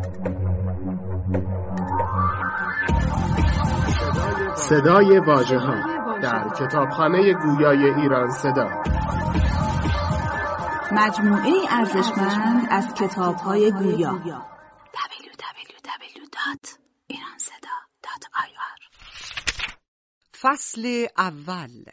صدای واژه‌ها در کتابخانه گویای ایران صدا، مجموعه ارزشمند از کتاب‌های گویا. www.iranseda.ir. فصل اول.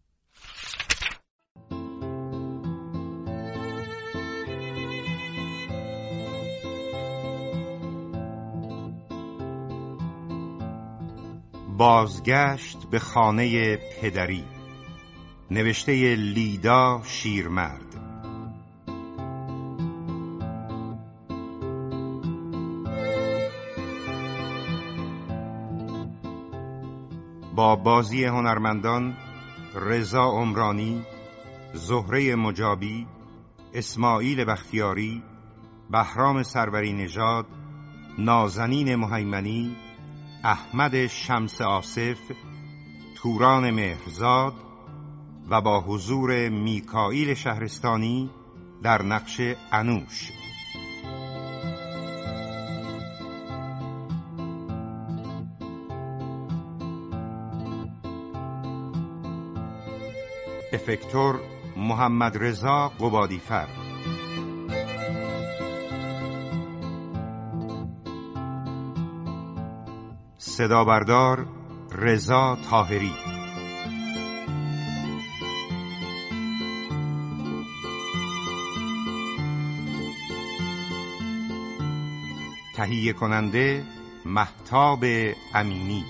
بازگشت به خانه پدری، نوشته لیدا شیرمرد. با بازی هنرمندان رضا عمرانی، زهره مجابی، اسماعیل بختیاری، بهرام سروری نژاد، نازنین مهیمنی، احمد شمس آصف، توران مهرزاد و با حضور میکائیل شهرستانی در نقش انوش. افکتور محمد رضا قبادیفر. صدابردار رضا طاهری. تهیه کننده مهتاب امینی.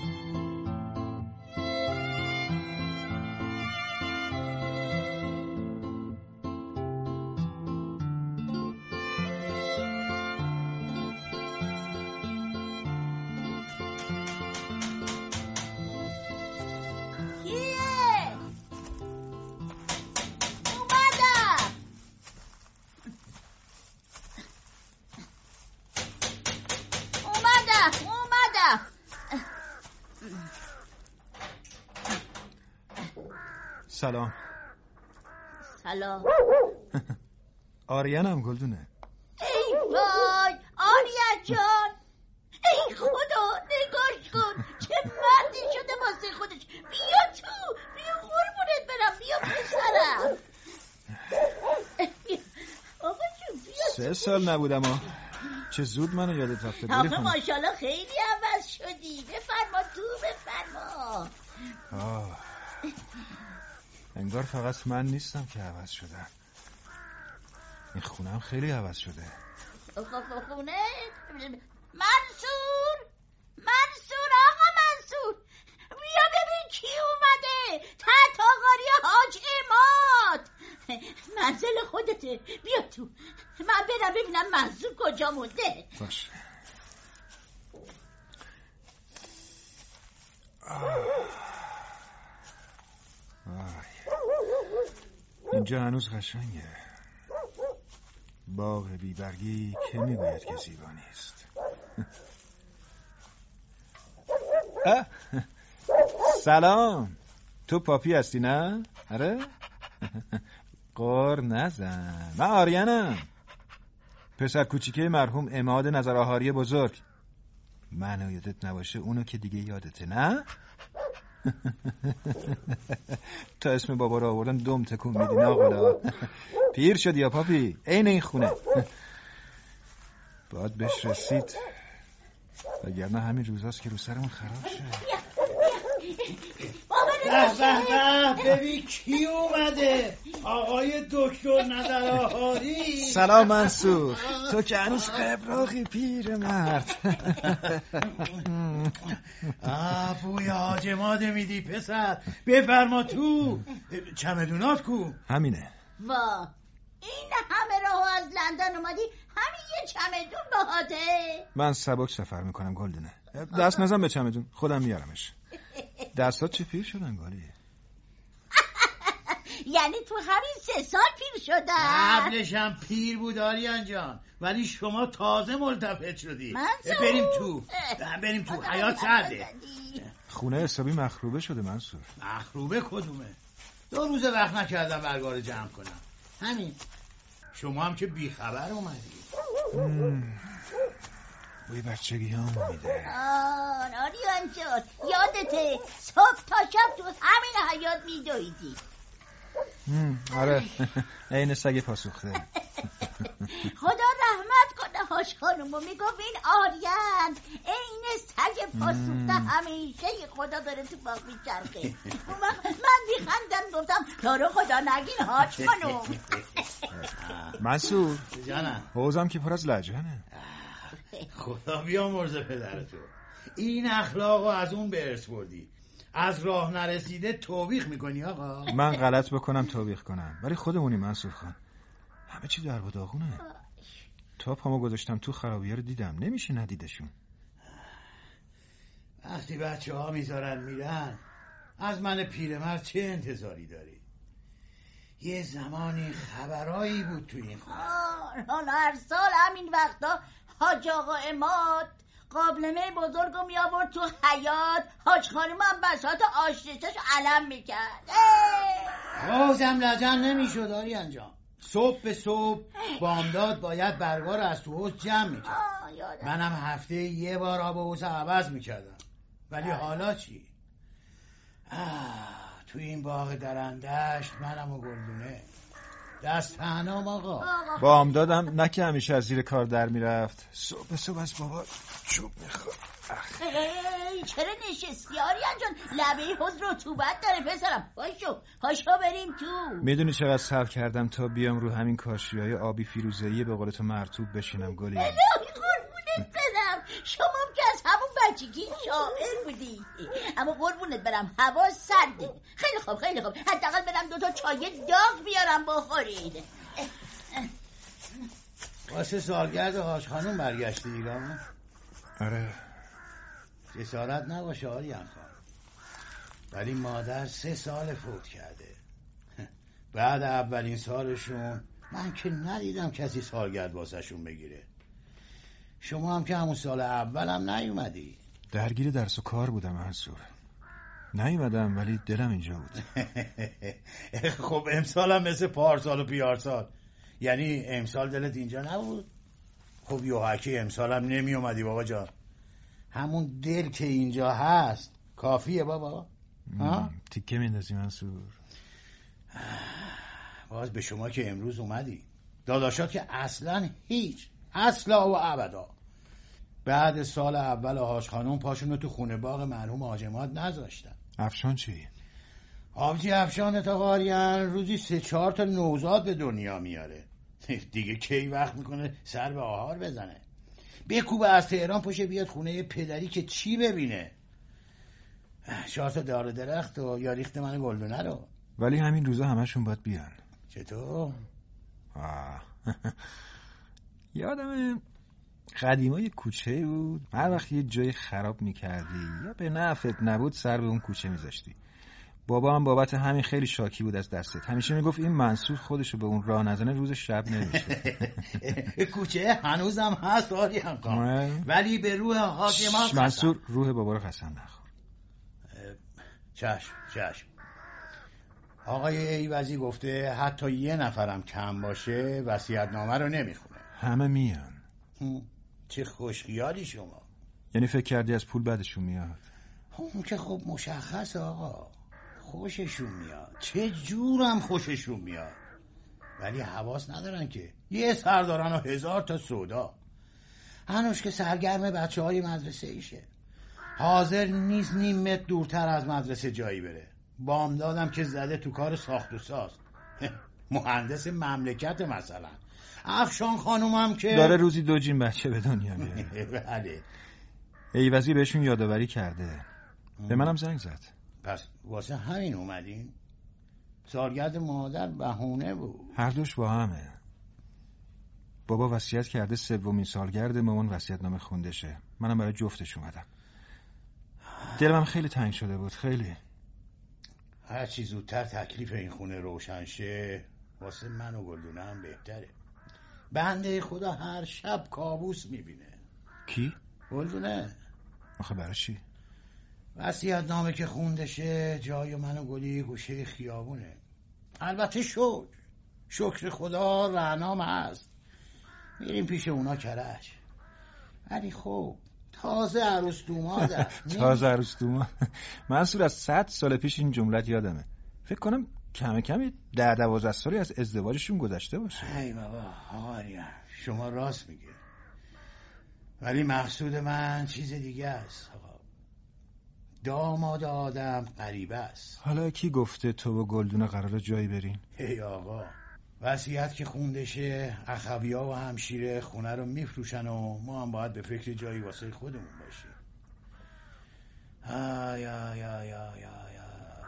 سلام. سلام. آریانم گلدونه. ای وای آریان جان، ای خدا نگاش کن چه مردی شده واسه خودش. بیا تو، بیا قربونت برم، بیا پسرم. آقا جون بیا. 3 سال نبودم ها. چه زود منو یادت رفته. آقا ماشاءالله خیلی عوض شدی. بفرما تو، بفرما. انگار فقط من نیستم که عوض شدم. این خونم خیلی عوض شده. خونه؟ منصور آقا منصور، بیا ببین کی اومده. تحت آقاری حاج اماد. منزل خودته، بیا تو. من برم ببینم منصور کجا مونده. باشه. اینجا هنوز قشنگه. باغ بیبرگی که میگوید که زیبا نیست. سلام. تو پاپی هستی نه؟ آره؟ قر نزن. من آریانم، پسر کوچیکه مرحوم عماد نظرآهاری بزرگ. منو یادت نباشه، اونو که دیگه یادته نه؟ تا اسم بابا رو آوردن دم تکون میدی ناقلا. پیر شدی یا پاپی؟ عین این خونه. باید بهش رسید، وگرنه همین روزاست که رو سرمون خراب شد. ببین کی اومده. آقای دکتر نظرآهاری. سلام منصور. تو که هنوز قبراقی پیر مرد. بوی حاج عماد میدی پسر. بفرما تو. چمدونات کو؟ همینه. وا این همه راه از لندن اومدی، همین یه چمدون باهاته؟ من سبک سفر میکنم گلدونه. دست نزن به چمدون، خودم میارمش. دستات چه پیر شدن گالی؟ یعنی تو همین 3 سال پیر شدن؟ قبلش هم پیر بود آریان جان، ولی شما تازه ملتفت شدی. بریم تو حیات سرده. خونه حسابی مخروبه شده منصور. مخروبه کدومه؟ 2 روز وقت نکردم برگار جمع کنم. همین. شما هم که بیخبر اومدی. بوی بچگی هم میده. آریان جان یادته صبح تا شب تو همین حیاط میدویدی. آره عین سگ پاسوخته. خدا رحمت کنه هاش خانومو، میگفت این آریان عین سگ پاسوخته همیشه خدا داره تو باغ میچرخه. من میخندم گفتم تو رو خدا نگین هاش خانوم. منصور جانم حوزم که پر از لجنه. خدا بیامرزه پدرتو، این اخلاقو از اون به ارث بردی. از راه نرسیده توبیخ میکنی آقا؟ من غلط بکنم توبیخ کنم ولی خودمونی منصور خان، همه چی در و داغونه. تا پامو گذاشتم تو خرابی‌ها رو دیدم، نمیشه ندیدشون. وقتی بچه ها میذارن میرن از من پیرمرد چه انتظاری داری؟ یه زمانی خبرایی بود تو این خونه. هر سال همین وقتا حاج آقا عماد قابلمه بزرگو می آورد تو حیاط، حاج خانم هم بساط آشنشش علم میکرد. روزم لجن نمیشد آریان جان. صبح به صبح بامداد باید برگار از تو حوض جمع میکرد. منم هفته یه بار آب حوض عوض میکردم. ولی حالا چی؟ تو این باغ درندشت منم و گلدونه دست تنهام آقا. بامدادم نه که همیشه از زیر کار در میرفت، صبح به صبح از بابا چوب میخورد. چرا نشستی آریان جان؟ لبه حوض رطوبت داره پسرم. پاشو بریم تو. میدونی چقدر صبر کردم تا بیام رو همین کاشیای آبی فیروزه‌ای به قول تو مرطوب بشینم گلی. الهی قربونت برم، شما که از همون بچگی شاعر بودی. اما قربونت برم هوا سرده. خیلی خوب حداقل برم 2 تا چای داغ بیارم بخورید. واسه سالگرد حاج خانوم برگشتی دیگه؟ آره. جسارت نباشه آریان خان، ولی مادر 3 سال فوت کرده. بعد اولین سالشون من که ندیدم کسی سالگرد واسه شون بگیره. شما هم که همون سال اول هم نیومدی. درگیر درس و کار بودم منصور، نیومدم ولی دلم اینجا بود. خب امسال هم مثل پارسال و پیارسال، یعنی امسال دلت اینجا نبود؟ خب یوحکی امسال هم نمی اومدی بابا جان. همون دل که اینجا هست کافیه بابا. تیکه میندازی منصور. باز به شما که امروز اومدی، داداشات که اصلا هیچ، اصلا و ابدا. بعد سال اول حاج خانوم پاشونو تو خونه باغ مرحوم حاج عماد نذاشتن. افشان چی؟ آبجی افشان تا قاریان روزی 3-4 تا نوزاد به دنیا میاره. دیگه کی وقت میکنه سر به آهار بزنه؟ بکوبه از تهران پاشه بیاد خونه پدری که چی ببینه؟ 4 تا دار درخت و یا ریخت من گلدونه رو. ولی همین روزا همشون باید بیان. چطور؟ یادمه قدیما یه کوچه بود، هر وقت یه جای خراب میکردی یا به نفعت نبود سر به اون کوچه میذاشتی. بابا هم بابت همین خیلی شاکی بود از دستت، همیشه میگفت این منصور خودشو به اون راه نزنه روز شب نمیشه. کوچه هنوزم هست آریان خان، ولی به روح حاج عماد منصور روح بابا رو قسم نخور. چشم. آقای ایوزی گفته حتی 1 نفرم کم باشه وصیت‌نامه رو نمیخونه. همه میان. چه خوشخیالی شما. یعنی فکر کردی از پول بعدشون میاد؟ اون که خب مشخص آقا، خوششون میاد، چه جورم خوششون میاد. ولی حواس ندارن که یه سر دارن و 1000 تا سودا. هنوز که سرگرم بچه های مدرسه ایشه، حاضر نیست نیم متر دورتر از مدرسه جایی بره. بامدادم که زده تو کار ساخت و ساز. مهندس مملکت مثلا. افشان خانومم که داره روزی 2 جیم بچه به دنیا میاره. بله. ایوزی بهشون یادآوری کرده، به منم زنگ زد. پس واسه همین اومدین؟ سالگرد مادر بهونه بود. هر دوش با همه. بابا وصیت کرده 3مین سالگرد مامان وصیت‌نامه خونده شه. منم برای جفتش اومدم. دلم خیلی تنگ شده بود، خیلی. هر چی زودتر تکلیف این خونه روشن شه واسه من و گلدونه هم بهتره. بنده خدا هر شب کابوس میبینه. کی؟ گلدونه. آخه برای چی؟ وصیت‌نامه که خونده شه جای من و گلی گوشه خیابونه. البته شکر خدا رعنام هست، میریم پیش اونا کرج. ولی خب تازه عروس دوماده. تازه عروس دوماد. منصور از 100 سال پیش این جملت یادمه. فکر کنم کم کم 10-12 سالی از ازدواجشون گذشته باشه. ای بابا آریان شما راست میگه، ولی مقصود من چیز دیگه است. داماد آدم غریبه است. حالا کی گفته تو و گلدون قراره جایی برین؟ ای آقا وصیت که خونده شه اخویا و همشیره خونه رو میفروشن و ما هم باید به فکر جایی واسه خودمون باشیم. آی آی آی آی آی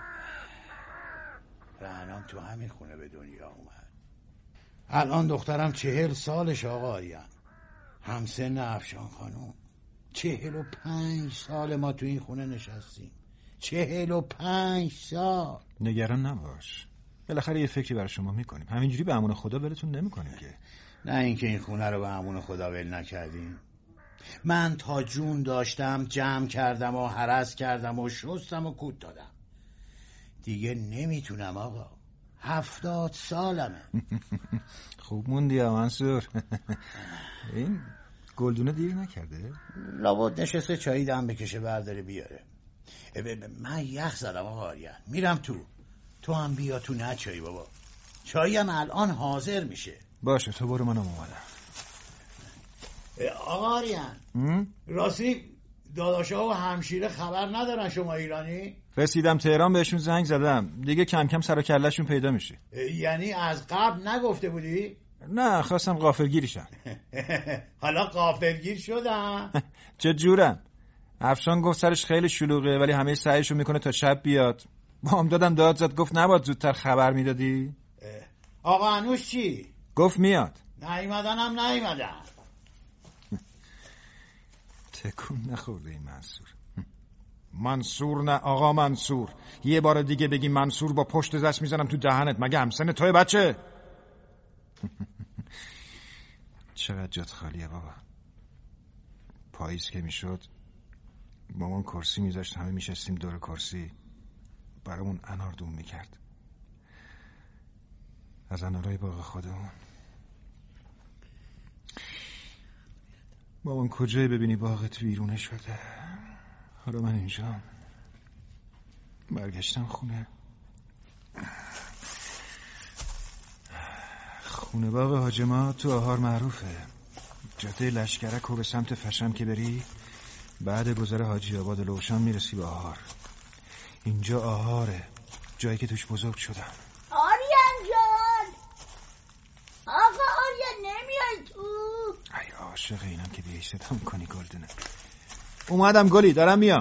رهنام تو همین خونه به دنیا اومد. الان دخترم 40 سالش آقا آریان، همسن افشان خانم. 45 سال ما تو این خونه نشستیم. 45 سال. نگران نباش، بالاخره یه فکری برای شما میکنیم. همینجوری به امون خدا ولتون نمیکنیم که. نه اینکه این خونه رو به امون خدا ول نکردیم. من تا جون داشتم جمع کردم و هرس کردم و شستم و کود دادم. دیگه نمیتونم آقا. 70 سالمه. خوب موندی منصور. این گلدونه دیر نکرده؟ لابد نشسته چایی دم بکشه برداره بیاره. من یخ زدم آقا آریان، میرم تو هم بیا تو نه چایی بابا. چایی هم الان حاضر میشه. باشه تو برو منم اومدم. آقا آریان راستی داداشا و همشیره خبر ندارن شما ایرانی؟ رسیدم تهران بهشون زنگ زدم، دیگه کم کم سر و کله‌شون پیدا میشه. یعنی از قبل نگفته بودی؟ نه خواستم غافلگیرشن. حالا غافلگیر شدم. چه جورم؟ افشان گفت سرش خیلی شلوغه ولی همه سعیشو میکنه تا شب بیاد. بام دادم داد زد گفت نباید زودتر خبر میدادی؟ آقا انوش چی؟ گفت میاد. نیومدن. تکون نخورده این منصور نه آقا منصور. یه بار دیگه بگی منصور با پشت دست میزنم تو دهنت. مگه همسن توی بچه؟ چقدر جات خالیه بابا. پاییز که میشد مامان کرسی میذاشت، همه میشستیم دور کرسی، برامون انار دوم میکرد از انارای باغ خودمون. مامان کجای ببینی باغت ویرونه شده، حالا من اینجام. برگشتم خونه باغ حاجما تو آهار معروفه. جاده لشکرک و به سمت فشم که بری بعد گذر حاجی آباد لوشان میرسی به آهار. اینجا آهاره، جایی که توش بزرگ شدم. آریان جان، آقا آریان نمیای تو؟ ای عاشق اینم که بیایی صدام کنی گلدونه. اومدم گلی، دارم میام.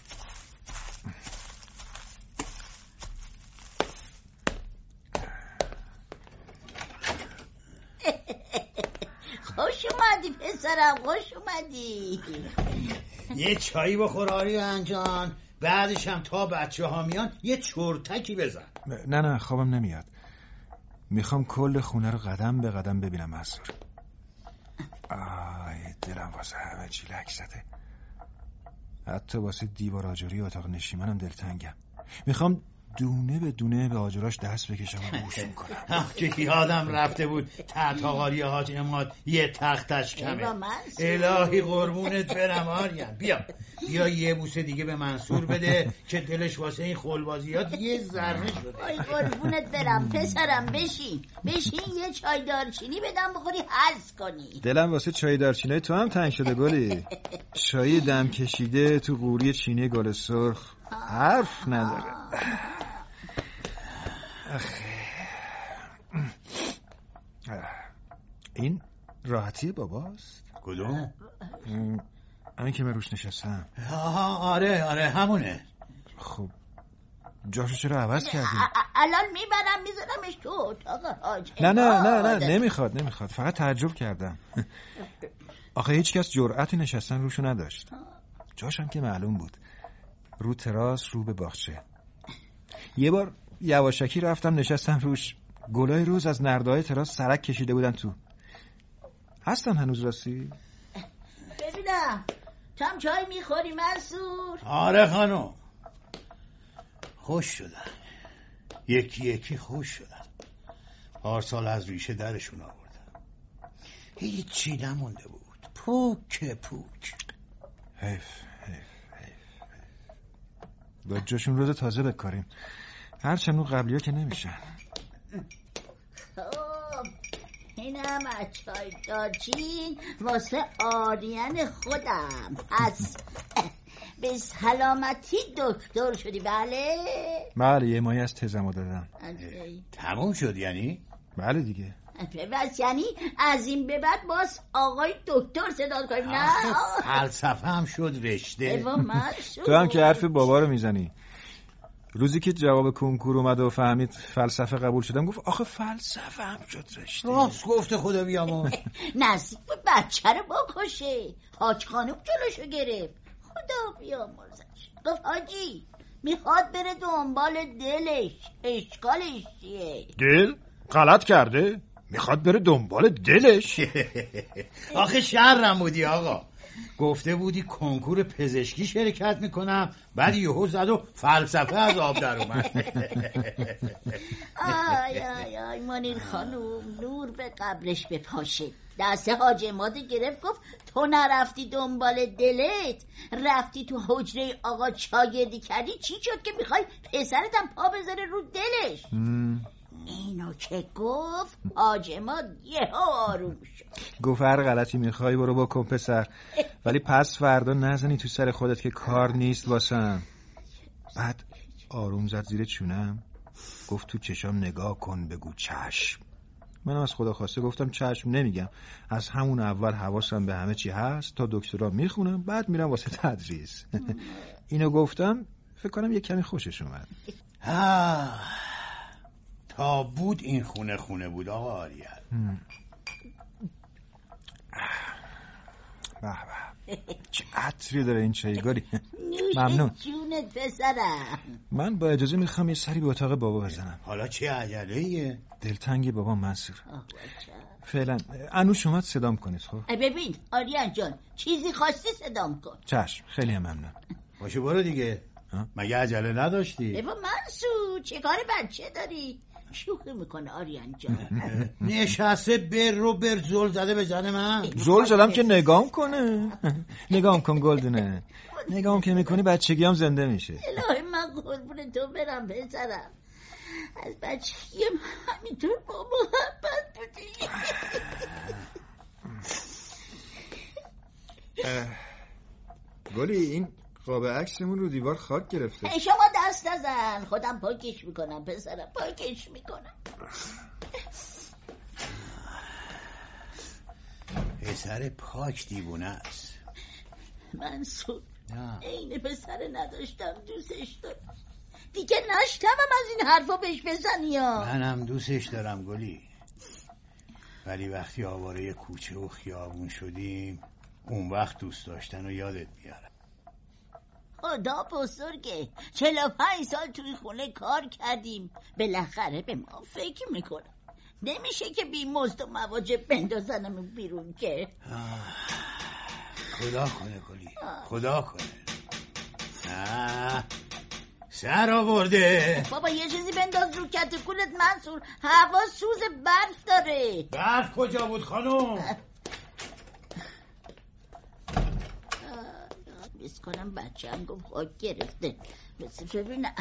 خوش اومدی پسرم، خوش اومدی. یه چایی بخور آریان جان، بعدش هم تا بچه ها میان یه چرتکی بزن. نه خوابم نمیاد. میخوام کل خونه رو قدم به قدم ببینم منصور. آی دلم واسه همه چی لک زده، حتی واسه دیوار آجری اتاق نشیمنم دلتنگم. میخوام دونه به دونه به آجراش دست بکشم و بوشون کنم. که یادم رفته بود تحتاقاری حاج اماد یه تختش کمه. الهی قربونت برم آریان. بیا یه بوسه دیگه به منصور بده که دلش واسه این خلبازیات یه ذره شده. ای قربونت برم پسرم، بشین یه چای دارچینی بدم بخوری حز کنی. دلم واسه چای دارچینی تو هم تنگ شده گلی. چای دم کشیده تو قوری چینی گل سرخ حرف نداره. این راحتی باباست؟ کدوم؟ همین که من روش نشستم. آره همونه. خب جاشو چرا عوض کردی؟ الان میبرم میذارمش تو اتاق حاج. نه نمیخواد، فقط تعجب کردم. آخه هیچ کس جرأتی نشستن روشو نداشت. جاشم که معلوم بود، رو تراس رو به باغچه. یه بار یواشکی رفتم نشستم روش، گلای روز از نرده‌های تراس سرک کشیده بودن تو. هستن هنوز راستی؟ ببینم تو هم چای میخوری منصور؟ آره خانم، خوش شدن، یکی خوش شدن. پارسال از ریشه درشون آوردم، هیچ چی نمونده بود، پوک پوک. حیف. با جاشون روز تازه بکاریم، هرچند اون قبلی ها که نمیشن. اینم از چای دارچین واسه آریان خودم. از به سلامتی دکتر شدی؟ بله یه ماهی از تزمو دادم. تموم شد یعنی؟ بله دیگه. بس یعنی از این به بعد باز آقای دکتر صدا کنیم؟ نه فلسفه هم شد رشته. تو هم که حرف بابا رو میزنی. روزی که جواب کنکور اومد و فهمید فلسفه قبول شدم گفت آخه فلسفه هم شد رشته. راست گفته خدا بیامرز. نزدیک به بچه رو بکشه. حاج خانم جلوشو گرفت. خدا بیامرزش. گفت حاجی میخواد بره دنبال دلش. اشکالش چیه؟ دل؟ غلط کرده؟ میخواد بره دنبال دلش؟ آخه شرم بودی آقا. گفته بودی کنکور پزشکی شرکت میکنم، بعد یهو زد و فلسفه از آب در اومد. آی منیر خانوم نور به قبرش بپاشه. دست حاج عماد گرفت گفت تو نرفتی دنبال دلت، رفتی تو حجره آقا چاگردی کردی. چی شد که میخوای پسرتم پا بذاره رو دلش؟ اینو که گفت حاج عماد یهو آروم شد. گفت هر غلطی میخوای برو بکن پسر، ولی پس فردا نزنی تو سر خودت که کار نیست واسم. بعد آروم زد زیر چونم گفت تو چشام نگاه کن بگو چشم. منم از خدا خواسته گفتم چشم نمیگم. از همون اول حواسم به همه چی هست، تا دکترا میخونم بعد میرم واسه تدریس. اینو گفتم فکر کنم یک کمی خوشش اومد. تا بود این خونه بود آقا آریان. به چه عطری داره این چایگاری. ممنون. جونت پسرم. من با اجازه میخوام یه سری به اتاق بابا بزنم. حالا چه عجله‌ایه؟ دلتنگی بابا منصور. فعلا انوش اومد صدام کنید. خب ببین آریان جان چیزی خواستی صدام کن. چشم خیلی ممنون. باشه برو دیگه. مگه عجله نداشتی؟ بابا منصور چه کار بچه داری؟ شوخی میکنه آریان جان. نشسته بر زل زده به زن من. زل زدم که نگام کنه. نگام کن گلدونه. نگام که میکنی بچگی هم زنده میشه. الهی من قربون تو برم پسرم. از بچگی همینطور با محبت بودی. گلی این قاب عکسمون رو دیوار خاک گرفته. شما دست نزن، خودم پاکش میکنم پسرم، پاکش میکنم. پسر پاک دیوونه است. منصور این پسر نداشتم دوستش دارم. دیگه نشتمم از این حرفا بهش بزنی ها. منم دوستش دارم گلی، ولی وقتی آواره کوچه و خیابون شدیم اون وقت دوست داشتن رو یادت میارم. خدا بزرگه 45 سال توی خونه کار کردیم، بالاخره به ما فکر میکنم. نمیشه که بی مزد و مواجب بندازنم بیرون که. خدا کنه گلی، خدا کنه. سر آورده. بابا یه چیزی بنداز رو کتکولت منصور، هوا سوز برف داره. برف کجا بود خانوم؟ بیس کنم بچه هم گفت خاک گرفته. مثل ببینم.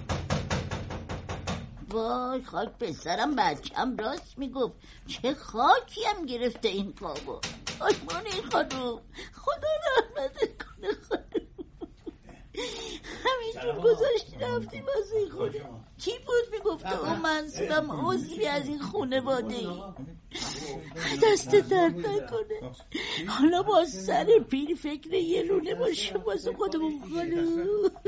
وای خاک پسرم، بچه هم راست میگفت. چه خاکی هم گرفته این قابو. آی منیر خانوم خدا رحمت کنه خانوم. همینجور گذاشتی رفتی واسه این خونه. کی بود میگفت اون منصورم عضوی از این خونواده ای. دست درد نکنه. حالا با سر پیر فکر یه لونه باشیم واسه خودمون خانوم.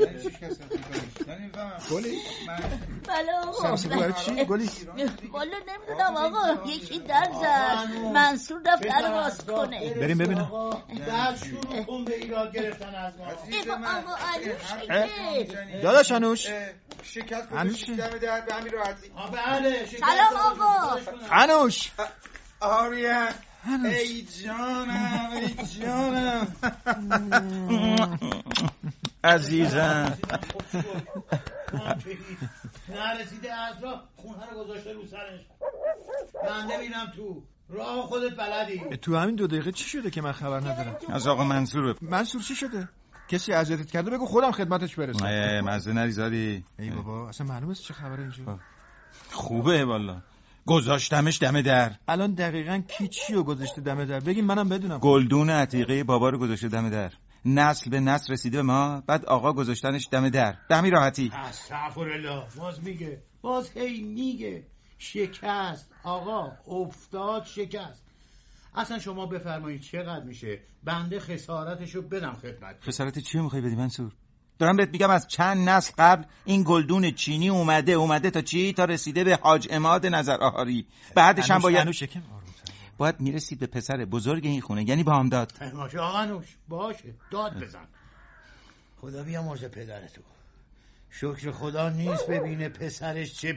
گلی بله آقا. چی گلی؟ والا نمیدونم آقا، یکی در زد منصور رفت در باز کنه. بریم ببینم. بعد شروع کن به ایراد گرفتن از ما. آقا انوشه داداش انوش شکست کنه در به همین راحتی. بله سلام آقا. انوش آریان ای جانم عزیزم. نرسیده از را خونه رو گذاشته رو سرش. بنده میرم تو راه خودت بلدی. تو همین 2 دقیقه چی شده که من خبر ندارم؟ از آقا منصور منصور چی شده؟ کسی اذیتت کرده بگو خودم خدمتش برسم. مزه نریزادی. ای بابا اصلا معلومه است چه خبره اینجا. خوبه والا. گذاشتمش دم در. الان دقیقاً کی چیو گذاشته دم در؟ بگین منم بدونم. گلدون عتیقه بابا رو گذاشته دم در. نسل به نسل رسیده به ما، بعد آقا گذاشتنش دم در. به همین راحتی. استغفرالله. باز هی میگه شکست. آقا افتاد شکست. اصلا شما بفرمایید چقدر میشه بنده خسارتشو بدم خدمت. خسارت چی رو میخوای بدی منصور؟ دارم بهت میگم از چند نسل قبل این گلدون چینی اومده تا چی؟ تا رسیده به حاج عماد نظرآهاری. بعدش هم باید میرسید به پسر بزرگ این خونه، یعنی بامداد. باشه آقا نوش، باشه داد بزن. خدا بیامرزه پدرتو. شکر خدا نیست ببینه پسرش چه.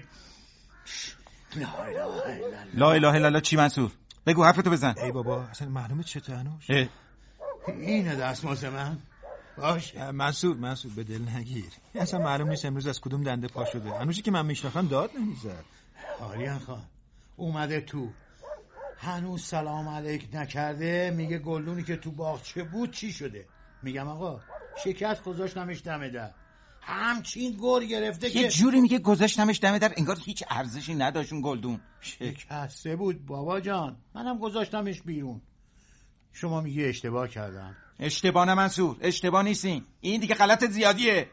لا اله الا الله. چی منصور؟ بگو حرفتو بزن. ای بابا اصلا معلومه چته هنوش؟ اینه دستماز من. باشه منصور به دل نگیر. اصلا معلوم نیست امروز از کدوم دنده پا شده. هنوزی که من میشناختم داد نمیزد. آریان خان اومده تو، هنوز سلام علیک نکرده، میگه گلدونی که تو باغچه بود چی شده. میگم آقا شکست گذاشتمش دم در. همچین گر گرفته یه جوری میگه گذاشتمش دم در انگار هیچ ارزشی نداشت اون گلدون. شکسته بود بابا جان، منم گذاشتمش بیرون. شما میگی اشتباه کردم. اشتباه نه منصور، اشتباه نیستین، این دیگه غلط زیادیه.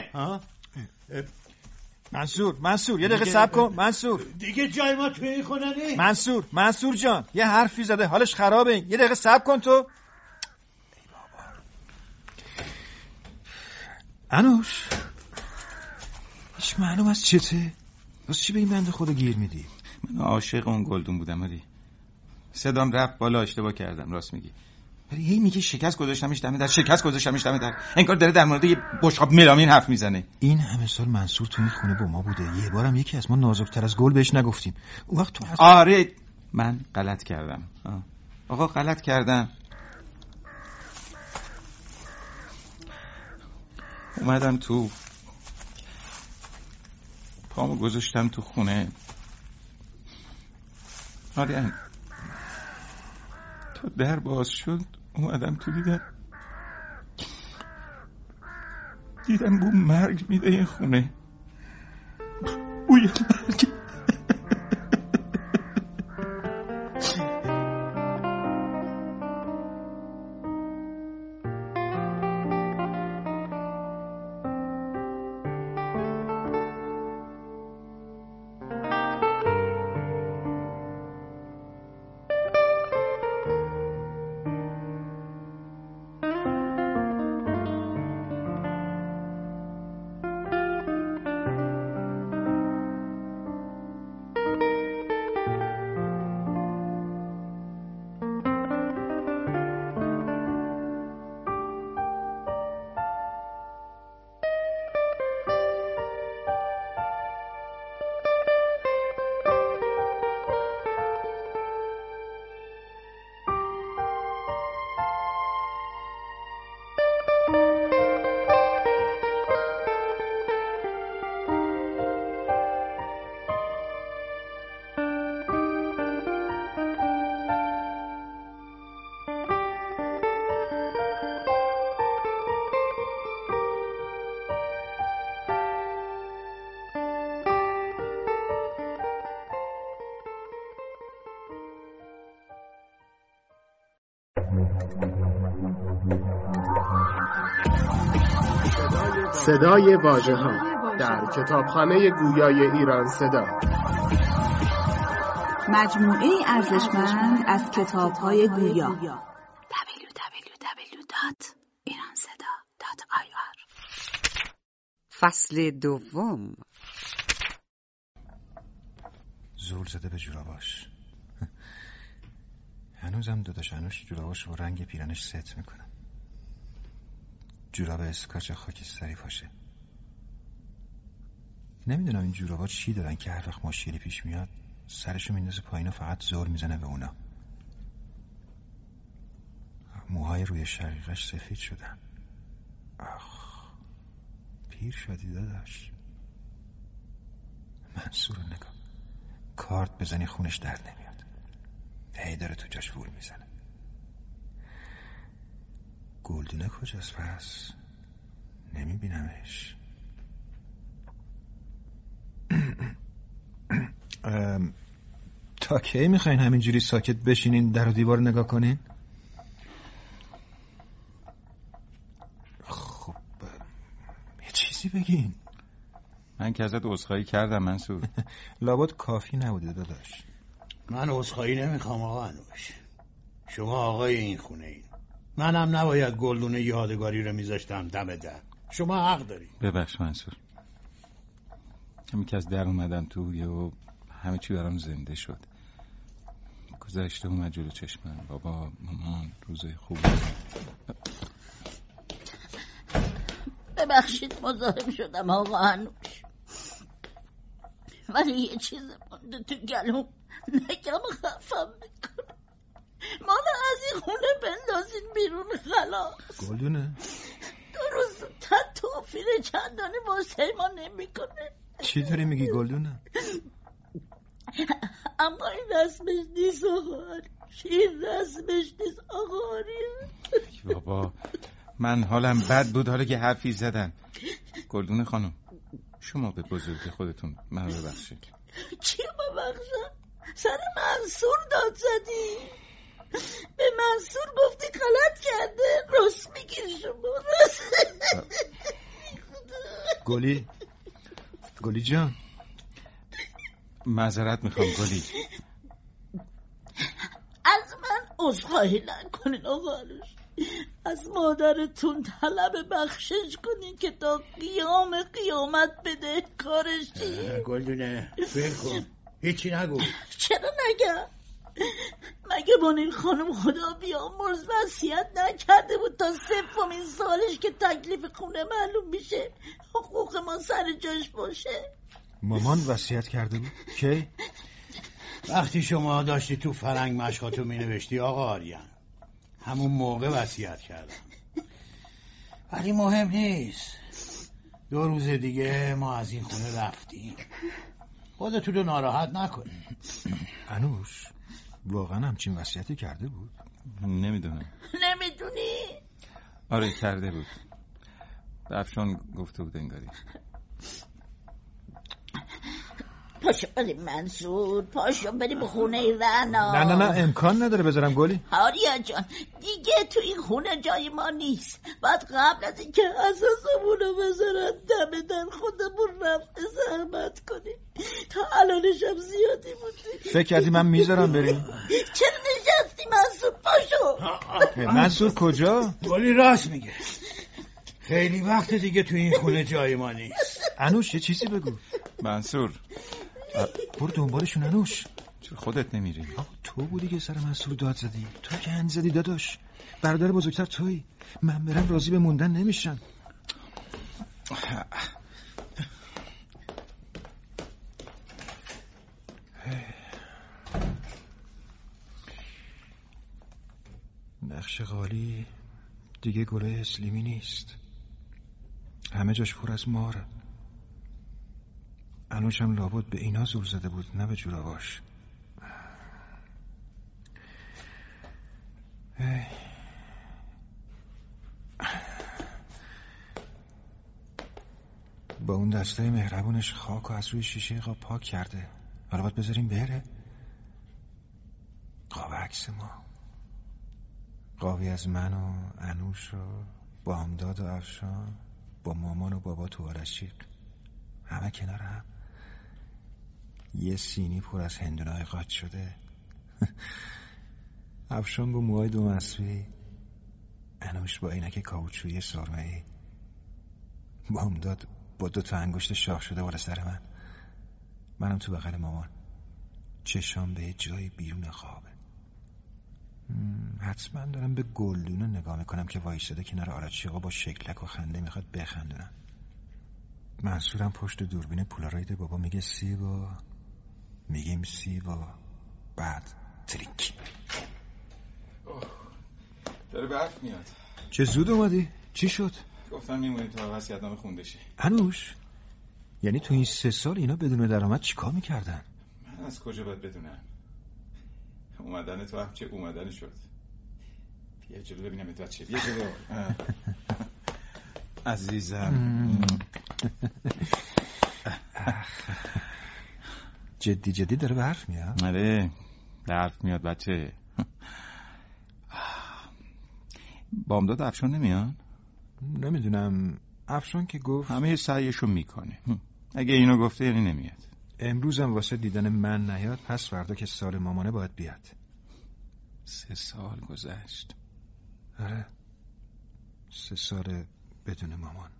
منصور یه دقیقه صبر کن. منصور دیگه جای ما توی این خونه نیست. منصور جان یه حرفی زده حالش خرابه. یه دقیقه صبر کن تو. ای بابا انوش هیچ معلوم است چته؟ واسه چی به این بنده خدا گیر میدی؟ من عاشق اون گلدون بودم ولی صدام رفت بالا. اشتباه کردم، راست میگی. ولی هی میگه شکست گذاشتمش دم در. انگار داره در مورد یه بشقاب ملامین حرف میزنه. این همه سال منصور تو این خونه با ما بوده، یه بارم یکی از ما نازک‌تر از گل بهش نگفتیم. اون وقت تو آره من غلط کردم. آقا غلط کردم. اومدم تو، پامو گذاشتم تو خونه. آره تا در باز شد اومدم تو، دیدم بو مرگ میده این خونه. بوی مرگ. صدای واژه‌ها در کتابخانه گویای ایران صدا، مجموعه ارزشمند از کتاب‌های گویا. www.iranseda.ir. فصل دوم. زول زده به جوراباش. هنوزم داداش انوش جوراباش رو رنگ پیرنش ست میکنم. جوراب اسکاچ خاکستری پاشه. نمیدونم این جورابا چی دارن که هر وقت مشکلی پیش میاد سرشو میندازه پایین و فقط زور میزنه به اونا. موهای روی شقیقش سفید شدن. آخ پیر شدی داداش. منصور رو نگاه، کارت بزنی خونش در نمیاد. هی داره تو جاش وول میزنه. گلدونه کجاست پس؟ نمیبینمش. تا کی میخواین همینجوری ساکت بشینین در و دیوار نگاه کنین؟ خب یه چیزی بگین. من که ازت عذرخواهی کردم منصور. لابد کافی نبوده داداش. من عذرخواهی نمیخوام آقا انوش. شما آقای این خونه این. منم نباید گلدونه یادگاری رو میذاشتم دم در. شما حق داری. ببخش منصور. همین که از در اومدم تو و همه چی برام زنده شد. گذشته اومد جلو چشمم. بابا مامان روزای خوب. ببخشید مزاحم شدم آقا انوش، ولی یه چیز مونده تو گلوم نگم خفم میکنه. ما از این خونه بندازین بیرون خلاص. گلدونه 2 روز تا توفیر چندانی واسه ما نمیکنه. چی داری میگی گلدونه؟ اما این رسمش نیست آقا. این رسمش نیست آقا. بابا من حالم بد بود حالا که حرفی زدن. گلدونه خانم شما به بزرگی خودتون منو ببخشید. چی ببخشم؟ سر منصور داد زدی. به منصور گفتی غلط کرده. راست میگی شما. گلی جان معذرت میخوام گلی. از من عذرخواهی نکنین آقا انوش. از مادرتون طلب بخشش کنین که تا قیام قیامت بده کارشی. گلدونه ول کن، هیچی نگو. چرا نگم؟ مگه بانین خانم خدا بیامرز وصیت نکرده بود تا 3 سالش که تکلیف خونه معلوم میشه حقوق ما سر جاش باشه؟ مامان وصیت کرده بود؟ کی؟ وقتی شما داشتی تو فرنگ مشقاتو مینوشتی آقا آریان، همون موقع وصیت کردم. ولی مهم نیست. 2 روز دیگه ما از این خونه رفتیم. خودتون رو ناراحت نکنید. انوش واقعا همچین وصیتی کرده بود؟ نمیدونم. نمیدونی؟ آره کرده بود. افشان گفته بود انگاری. پاشو بریم منصور، پاشو بریم خونه رعنا. نه امکان نداره بذارم گلی. آریا جان دیگه تو این خونه جای ما نیست. بعد قبل از اینکه اساسمون رو بذارن دم در خودمون رفت زحمت کنیم. تا الانش هم زیادی بودی. فکر کردی من میذارم بریم؟ چرا نشستی منصور؟ پاشو. منصور کجا؟ گلی راست میگه. خیلی وقت دیگه تو این خونه جای ما نیست. انوش یه چیزی بگو. منصور برو دنبالشون انوش. چرا خودت نمیری؟ تو بودی که سر منصور داد زدی. تو که هند زدی داداش. برادر بزرگتر تویی. من برم راضی به موندن نمیشن. نقش قالی دیگه گله اسلیمی نیست. همه جاش پر از ماره. انوشم لابد به اینا زور زده بود نه به جوراواش. با اون دسته مهربونش خاک و از روی شیشه قاب پاک کرده. حالا باید بذاریم بره. قاب عکس ما، قابی از من و انوش و بامداد و افشان با مامان و بابا تو رشیق، همه کنار هم. یه سینی پر از هندونه‌های قاچ شده. افشان با موهای 2 مسوی، انوش با عینک کاوچویی سرمه‌ای، بامداد با 2 انگشت شاخ شده بالا سر من. منم تو بغل مامان، چشام به جای بیرون خوابه. حتما دارم به گلدونه نگاه میکنم که وایساده کنار آرچیقا با شکلک و خنده میخواد بخندونم. منصورم پشت دوربین پولاروید بابا میگه سیبا، میگیم سیبا، بعد تریک. داره برف میاد. چه زود اومدی؟ چی شد؟ گفتن میمونی تو وصیت‌نامه خونده شه. انوش یعنی تو این 3 سال اینا بدون درآمد چیکار میکردن؟ من از کجا باید بدونم؟ اومدن تو هم چه اومدن شد. بیا جلو ببینم تو چه. بیا جلو عزیزم. جدی داره به حرف میاد. آره حرف میاد بچه. بامداد افشان نمیان؟ نمیدونم. افشان که گفت همه سعیشو میکنه. اگه اینو گفته یعنی نمیاد. امروزم واسه دیدن من نیاد، پس فردا که سال مامانه باید بیاد. 3 سال گذشت. آره 3 سال بدون مامان.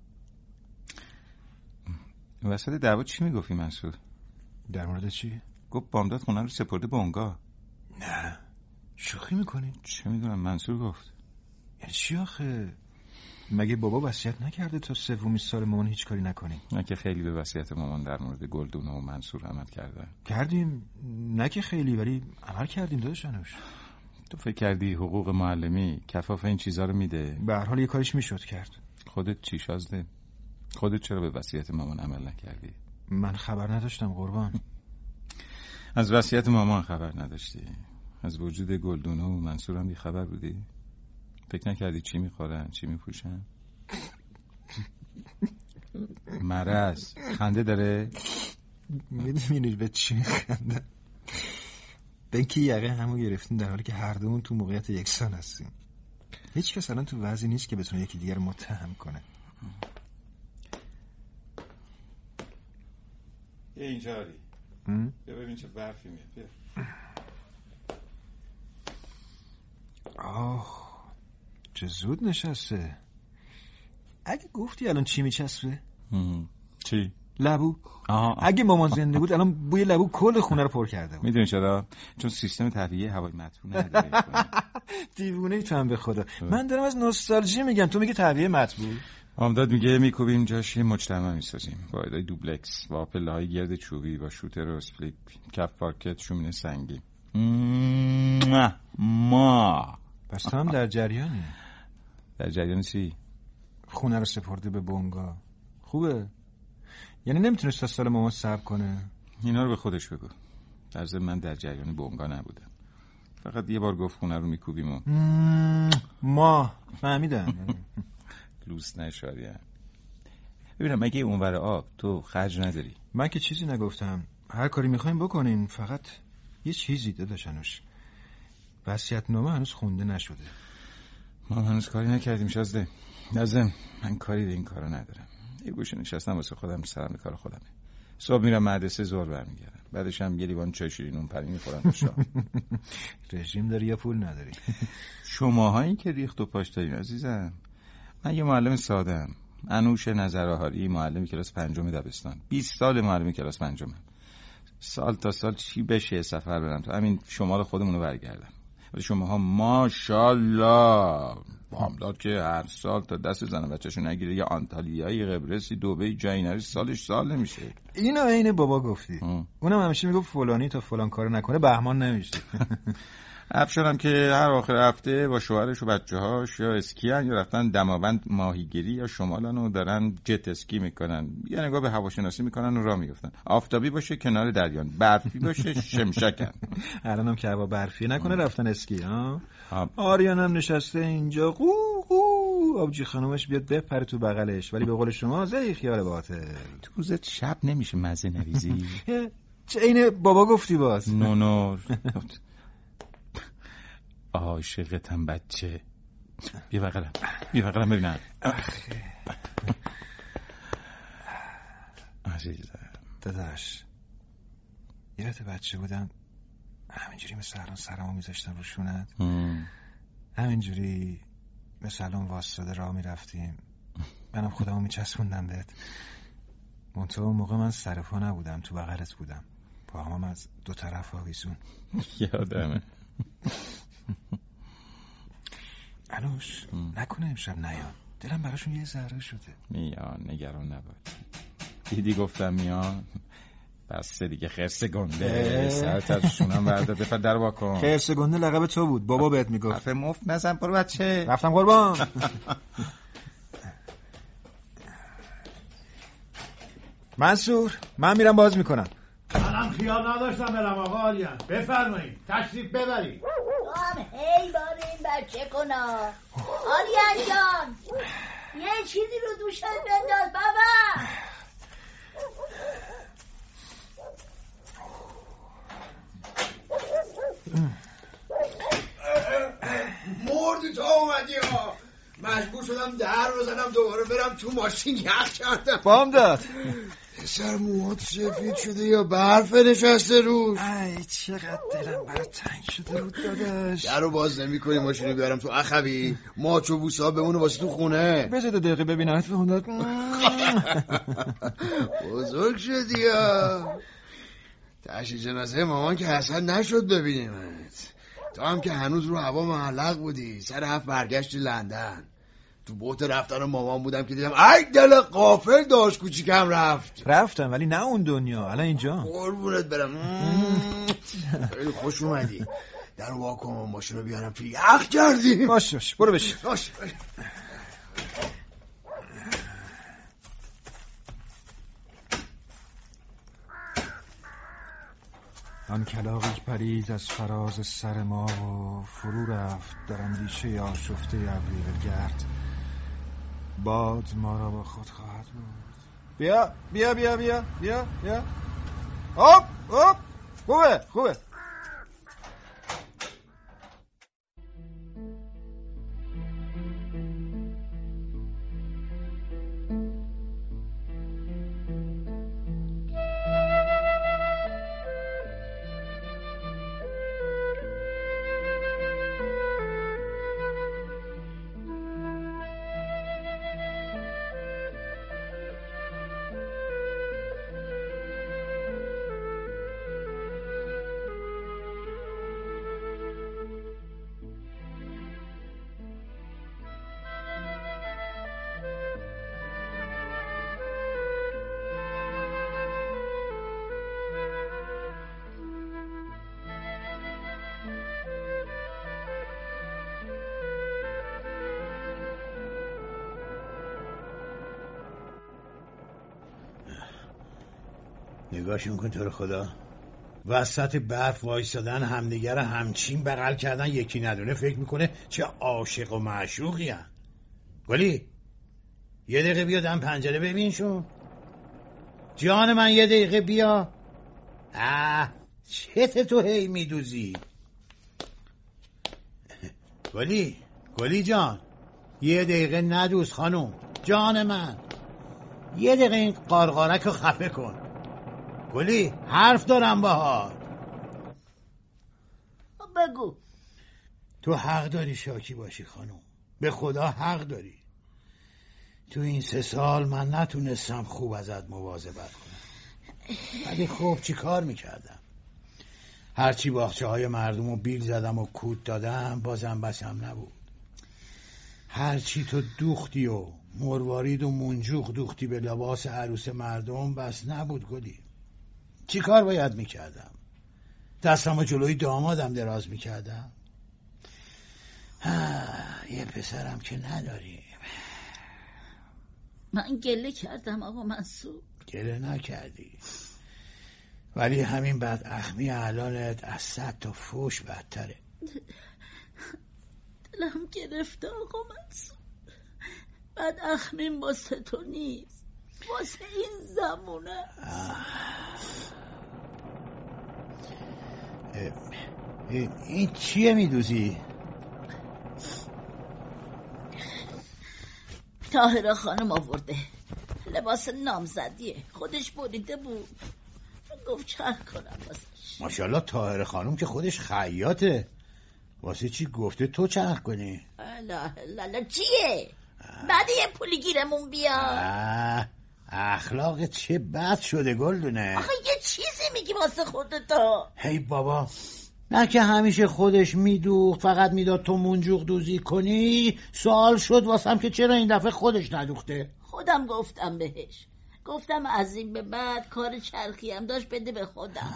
وسط دعوا چی میگفتی منصور؟ در مورد چی؟ گفت بامداد خونه رو سپرده بونگا. نه شوخی میکنی؟ چه میدونم منصور گفت. یعنی چی آخه؟ مگه بابا وصیت نکرده تا 3 سال مامان هیچ کاری نکنی؟ نه که خیلی به وصیت مامان در مورد گلدون و منصور عمل کردیم. نه که خیلی، ولی عمل کردیم داداش انوش. تو فکر کردی حقوق معلمی کفاف این چیزا رو میده؟ به هر حال یه کاریش میشد کرد. خودت چی شازده؟ خودت چرا به وصیت مامان عمل نکردی؟ من خبر نداشتم قربان. از وصیت مامان خبر نداشتی؟ از وجود گلدون و منصور هم بی خبر بودی؟ فکر نکردی چی میخورن چی میپوشن؟ مرض خنده داره؟ میدونی به چی میخنده؟ به اینکه یقه همو گرفتیم در حالی که هر دومون تو موقعیت یکسان هستیم. هیچ کس الان تو وضعی نیست که بتونه یکی دیگر متهم کنه. یه اینجا آری بیا ببین چه برفی میاد. بیا. آه چه زود نشسته. اگه گفتی الان چی میچسبه؟ چی؟ لبو. اگه مامان زنده بود الان بوی لبو کل خونه رو پر کرده بود. میدونی چرا؟ چون سیستم تهویه هوای مطبوع نداره. دیوونه ای تو هم به خدا. من دارم از نوستالژی میگم، تو میگی تهویه مطبوع. بامداد میگه میکوبیم جاش یه مجتمع میسازیم با ایدای دوبلکس با پله‌های گرد چوبی با شوتر و اسپلیت کف پارکت شومینه سنگی. ما پس تو هم در جریانی. در جریان چی؟ خونه رو سپرده به بونگا. خوبه. یعنی نمیتونست تا سال مامان صبر کنه. اینا رو به خودش بگو. در ضمن من در جریان بونگا نبودم. فقط یه بار گفت خونه رو میکوبیم و ما فهمیدم. لوس نشاریم. ببینم مگه اونور آب تو خرج نداری؟ من که چیزی نگفتم. هر کاری میخوایم بکنین، فقط یه چیزی داداش انوش. وصیت‌نامه هنوز خونده نشده. ما هنوز کاری نکردیم شازده. لازم من کاری به این کارا ندارم. یه گوشه نشستم واسه خودم، سرم به کار خودمه. صبح میرم مدرسه، ظهر برمیگردم. بعدش هم یه لیوان چای شیرین نون پنیر میخورم تا شام. رژیم داری یا پول نداری؟ شماهایی که ریخت و پاش دارین عزیزم. من یه معلم ساده‌ام. انوش نظرآهاری، معلم کلاس 5 دبستان. 20 سال معلم کلاس 5. سال تا سال چی بشه سفر برم تو همین شمال خودمون رو برگردم. ولی شماها ماشاءالله بامداد که هر سال تا دست زن بچه‌شو نگیره یا آنتالیایی، قبرسی، دبی جایی نره سالش سال نمیشه. اینو عین بابا گفتی. اونم همیشه میگفت فلانی تا فلان کارو نکنه بهمان نمیشه. افشارم که هر آخر هفته با شوهرش و بچه‌هاش یا اسکیان یا رفتن دماوند ماهیگیری یا شمالن و دارن جت اسکی میکنن. یه نگاه به هواشناسی میکنن و راه میفتن. آفتابی باشه کنار دریان، برفی باشه شمشکن. الانم که هوا برفی نکنه رفتن اسکی ها. آریان هم نشسته اینجا قو آبجی خانومش بیاد بپره تو بغلش، ولی به قول شما زی خیال باطل. تو روزت شب نمیشه مزه نریزی؟ چه اینه بابا گفتی باز؟ نونور عاشقتم بچه. بیا بغلم ببینم. عزیزم داداش یادت بچه بودم همینجوری مثل الان سرمو میذاشتم رو شونت، همینجوری مثل الان واسطاده راه میرفتیم، منم خودمو میچسبوندم بهت. منطقه اون موقع من سر پا نبودم، تو بغلت بودم، پاهام از 2 طرف آویزون. یادمه. انوش نکنه امشب نیان، دلم براشون یه ذره شده. میان نگران نباش. دیدی گفتم میان. بس دیگه خرس گنده سرت از شونم برداده. فر در واکن. خرس گنده لقب تو بود، بابا بهت میگفت. حرف مفت نزن برو بچه. رفتم قربان. منصور من میرم باز میکنم. منم اختیار نداشتم برم آقا آریان. بفرمایید تشریف ببرید. تو هم هی بار این بچه کنا. آریان جان یه چیزی رو دوشت بنداز بابا. مردی تا اومدی ها. مجبور شدم در بزنم دوباره برم تو ماشین یخ کردم. بامداد پسر موهات سفید شده یا برف نشسته روش؟ ای چقدر دلم برای تنگ شده رود داداش. در رو باز نمی کنی ماشینو بیارم تو اخوی. ماچ و بوسا بمونه واسه تو خونه. بذار 2 دقیقه ببینمت بامداد. بزرگ شدی یا تشی جنازه مامان که حسن نشد ببینیمت. تو هم که هنوز رو هوا معلق بودی. سر 7 برگشتی لندن. تو بوت رفتن مامان بودم که دیدم ای دل غافل داشت کوچیکم رفتم ولی نه اون دنیا. الان اینجا قربونت برم. خیلی خوش اومدی. در واکن ماشین رو بیارم تو یخ کردیم. باش برو بشین. باش. آن کلاغی پرید از فراز سر ما و فرو رفت در اندیشه آشفته ابریل گرد. باد ما را با خود خواهد بود. بیا بیا بیا بیا بیا بیا. هاپ هاپ. خوبه. نگاهشون کن تو رو خدا. وسط برف وایسادن همدیگر همچین بغل کردن یکی ندونه فکر میکنه چه عاشق و معشوقی هم. گلی یه دقیقه بیا دم پنجره ببینشون. جان من یه دقیقه بیا. چت تو هی میدوزی. گلی جان یه دقیقه ندوز خانوم. جان من یه دقیقه این قارقارک رو خفه کن. گلی حرف دارم باهات. بگو. تو حق داری شاکی باشی خانوم. به خدا حق داری. تو این 3 سال من نتونستم خوب ازت مواظبت کنم. ولی خب چی کار میکردم؟ هرچی باغچه های مردم رو بیل زدم و کود دادم بازم بسم نبود. هرچی تو دوختی و مروارید و منجوق دوختی به لباس عروس مردم بس نبود گلی. چی کار باید میکردم؟ دستم جلوی دامادم دراز میکردم. یه پسرم که نداری. من گله کردم آقا منصور. گله نکردی، ولی همین بد اخمی الانت از 100 تا فوش بدتره. دلم گرفته آقا منصور. بد اخمیم واسه تو نیست، واسه این زمونه. این چیه میدوزی؟ طاهره خانم آورده، لباس نامزدیه، خودش بریده بود، گفت چرخ کنم واسش. ماشاءالله طاهره خانم که خودش خیاطه، واسه چی گفته تو چرخ کنی؟ لالا چیه؟ بعد یه پولی گیرمون بیا. اخلاق چه بد شده گلدونه. آخه یه چیزی میگی واسه خودتا. هی بابا، نه که همیشه خودش میدوخت فقط میداد تو منجوق دوزی کنی. سوال شد واسم که چرا این دفعه خودش ندوخته. خودم گفتم بهش، گفتم از این به بعد کار چرخی هم داشت بده به خودم.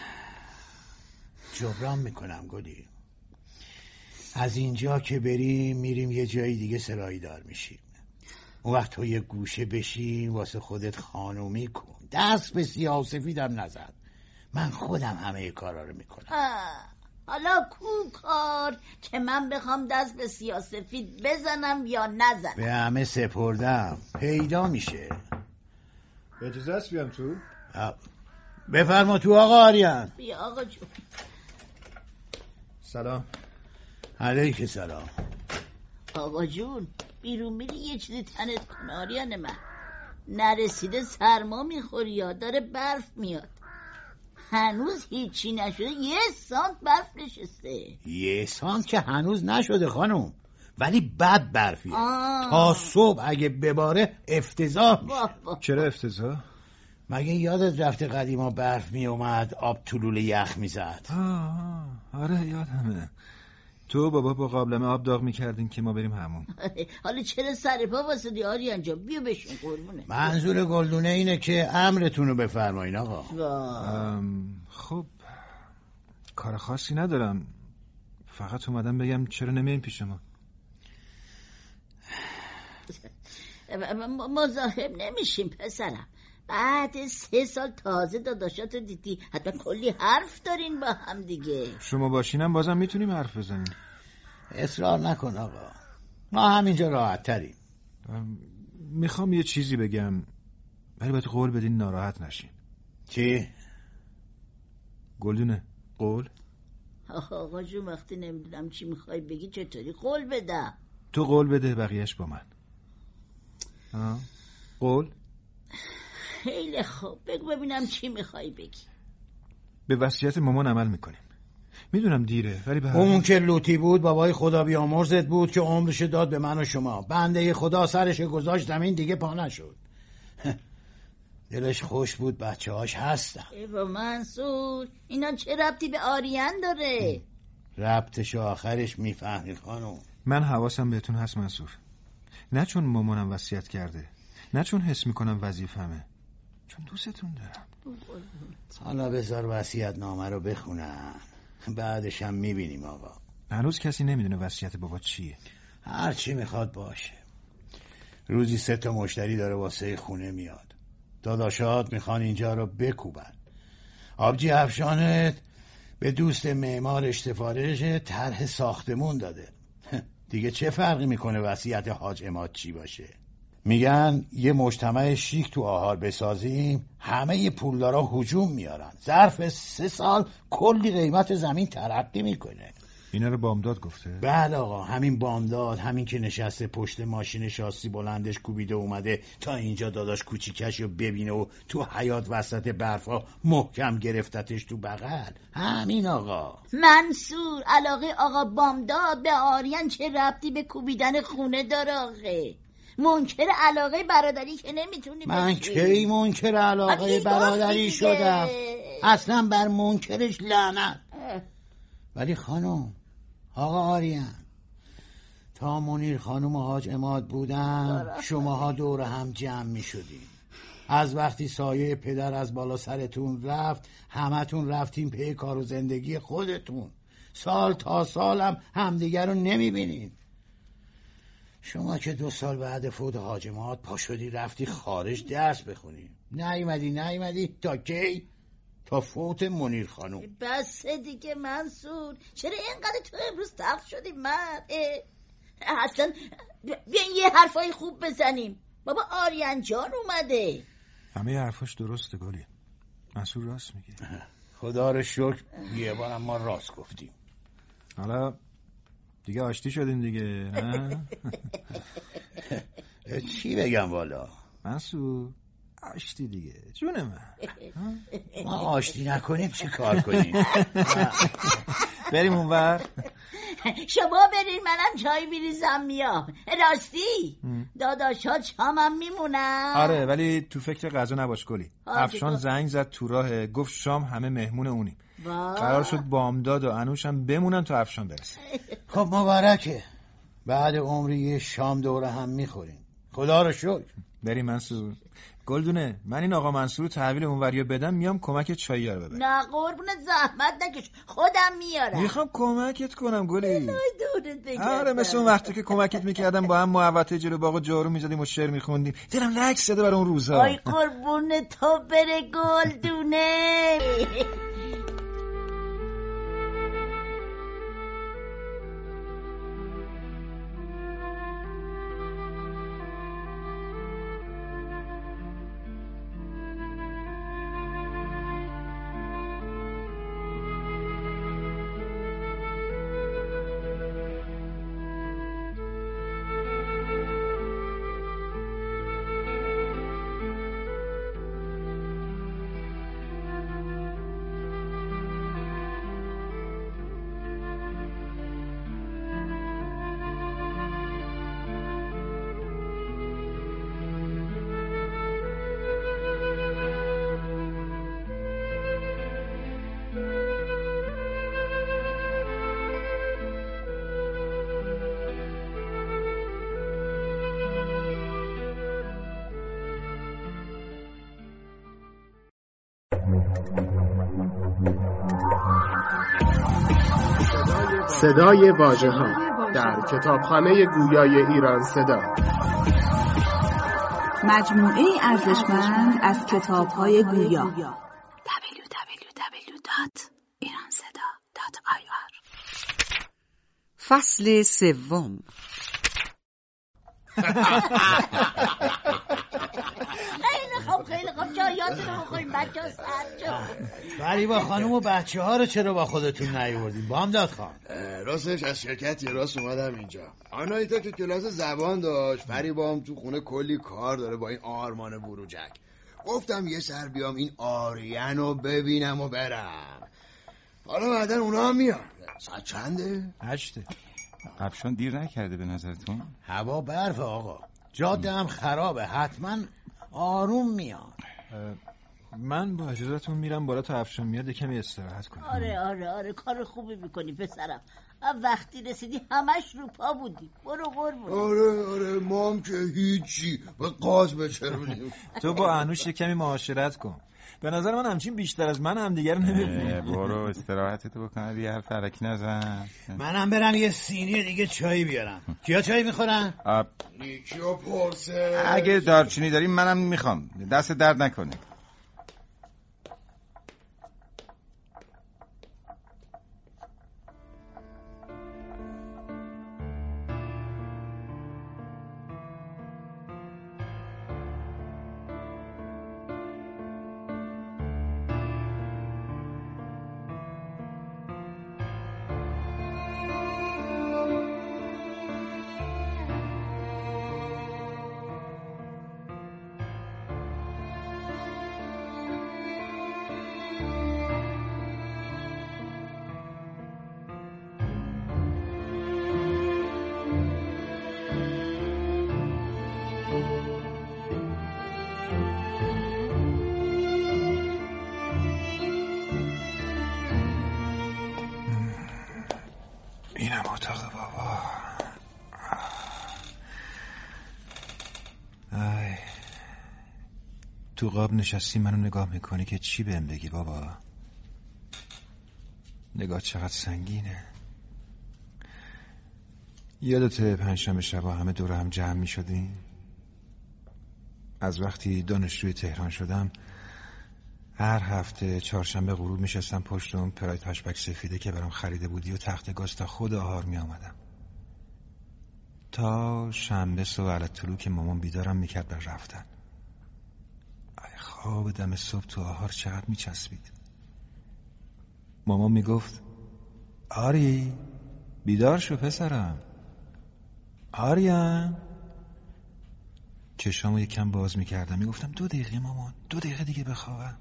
جبران میکنم گلی. از اینجا که بریم میریم یه جایی دیگه سرایی دار میشیم. اون وقت تو یه گوشه بشین واسه خودت خانومی کن. دست به سیاه و سفیدم نزن. من خودم همه کارا رو میکنم. حالا کو کار که من بخوام دست به سیاه‌سفید بزنم یا نزنم؟ به همه سپردم، پیدا میشه. اجازه است بیام تو؟ بفرما تو آقا آریان. بیا آقا جون. سلام. علیک سلام. آقا جون بیرون میری یه چیزی تنت کن آریان من. نرسیده سرما میخوری یا داره برف میاد. هنوز هیچی نشده، 1 سانت برف نشسته. 1 سانت که هنوز نشده خانم، ولی بد برفیه. تا صبح اگه بباره افتضاح میشه. چرا افتضاح؟ مگه یادت رفته قدیما برف می اومد آب تو لوله یخ میزد؟ آره یادمه. تو بابا با قابلمه آب داغ میکردین که ما بریم همون. حالا چرا سر پا واسدی آریان جان؟ بیا بشین قربونه. منظور گلدونه اینه که امرتون رو بفرمایین آقا. خب کار خاصی ندارم، فقط اومدم بگم چرا نمیایم پیش ما. مزاحم نمیشیم پسرم. بعد 3 سال تازه داداشاتو دیدی، حتما کلی حرف دارین با هم دیگه. شما باشینم بازم میتونیم حرف بزنیم. اصرار نکن آقا، ما همینجا راحت تریم. میخوام یه چیزی بگم ولی باید قول بدین ناراحت نشین. چی؟ گلدونه قول؟ آقا جون وقتی نمیدونم چی میخوای بگی چطوری قول بدم؟ تو قول بده بقیهش با من. قول؟ خیلی خوب بگو ببینم چی میخوای بگی. به وصیت مامان عمل میکنیم. میدونم دیره ولی به اون که لوتی بود بابای خدا بیامرزت بود که عمرش داد به من و شما. بنده خدا سرش گذاشت زمین دیگه پا نشد. دلش خوش بود بچه هاش هستن. با منصور اینا چه ربطی به آریان داره؟ ربطش آخرش میفهمی خانم. من حواسم بهتون هست منصور، نه چون مامانم وصیت کرده، نه چون حس میکنم وظیفمه، چون دوستتون دارم. حالا بذار وصیت نامه رو بخونم، بعدش هم میبینیم آقا. هنوز کسی نمیدونه وصیت بابا چیه. هر چی میخواد باشه. روزی 3 تا مشتری داره واسه خونه میاد. داداشات میخوان اینجا رو بکوبن. آبجی افشانت به دوست معمارش سفارش طرح ساختمون داده. دیگه چه فرقی میکنه وصیت حاج عماد چی باشه؟ میگن یه مجتمع شیک تو آهار بسازیم، همه ی پولدارا هجوم میارن، ظرف 3 سال کلی قیمت زمین ترقی میکنه. اینا رو بامداد گفته؟ بله آقا، همین بامداد، همین که نشسته پشت ماشین شاسی بلندش کوبیده اومده تا اینجا داداش کوچیکش رو ببینه و تو حیاط وسط برفا محکم گرفتتش تو بغل. همین آقا. منصور علاقه آقا بامداد به آریان چه ربطی به کوبیدن خونه داره آقا؟ منکر علاقه برادری که نمیتونی من کی منکر علاقه برادری شدم؟ اصلا بر منکرش لعنت. ولی خانم، آقا آریان، تا منیر خانم و حاج عماد بودن شماها دور هم جمع می شدین. از وقتی سایه پدر از بالا سرتون رفت همتون رفتین پی کار و زندگی خودتون. سال تا سالم همدیگر رو نمی بینین. شما که 2 سال بعد فوت حاج عماد پا شدی رفتی خارج درس بخونی. نیومدی تا کی؟ تا فوت منیر خانم. بس دیگه منصور، چرا اینقدر تو امروز تلخ شدی؟ من اصلا بیاین یه حرفای خوب بزنیم. بابا آریان جان اومده. همه حرفاش درسته گلی، منصور راست میگه. خدا رو شکر یه بارم ما راست گفتیم. حالا دیگه آشتی شدیم دیگه. چی بگم والا منصور؟ آشتی دیگه جون من. ما آشتی نکنیم چی کار کنیم؟ بریم اونور. شما برین منم چای میریزم میام. راستی داداشات شامم میمونم. آره ولی تو فکر غذا نباش گلی. افشان زنگ زد تو راه، گفت شام همه مهمون اونیم. قرار شد بامداد و انوشم بمونن تا افشان برسه. خب مبارکه، بعد عمری یه شام دوره هم میخوریم. خدا رو شکر. بریم منصور. گلدونه من این آقا منصور رو تحویل اونوریا بدم میام کمک چایی رو ببرم. نه قربونت زحمت نکش، خودم میارم. میخوام کمکت کنم گلی. دورت بگردم. آره مثل اون وقتی که کمکت میکردم با هم محوطه جلو باغ جارو میزدیم و شعر میخوندیم. دلم لک زده برای اون روزا. آی قربون تو بره گلدونه. صدای واژه‌ها در کتابخانه گویای ایران صدا. مجموعه ارزشمند از کتاب‌های گویا. www.iranseda.ir فصل سوم. خیلی خوب جایاتون رو بخوریم بچه ها سرجا. فریبا خانم و بچه ها رو چرا با خودتون نیاوردین؟ بامداد خان راستش از شرکت یه راست اومدم اینجا. آنایتا که کلاس زبان داشت، فریبا هم تو خونه کلی کار داره با این آرمان بروجک. گفتم یه سر بیام این آریان رو ببینم و برم. حالا بعدن اونا هم میان. ساعت چنده؟ 8. افشان دیر نکرده به نظرتون؟ هوا برف آقا، جاده هم خرابه، حتما آروم میاد. من با اجازهتون میرم بالا تا افشان میاد کمی استراحت کنم. آره کار خوبی میکنی پسرم. وقتی رسیدی همش رو پا بودی. برو قربون. آره ما هم که هیچی به قاز بچرونیم. تو با انوش کمی معاشرت کن. به نظر من همچین بیشتر از من هم دیگر نمیبینه. برو استراحتتو بکن، یه حرف علکی نزن. منم برم یه سینی دیگه چای بیارم. کیا چای میخورن؟ یکیو پرسه. اگه دارچینی داریم منم میخوام، دست درد نکنه. اینم اتاق بابا. تو قاب نشستی منو نگاه میکنی که چی بهم بگی بابا؟ نگاه چقدر سنگینه. یادته پنجشنبه شبا همه دور هم جمع میشدیم؟ از وقتی دانشجوی تهران شدم هر هفته چهارشنبه غروب میشستم پشت اون پراید هاشبک سفیده که برام خریده بودی و تخت گاز تا خود آهار میآمدم تا شنبه صبح علی طلوع که مامان بیدارم میکرد بر رفتن. خواب دم صبح تو آهار چقدر میچسبید. مامان میگفت آری بیدار شو پسرم. آریان. چشامو یکم باز میکردم میگفتم 2 دقیقه مامان، 2 دقیقه دیگه بخوابم.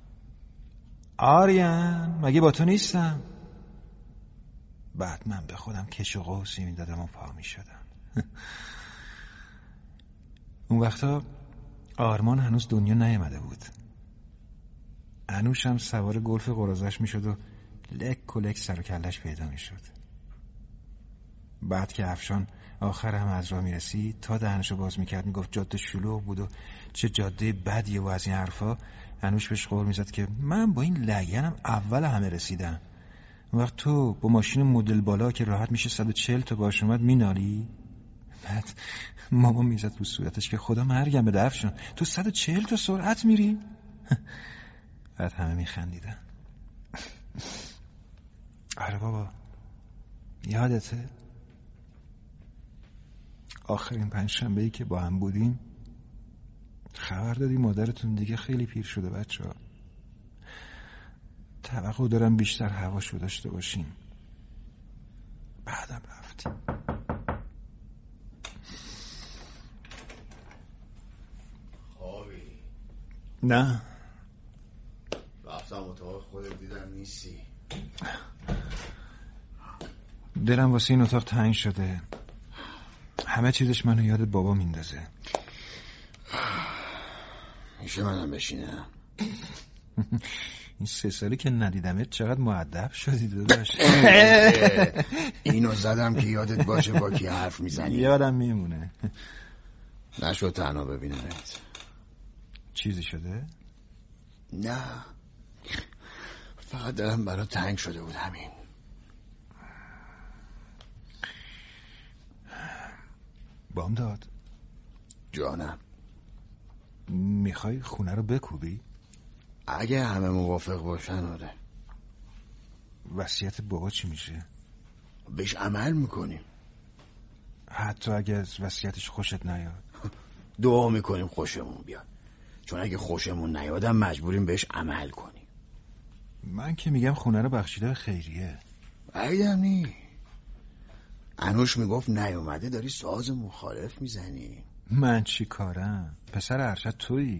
آریان مگه با تو نیستم؟ بعد من به خودم کش و قوسی میدادم و پا میشدم. اون وقتا آرمان هنوز دنیا نیامده بود. انوش هم سوار گلف قرازش میشد و لک و لک سر و کلش پیدا میشد. بعد که افشان آخر هم از راه میرسید تا دهنشو باز میکرد میگفت جاده شلوغ بود و چه جاده بدیه و از این حرفا، انوش بهش قول میزد که من با این لگنم اول همه رسیدم. وقت تو با ماشین مدل بالا که راحت میشه 140 تا باش اومد مینالی. بعد ماما میزد رو صورتش که خدا مرگم بده افشان تو 140 تا سرعت میری؟ بعد همه میخندیدن. آره بابا یادته آخرین پنجشنبه‌ای که با هم بودیم خبر دادی مادرتون دیگه خیلی پیر شده بچه‌ها. توقع دارم بیشتر هواشو داشته باشیم. بعدم رفتیم. خوابی؟ نه رفتم اتاق خودت دیدم نیستی. دلم واسه این اتاق تنگ شده. همه چیزش منو یاد بابا میندازه. میشه منم بشینم؟ این 3 سالی که ندیدمت چقدر مؤدب شدی داداش. اینو زدم که یادت باشه با کی حرف میزنی. یادم میمونه. نشد تنها ببینمت. چیزی شده؟ نه فقط دلم برا تنگ شده بود همین. بامداد جانم، میخوای خونه رو بکوبی؟ اگه همه موافق باشن آره. وصیت بابا چی میشه؟ بهش عمل میکنیم. حتی اگه از وصیتش خوشت نیاد؟ دعا میکنیم خوشمون بیاد، چون اگه خوشمون نیادم مجبوریم بهش عمل کنیم. من که میگم خونه رو بخشیده به خیریه. بعیدم نی. انوش میگفت نیومده داری ساز مخالف میزنی. من چی کارم؟ پسر ارشد تویی.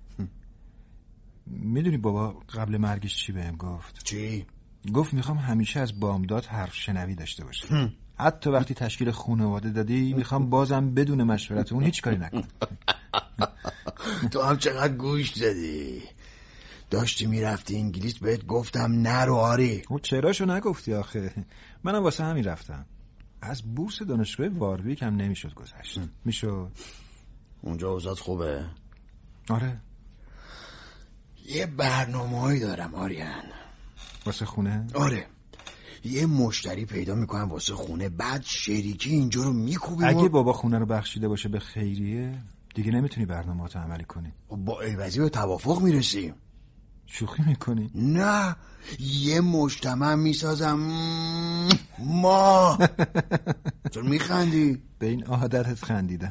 میدونی بابا قبل مرگش چی بهم گفت؟ چی؟ گفت میخوام همیشه از بامداد حرف شنوی داشته باشه. حتی وقتی تشکیل خانواده دادی میخوام بازم بدون مشورت اون هیچ کاری نکنم. تو هم چقدر گوش دادی. داشتی میرفتی انگلیس بهت گفتم نرو آری. چراشو نگفتی آخه؟ منم واسه همین رفتم. از بورس دانشگاه وارویک هم نمیشد گذشت. میشد. اونجا اوضاعت خوبه؟ آره. یه برنامه‌ای دارم آریان. واسه خونه؟ آره. یه مشتری پیدا میکنم واسه خونه، بعد شریکی اینجا رو میکوبیم. اگه بابا خونه رو بخشیده باشه به خیریه دیگه نمیتونی برنامه‌اتو عملی کنی. با عوضی به توافق میرسیم. شوخی میکنی؟ نه، یه مجتمع میسازم. ما چون میخندی؟ به این عادتت خندیدم.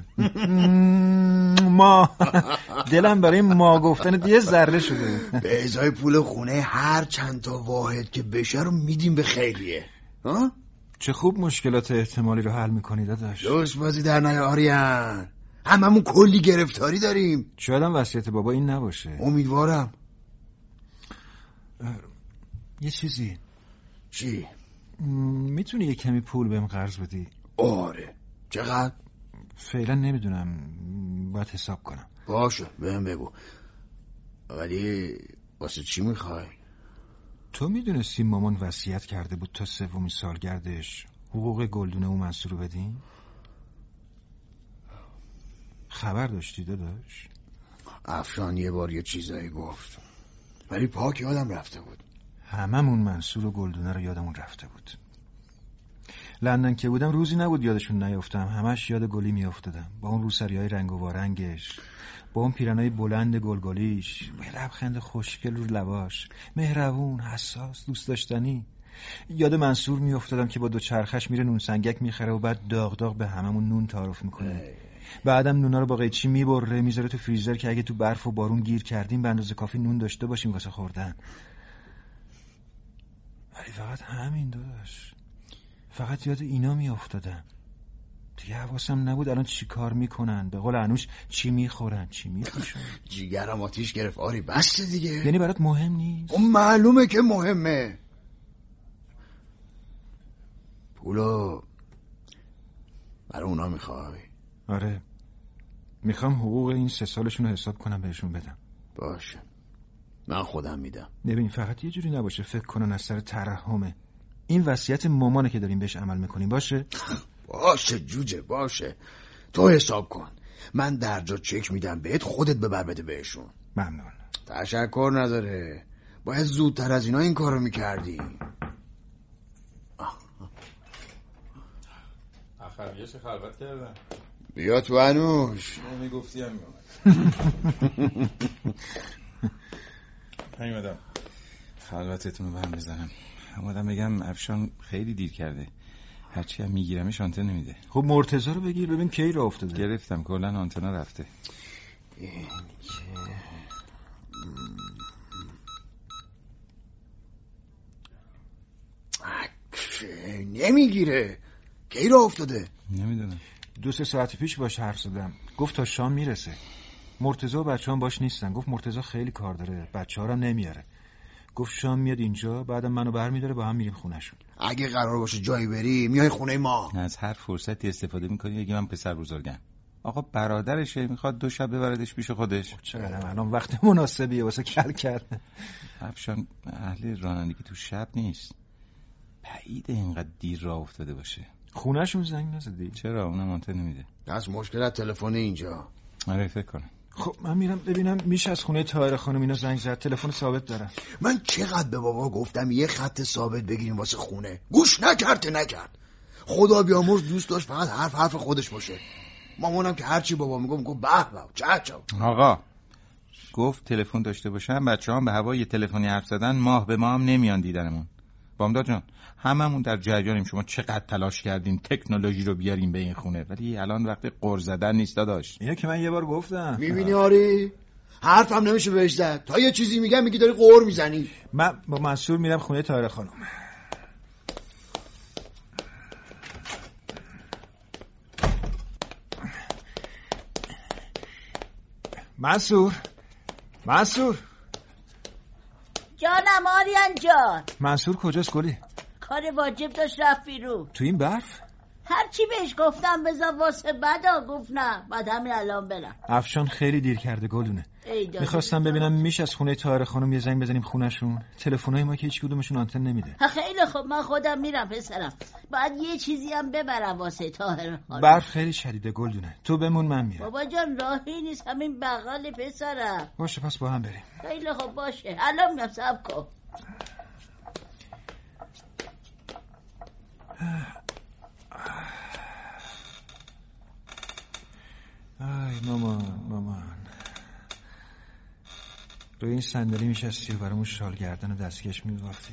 ما دلم برای ما گفتن یه ذره شده. به ازای پول خونه هر چند تا واحد که بشه رو میدیم به خیریه. ها؟ چه خوب مشکلات احتمالی رو حل میکنی داداش. دوست بازی در نیارین. هممون کلی گرفتاری داریم. شاید هم وصیت بابا این نباشه. امیدوارم. یه چیزی. چی؟ میتونی یه کمی پول بهم قرض بدی؟ آره. چقدر؟ فعلا نمیدونم، باید حساب کنم. باشه بهم بگو. ولی واسه چی میخوای؟ تو میدونستی مامان وصیت کرده بود تا 3 سالگردش حقوق گلدونه و منصور رو بدین؟ خبر داشتی داداش؟ افشان یه بار یه چیزایی گفت ولی پاک یادم رفته بود. هممون منصور و گلدونه رو یادمون رفته بود. لندن که بودم روزی نبود یادشون نیافتم. همش یاد گلی میافتادم، با اون روسریای رنگ و وارنگش، با اون پیرنای بلند گلگلیش، با لبخند خوشگل رو لباش، مهربون، حساس، دوست داشتنی. یاد منصور میافتادم که با 2 چرخش میره نون سنگک میخره و بعد داغ داغ به هممون نون تعارف میکنه. بعدم نونا رو با قیچی میبره میذاره تو فریزر که اگه تو برف و بارون گیر کردیم به اندازه کافی نون داشته باشیم واسه خوردن. ولی فقط همین داداش، فقط یاد اینا میافتادم. دیگه حواسم نبود الان چی کار میکنن، به قول انوش چی میخورن چی میپوشن. جیگرم آتیش گرفت آری، بس دیگه. یعنی برات مهم نیست؟ اون معلومه که مهمه. پولو برای اونا میخوای؟ آره، میخوام حقوق این 3 سالشون رو حساب کنم بهشون بدم. باشه، من خودم میدم. ببین فقط یه جوری نباشه فکر کنن از سر ترحمه. این وصیت مامانه که داریم بهش عمل میکنیم. باشه؟ باشه جوجه، باشه. تو حساب کن، من درجا چک میدم بهت، خودت ببر بده بهشون. ممنون. تشکر نداره، باید زودتر از اینا این کارو میکردی. اخریش خلوت کردم. بیا تو انوش. نمیگفتی هم میامد. خلوتتون رو برم بزنم. اومدم بگم افشان خیلی دیر کرده، هرچی هم میگیرمش آنتن نمیده. خب مرتضی رو بگیر ببین کی راه افتاده. گرفتم، کلا آنتنا رفته. این که نمیگیره. کی راه افتاده؟ نمیدونم. 2-3 ساعت پیش باش حرف زدم، گفت تا شام میرسه. مرتضی و بچه‌هام باش نیستن، گفت مرتضی خیلی کار داره، بچه‌ها رو نمیاره. گفت شام میاد اینجا، بعدم منو برمی‌داره با هم میریم خونه‌شون. اگه قرار باشه جایی بری میای خونه ما. از هر فرصتی استفاده میکنی بگی من پسر بزرگم. آقا برادرشه، میخواد 2 شب ببردش پیش خودش. چقدر الان وقت مناسبیه واسه کل کرد. افشان اهل رانندگی تو شب نیست. بعید اینقدر دیر راه افتاده باشه. خونه‌شون زنگ نزدی؟ چرا؟ اونم آنتن نمیده. دست مشکلت تلفن اینجا. آره فکر کنم. خب من میرم ببینم میشه از خونه طاهر خانم اینا زنگ زد. تلفن ثابت دارم. من چقدر به بابا گفتم یه خط ثابت بگیریم واسه خونه، گوش نکرد. خدا بیامرز دوست داشت فقط حرف خودش باشه. مامانم که هرچی بابا میگم به چه آقا گفت تلفن داشته باشم، بچه‌ها به هوای تلفنی حرف زدن ماه به ماه هم نمیان دیدنمون. بامداد جان هممون در جریانیم شما چقدر تلاش کردین تکنولوژی رو بیاریم به این خونه، ولی الان وقت قر زدن نیست داداش. اینو که من یه بار گفتم. میبینی آری حرفم نمیشه بهش زد، تا یه چیزی میگم میگی داری قر میزنی. من با منصور میرم خونه طاهره خانم. منصور جانم آریان جان. منصور کجاست گلی؟ کار واجب داشت رفت بیرون. تو این برف؟ هرچی بهش گفتم بذار واسه بعدا، گفت نه بعد همین الان برم. افشان خیلی دیر کرده گلونه. میخواستم ببینم میشه از خونه طاهره خانم یه زنگ بزنیم خونه‌شون. تلفن‌های ما که هیچ کدومشون آنتن نمیده. خیلی خب من خودم میرم پسرم، بعد یه چیزی هم ببرم واسه طاهره خانم. برف خیلی شدیده گلدونه، تو بمون من میرم. بابا جان راهی نیست، همین بغل پسرم. باشه پس با هم بریم. خیلی خب باشه الان میام، صبر کن. آی مامان روی این صندلی میشستی و برامون شال گردن و دستکش می‌بافتی.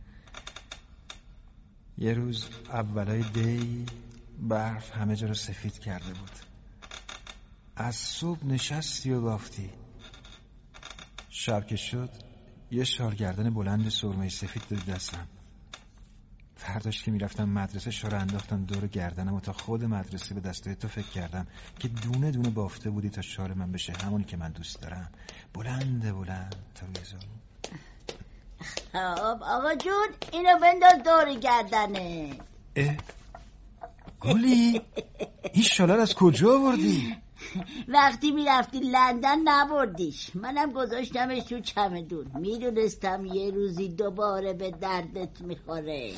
یه روز اولای دی برف همه جا رو سفید کرده بود، از صبح نشستی و بافتی. شب که شد یه شال گردن بلند سرمه سفید داد دستم. فرداش که میرفتم مدرسه شال انداختم دور گردنم و تا خود مدرسه به دستای تو فکر کردم که دونه دونه بافته بودی تا شال من بشه همونی که من دوست دارم، بلند تا روی زانو. خب آقا جون اینو بنداز دور گردنه. گلی این شال از کجا آوردی؟ وقتی میرفتی لندن نبردیش، منم گذاشتمش تو چمدون، میدونستم یه روزی دوباره به دردت میخوره.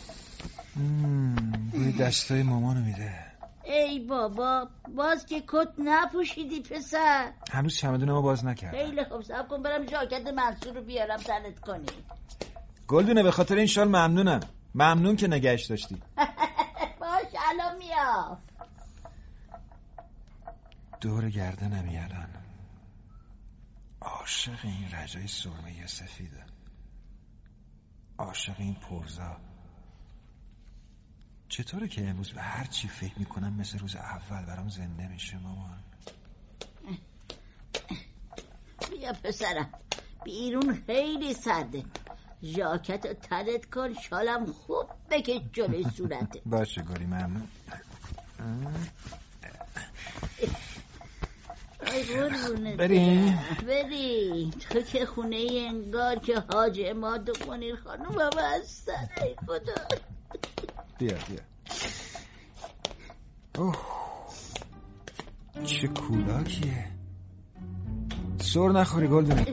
بوی دستای مامانو میده. ای بابا باز که کت نپوشیدی پسر؟ هنوز چمدونمو باز نکردم. خیلی خوب صبر کن برم ژاکت منصور رو بیارم تنت کنی. گلدونه به خاطر این شال ممنونم. ممنون که نگهش داشتی. باش الان میام. دور گردنمی الان. عاشق این رجای سرمه سفیده، عاشق این پرزا. چطوره که امروز به هر چی فکر میکنم مثل روز اول برام زنده میشه مامان؟ بیا پسرم بیرون خیلی سرده، ژاکت رو تنت کن، شالم خوب بکش جلوی صورته. باشه گلی ممنون. ای قربونت بریم تو که خونه ای انگار که حاج اماد و منیر خانوم هم هستن. ای خدا بیا اوه چه کولاکیه. سر نخوری گلدونه.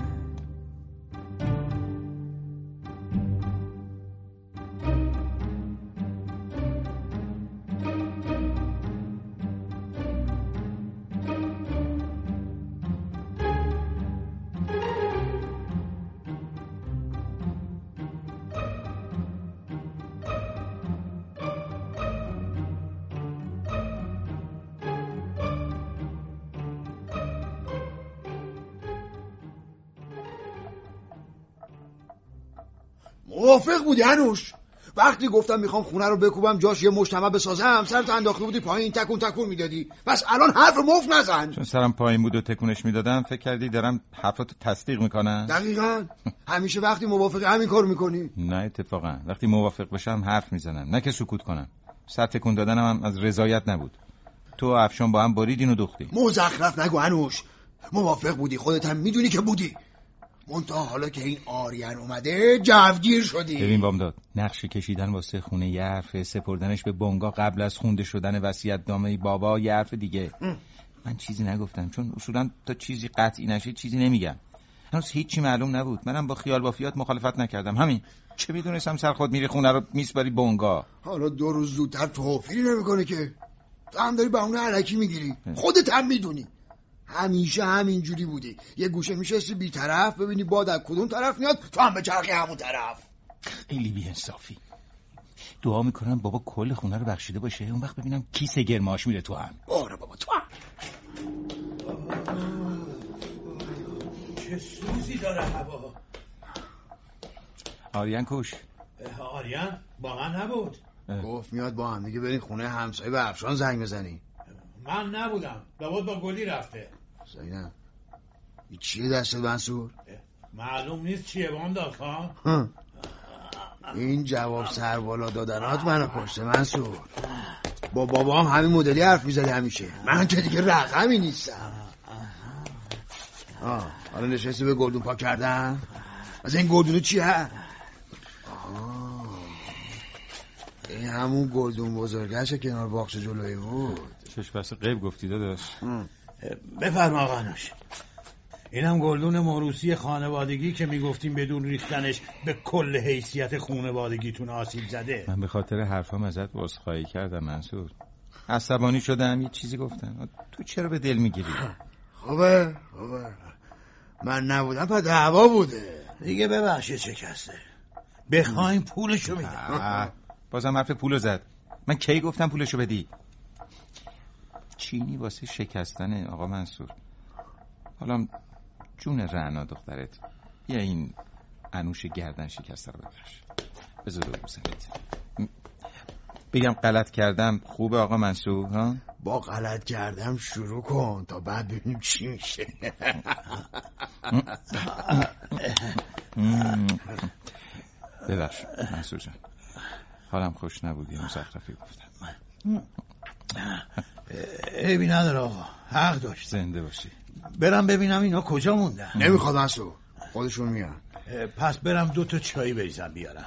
موافق بودی هنوش؟ وقتی گفتم میخوام خونه رو بکوبم جاش یه مجتمع بسازم سرت انداخته بودی پایین تکون میدادی، بس الان حرف مفت نزن. چون سرم پایین بود و تکونش میدادم فکر کردی دارم حرفاتو تصدیق میکنم؟ دقیقاً. همیشه وقتی موافقی همین کار میکنی. نه اتفاقا وقتی موافق بشم حرف میزنم، نه که سکوت کنم. سر تکون دادنم هم از رضایت نبود. تو و افشان با هم بریدین و دوختین. مزخرف نگو هنوش. موافق بودی، خودت هم میدونی که بودی. منتها حالا که این آریان اومده جوگیر شدی. ببین بامداد، نقشه کشیدن واسه خونه یه حرفه، سپردنش به بنگاه قبل از خونده شدن وصیت‌نامه بابا یه حرف دیگه. من چیزی نگفتم چون اصولا تا چیزی قطعی نشه چیزی نمیگم. هنوز هیچی معلوم نبود. منم با خیال بافیات مخالفت نکردم. همین. چه میدونستم سر خود میری خونه رو میسپاری بنگاه. حالا 2 روز زودتر توفیری نمیکنه که تو هم داری بهونه علکی میگیری. خودت هم میدونی همیشه همینجوری بودی. یه گوشه میشستی بی طرف ببینی باد از کدوم طرف میاد تو هم به چرخی همون طرف. خیلی بی‌انصافی. دعا میکنم بابا کل خونه رو بخشیده باشه، اون وقت ببینم کی سگرماش میره تو هم. آره بابا چه سوزی داره هوا. آریان کوش. آریان با من نبود. گفت میاد با هم دیگه برین خونه همسایه به افشان زنگ بزنی. من نبودم، لابد با گلی رفته. زینب این چیه دستت منصور؟ معلوم نیست چیه بامداد خان. این جواب سر بالا دادنات منو کشته منصور. با بابام همین مدلی حرف میزدی همیشه. من که دیگه رقمی نیستم. حالا نشستی به گلدون پاک کردن؟ از این گلدونو چیه؟ این همون گلدون بزرگشه کنار باغچه جلویی بود. چش بسته غیب گفتی داداش. بفرما آقا نوش. اینم گلدون موروثی خانوادگی که میگفتیم بدون ریختنش به کل حیثیت خانوادگیتون آسیب زده. من به خاطر حرفام ازت عذرخواهی کردم منصور. عصبانی شدم، یه چیزی گفتم. تو چرا به دل میگیری؟ خوبه من نبودم پس دعوا بوده دیگه. ببخشید شکسته، بخوایم پولشو میدم. بازم حرف پولو زد. من کی گفتم پولشو بدی؟ چینی واسه شکستن آقا منصور. حالا جون رعنا دخترت، بیا این انوش گردن شکسته رو ببخش. بذار رو بزنید. بگم غلط کردم خوبه آقا منصور؟ ها؟ با غلط کردم شروع کن تا بعد ببینیم چی میشه. ببخش منصور جان، حالم خوش نبود، یه مزخرفی گفتم. عیبی نداره آقا، حق داشت. زنده باشی. برم ببینم اینا کجا موندن. نمیخواد منصور، خودشون میان. پس برم 2 تا چای بریزم بیارم.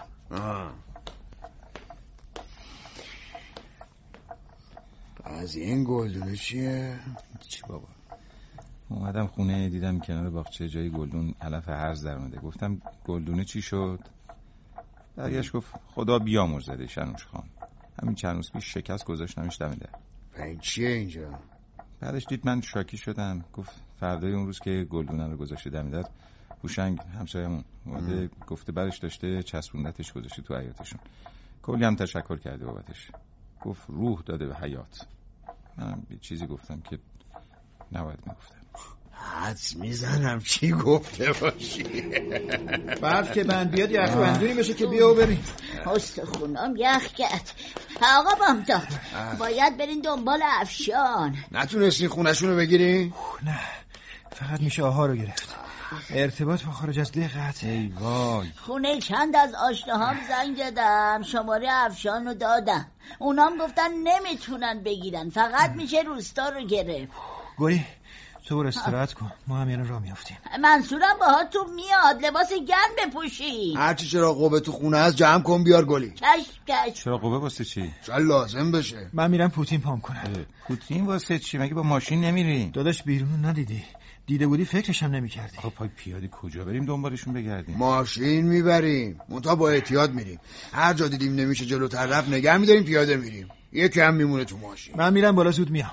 از این گلدونه چیه؟ چی بابا؟ اومدم خونه دیدم کنار باغچه جای گلدون علف هرز در اومده. گفتم گلدونه چی شد؟ برگشت گفت خدا بیامرزده شنوش خان. همین چند روز پیش شکست گذاشتمش دم در. این چیه اینجا؟ بعدش دید من شاکی شدم. گفت فردای اون روز که گلدونه رو گذاشته دم در، هوشنگ همسایه‌مون اومده گفته برش داشته چسبوندتش گذاشته تو حیاطشون. کلی هم تشکر کرده بابتش. گفت روح داده به حیات. منم یه چیزی گفتم که نباید میگفتم. حدس میزنم چی گفته باشی. بعد که بند بیاد یخ بندونی بشه که بیا و بریم. استخونام یخ کرد. آقا بامداد باید برین دنبال افشان. نتونستی خونشونو بگیری؟ نه، فقط میشه آها رو گرفت. ارتباط با خارج از دقت. ای وای. خونه چند از آشناهام زنگ زدم، شماره افشان رو دادم. اونام گفتن نمیتونن بگیرن، فقط میشه روستا رو گرفت. گلی تو برو استراحت کن، ما هم یعنی راه میافتیم. منصورم باهاتون میاد، لباس گرم بپوشی. هرچی چرا قوه تو خونه هست جمع کن بیار گلی. کش چرا قوه واسه چی؟ شاید لازم بشه. من میرم پوتین پام کنم. پوتین واسه چی؟ مگه با ماشین نمیری؟ داداش بیرون ندیدی؟ دیده بودی فکرشم نمی‌کردی. آقا پای پیاده کجا بریم دنبالشون بگردیم؟ ماشین میبریم، منتها با احتیاط میریم. هر جا دیدیم نمیشه جلوتر رفت نگه می‌داریم پیاده میریم. یکی هم میمونه تو ماشین. من میرم بالا زود میام.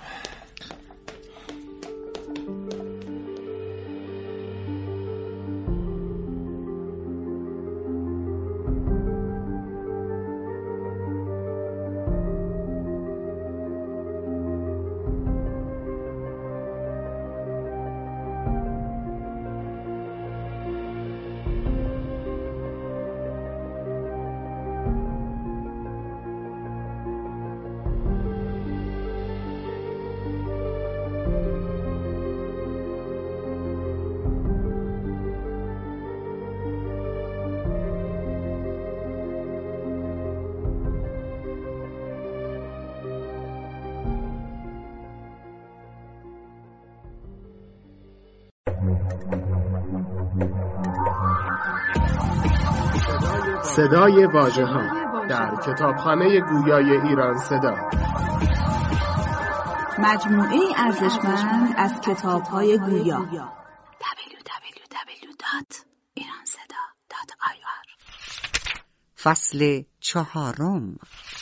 صدای واژه‌ها در کتابخانه گویای ایران صدا، مجموعه ارزشمند از کتاب‌های گویا. www.iranseda.ir فصل 4.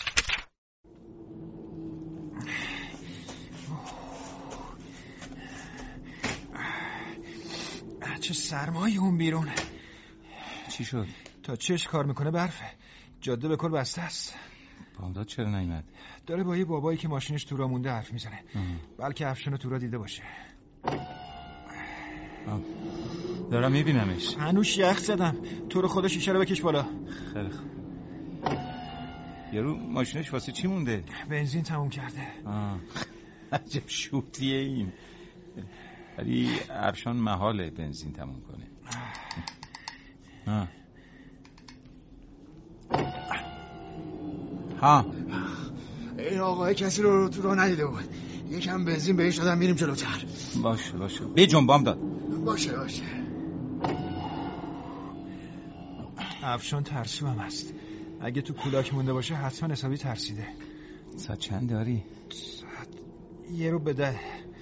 چه سرمایی اون بیرون. چی شد؟ تا چش کار میکنه برفه. جاده به کل بسته است. بامداد چرا نیومد؟ داره با یه بابایی که ماشینش تو راه مونده حرف میزنه. بلکه افشان تو راه دیده باشه. دارم میبینمش. هنوز یخ زدم. تو رو خدا شیشه رو بکش بالا. خیلی خوب. یارو ماشینش واسه چی مونده؟ بنزین تموم کرده. عجب شوتیه این. ولی افشان محاله بنزین تموم کنه. این آقای کسی رو تو راه ندیده بود. یکم بنزین بهش دادم میریم جلوتر. باشه به جنبام داد. باشه افشان ترسو هم هست. اگه تو کولاک مونده باشه حتما حسابی ترسیده. ساعت چند داری؟ ساعت 1:10.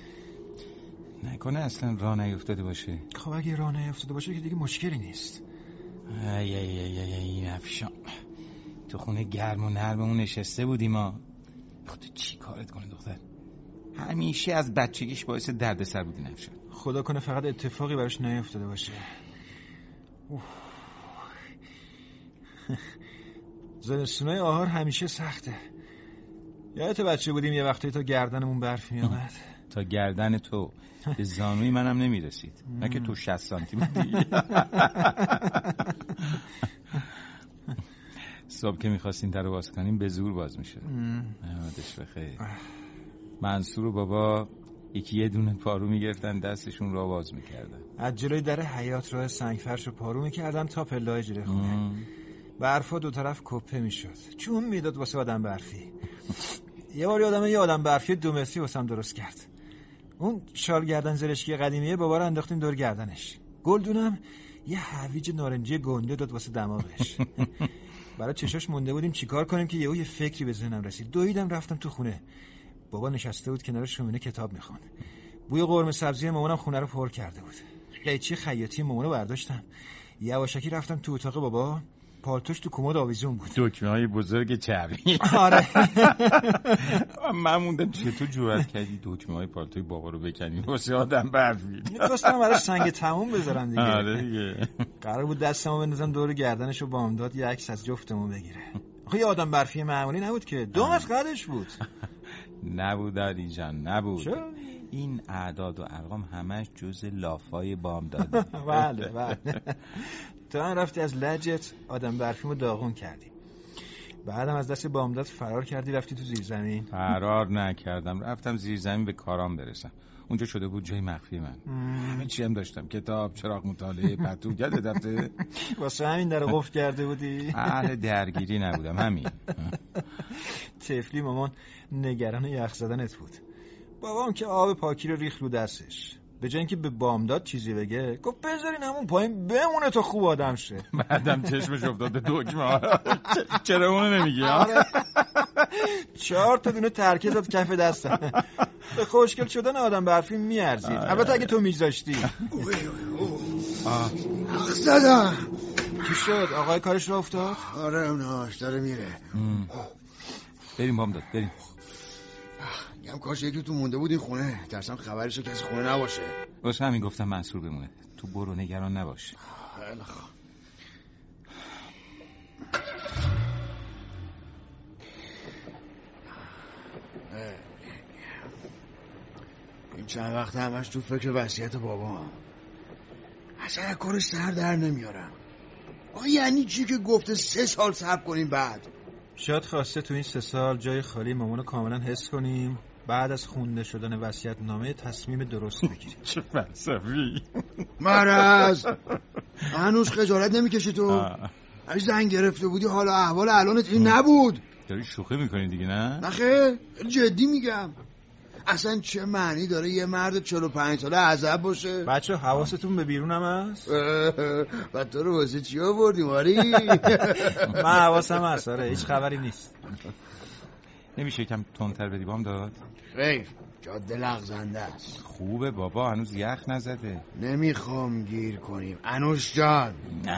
نکنه اصلا راه نیفتاده باشه. خب اگه راه نیفتاده باشه که دیگه مشکلی نیست. این افشان تو خونه گرم و نرممون نشسته بودیم ما. خدا چی کارت کنه دختر؟ همیشه از بچگیش باعث دردسر بودی افشان. خدا کنه فقط اتفاقی براش نیفتاده باشه. زمستونای آهار همیشه سخته. یادت بچه بودیم یه وقتی تا گردنمون برف می آمد؟ تا گردن تو به زانوی منم نمی رسید. نه که تو 60 سانتی بودی. صبح که میخواستین در رو باز کنیم به زور باز میشد. نمادش بخیر. منصور و بابا یه دونه پارو میگرفتن دستشون را باز میکردن. از جلوی در حیاط راه سنگفرش رو پارو میکردن تا پله‌های جلوی خونه. برفا دو طرف کپه میشد. چون میداد واسه آدم برفی. یه بار یه آدم برفی 2 متری واسم درست کرد. اون شال گردن زرشکی قدیمیه بابا رو انداختیم دور گردنش. گلدونم یه هویج نارنجی گنده داد واسه دماغش. برای چشاش مونده بودیم چیکار کنیم که یه فکری به ذهنم رسید. دویدم رفتم تو خونه. بابا نشسته بود کنار شومینه کتاب میخوند. بوی قرمه سبزی مامانم خونه رو پر کرده بود. قیچی خیاطی مامانو برداشتم. یواشکی رفتم تو اتاق بابا. پالتوش تو کمد آویزون بود. دکمه‌های بزرگ چرمی. آره. من موندم چطور جرأت کردی دکمه‌های پالتوی بابا رو بکنی واسه آدم برفی؟ می‌خواستم براش سنگ تموم بذارم دیگه. آره دیگه. قرار بود دستمو بندازم دور گردنشو بامداد یه عکس از جفتمون بگیره. آخه یه آدم برفی معمولی نبود که 2 متر قدش بود. نبود علی جان نبود. چرا؟ این اعداد و ارقام همش جز لافای بامداده. بله. تو هم رفتی از لجت آدم برفیمو داغون کردی. بعدم از دست بامداد فرار کردی رفتی تو زیرزمین. فرار نکردم، رفتم زیرزمین به کارام برسم. اونجا شده بود جای مخفی من. همه چی هم داشتم، کتاب، چراغ مطالعه، پتو، گرد دفتر. واسه همین در قفل کرده بودی؟ اهل درگیری نبودم همین. طفلی مامان نگران یخ زدنت بود. بابام که آب پاکی رو ریخت رو دستش. به جای اینکه به بامداد چیزی بگه گفت بذارین همون پایین بمونه تا خوب آدم شه. بعدم چشمش افتاد دکمه. چرا اونو نمیگی؟ 4 تا دونه ترکه زد کف دستم. به خوشگل شدن آدم برفی میارزید. البته اگه تو میذاشتی. اخ زدم. چی شد؟ آقای کارش رو افتاد؟ آره اوناش داره میره. بریم بامداد بریم. هم کاش یکی تو مونده بود این خونه. ترسم خبرش کسی خونه نباشه. واسه همین گفتم منصور بمونه. تو برو نگران نباش. خیلی خوب. این چند وقت همش تو فکر وصیت بابام. اصلا از کارش سر در نمیارم. یعنی چی که گفته 3 سال صبر کنیم بعد؟ شاید خواسته تو این 3 سال جای خالی مامانو کاملا حس کنیم، بعد از خونده شدن وصیت‌نامه تصمیم درست بگیریم. چه فلسفی. مرض هنوز خجالت نمیکشی تو؟ اگه زنگ گرفته بودی حالا احوال الانت این نبود. داری شوخی میکنی دیگه نه؟ نخیر جدی میگم. اصلا چه معنی داره یه مرد 45 ساله عزب باشه؟ بچه حواستون به بیرون هم هست؟ و تو رو واسه چی آوردی ماری؟ من حواسم هست. آره هیچ خبری نیست. نمیشه کم تندتر بدی بامداد؟ خیر جاده لغزنده است. خوبه بابا هنوز یخ نزده. نمیخوام گیر کنیم. انوش جان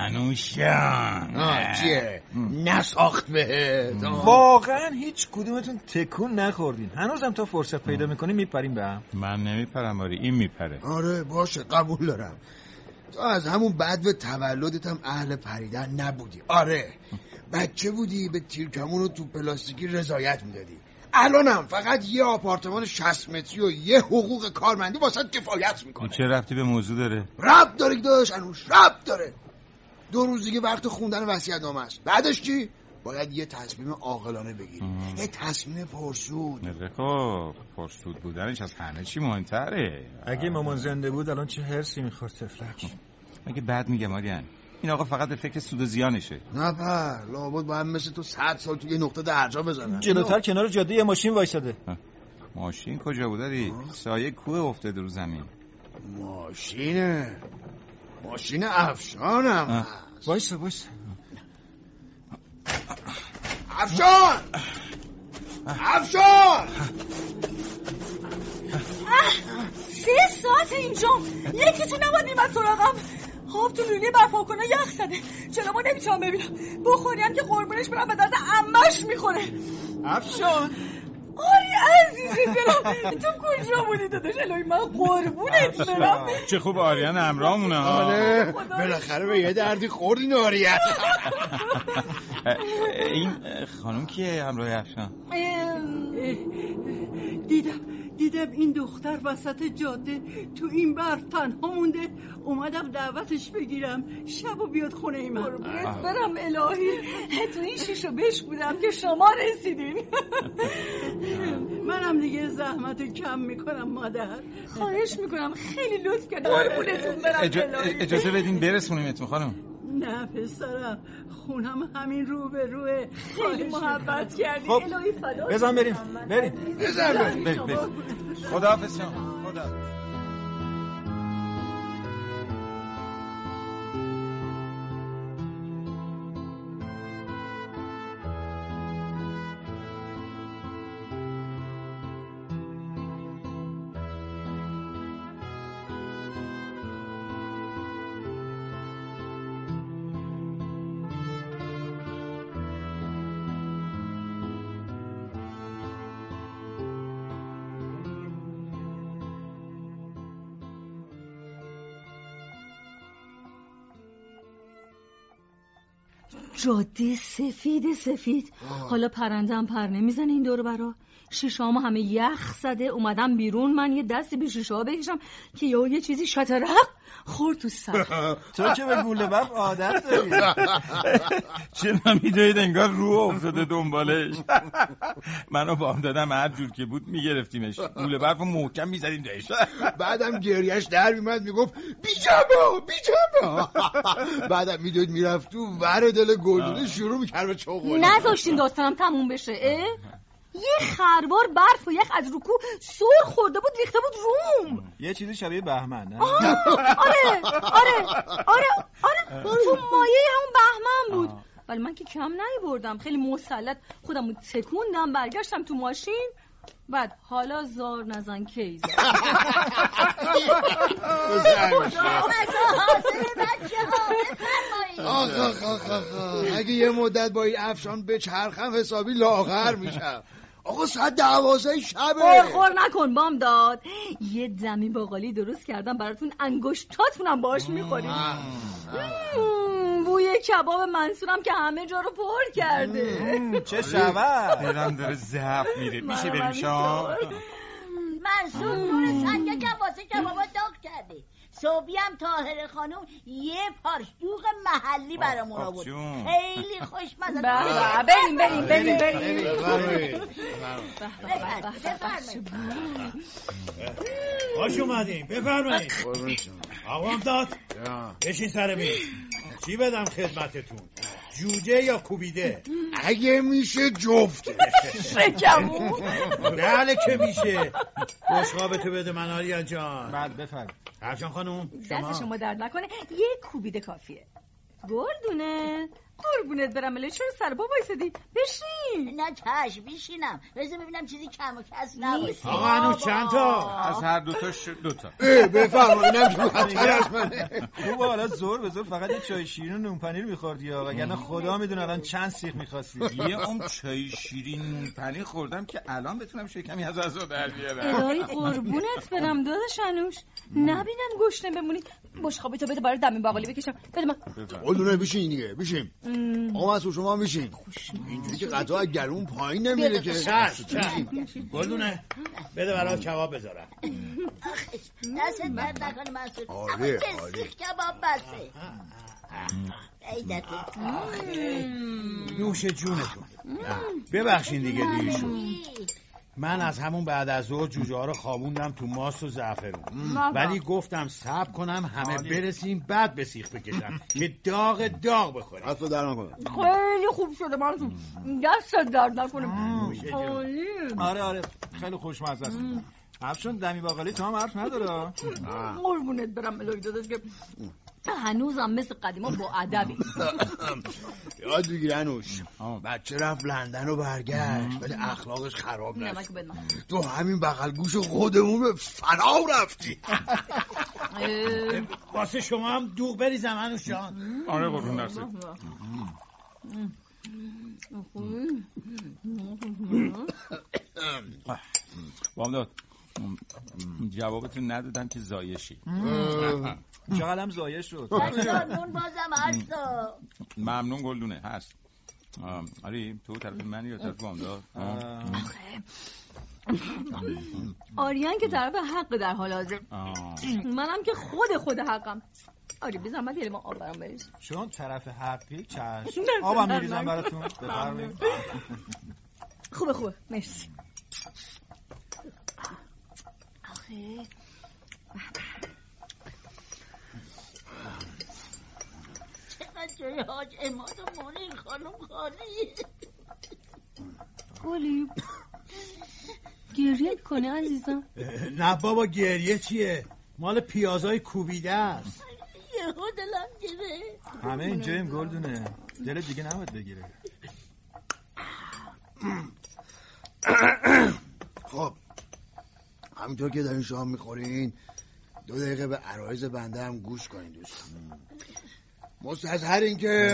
چیه؟ نساخت بهت. واقعا هیچ کدومتون تکون نخوردین. هنوزم تا فرصت پیدا میکنیم میپریم به هم. من نمیپرم باری این میپره. آره باشه قبول دارم. تو از همون بدو تولدت هم اهل پریدن نبودی. آره بچه بودی به تیرکمون و تو پلاستیکی رضایت میدادی. الانم فقط یه آپارتمان 60 متری و یه حقوق کارمندی واسه کفایت میکنه. چه ربطی به موضوع داره؟ ربط داره داداش انوش، ربط داره. 2 روز دیگه وقت خوندن وصیت‌نامه است. بعدش چی؟ باید یه تصمیم عاقلانه بگیری. یه تصمیم پرسود. خب پرسود بودنش از همه چی مهمتره. اگه مامان زنده بود الان چه هرسی میخورد تفلک. مگه بد میگم آریان؟ این آقا فقط به فکر سود و زیانشه. نه پر لابد باید مثل تو 100 سال تو یه نقطه درجا بزنن. جلوتر کنار جاده یه ماشین وایساده. ماشین کجا بود داری؟ سایه کوه افتاده رو زمین. ماشین افشانم. وایسا افشان 3 ساعت اینجام، یکیتون نباید میمد سراغم. خواب تو لوله برپا کنه یخ زده، جلومو نمیتونم ببینم. بخوریم که قربونش برم به درد عمش میخوره. افشان آری عزیز دلم، تو کجا بودی داداش؟ الهی من قربونت برم. چه خوب آریان همراهمونه. آره بالاخره به یه دردی خوردین آریان. این خانم کیه همراه افشان؟ دیدم این دختر وسط جاده تو این برف تنها مونده، اومدم دعوتش بگیرم شبو بیاد خونه من. قربونت برم الهی، تو این شیشو بش بودم که شما رسیدین. منم دیگه زحمتو کم میکنم مادر. خواهش میکنم، خیلی لطف کردی. قربونتون برم الهی. اجازه بدین برسونیمتون خانم. نه پسرم، خونم همین رو به روه. خیلی محبت کردی. خب الهی فدا. بزن بریم. بریم. خداحافظ شما. خدا. جاده سفید. حالا پرندم پر نمیزنه این دور برا. شیشه‌هامو همه یخ زده. اومدم بیرون، من یه دستی به شیشه‌ها بکشم که یه چیزی شترق خورد تو سر. تو که به گوله برف عادت داری. چه نمیدونید انگار رو افتاده دنبالش. منو بام دادم هر جور که بود میگرفتیمش، گوله برفو محکم میزدیم جایش. بعدم گریهش در میمد میگفت بیجمع. بعدم میدوید میرفت تو ور دل گلدونه شروع میکرد به چغلی. نذاشتین داستانم تموم بشه. یه خروار برف و یخ از رکو سر خورده بود، ریخته بود روم. یه چیزی شبیه بهمن نه؟ آره تو مایه همون بهمن بود. ولی من که کم نیاوردم، خیلی مسلط خودمو تکوندم، برگشتم تو ماشین. بعد حالا زار نزن کیزا. اگه یه مدت با این افشان به چرخم حسابی لاغر میشم. آقا ساعت 12 شبه. خور نکن بامداد. یه دمی باقالی درست کردم براتون، انگشتاتونم باش میخوریم. بوی کباب منصورم که همه جا رو پر کرده. چه شود؟ دلم داره ضعف میره. میشه بریم شام؟ منصور نور سنگه که واسه کبابا داغ کرده. صبحی هم طاهره خانم یه پارچ دوغ محلی برامون آورد، خیلی خوشمزه. بریم. خوش اومدیم، بفرمایید. آقام داد بشین سر میز. چی بدم خدمتتون؟ جوجه یا کوبیده؟ اگه میشه جفت. شکمون. بله که میشه. بشقابتو بده من آریا جان. بعد بفرمایید. افشان خانم دست شما درد نکنه، یه کوبیده کافیه. گلدونه قربونت برم، ولی چرا سر با وایسادی؟ بشین. نه چشم بشینم، بذار ببینم چیزی کم و کس نباشه. آقا هنوز چند تا؟ از هر دوتاش 2 تا. بفرمایید. اینم جوهرتر از منه. خوبه حالا زور به زور فقط یه چای شیرین و نون پنیر می‌خوردی یا وگرنه خدا میدونه الان چند سیخ می‌خواستی. یه عمر چای شیرین نون پنیر خوردم که الان بتونم شکمی از غذا در بیارم. الهی قربونت برم داداش انوش، نبینم گشنه بمونی. بشقابتو بده برای دمی باقالی بکشم. بده من. گلدونه بشین دیگه، بشین. آقا مسئول شما میشین. اینجوری که قطعا از گلون پایین نمیره که. چشم گلدونه بده برای کباب بذارم. دست درد نکنه مسئول. عالی کباب بسه. نوش جونتون. ببخشین دیگه دیر شد. من از همون بعد از ظهر جوجه ها رو خوابوندم تو ماست و زعفرون، ولی گفتم صبر کنم همه برسیم بعد به سیخ بکشم که داغ بخوریم. حتی در نکنه. خیلی خوب شده منصور، دست درد نکنه. آره خیلی خوشمزه است. افشان دمی باقالی تو هم حرف نداره. قربونت برم الهی داداش که هنوزم مثل قدیما با ادبی. یاد بگیر انوش، بچه رفت لندن و برگشت ولی اخلاقش خراب نشد. تو همین بغل گوش خودمون به فنا رفتی. واسه شما هم دوغ بریزم انوش جان. آره قربون درسته. بامداد جوابتون ندادم که زایشی. چقدرم زایش شد. نون بازم هست. ممنون گلدونه هست. آری تو طرف منی یا طرف بامداد؟ آریان که طرف حق در حال حاضر، منم که خود حقم. آری بی زحمت یه لیوان آب برام بریز. چون طرف حقی چشم آبم میریزم براتون. بفرمایید. خوبه مرسی. آخه چقدر جای حاج اماد و مونین خانم خالیه. گلی گریه کنه عزیزم. نه بابا گریه چیه؟ مال پیازای کوبیده است. یهو دلم گیره. همه اینجاییم گلدونه، دل دیگه نباید بگیره. خب همینطور که دارین شام میخورین 2 دقیقه به عرایض بنده هم گوش کنین دوستان. مستظهرین که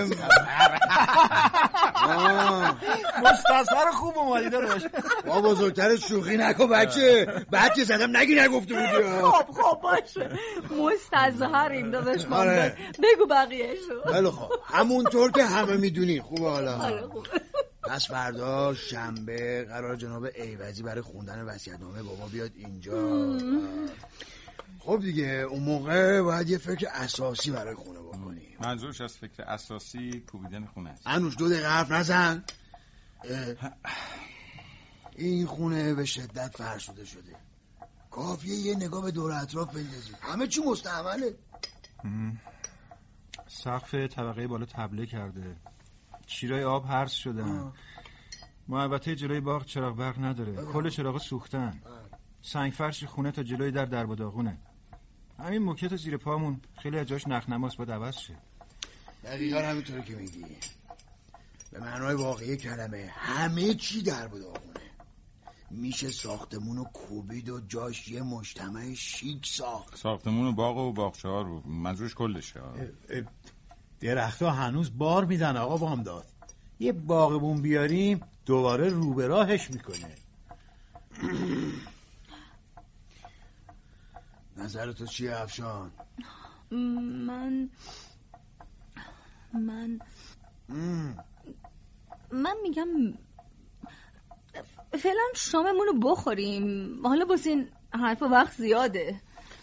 مستظهر خوب اومدی داداش. با بزرگتر شوخی نکن بچه. بعد که زدم نگی نگفته بودی. خب باشه مستظهریم داداش. بگو بقیه‌شو. خیلی خب همونطور که همه میدونین. خوبه حالا. خوبه. پس فردا شنبه قرار جناب ایوزی برای خوندن وصیت‌نامه بابا بیاد اینجا. خب دیگه اون موقع باید یه فکر اساسی برای خونه بکنیم. منظورش از فکر اساسی کوبیدن خونه است. انوش 2 دقیقه حرف نزن. این خونه به شدت فرسوده شده. کافیه یه نگاه به دور اطراف بندازیم. همه چی مستعمله. سقف طبقه بالا تبله کرده، شیرای آب هرس شدن، محوطه جلوی باغ چراغ برق نداره، کل چراغا سوختن، سنگ فرش خونه تا جلوی در درب و داغونه. همین موکت زیر پامون خیلی از جاش نخنماس باید عوض شه. دقیقا همینطوره که میگی. به معنای واقعی کلمه همه چی درب و داغونه. میشه ساختمون و کوبید و جاش یه مجتمع شیک ساخت. ساختمون و باغ و باغچه ها رو منظورش کلشه. درخت‌ها هنوز بار میدن آقا بامداد. یه باغبون بیاریم دوباره رو به راهش میکنه. نظر تو چیه افشان؟ من میگم فعلا شاممون رو بخوریم. حالا بس این حرف وقت زیاده.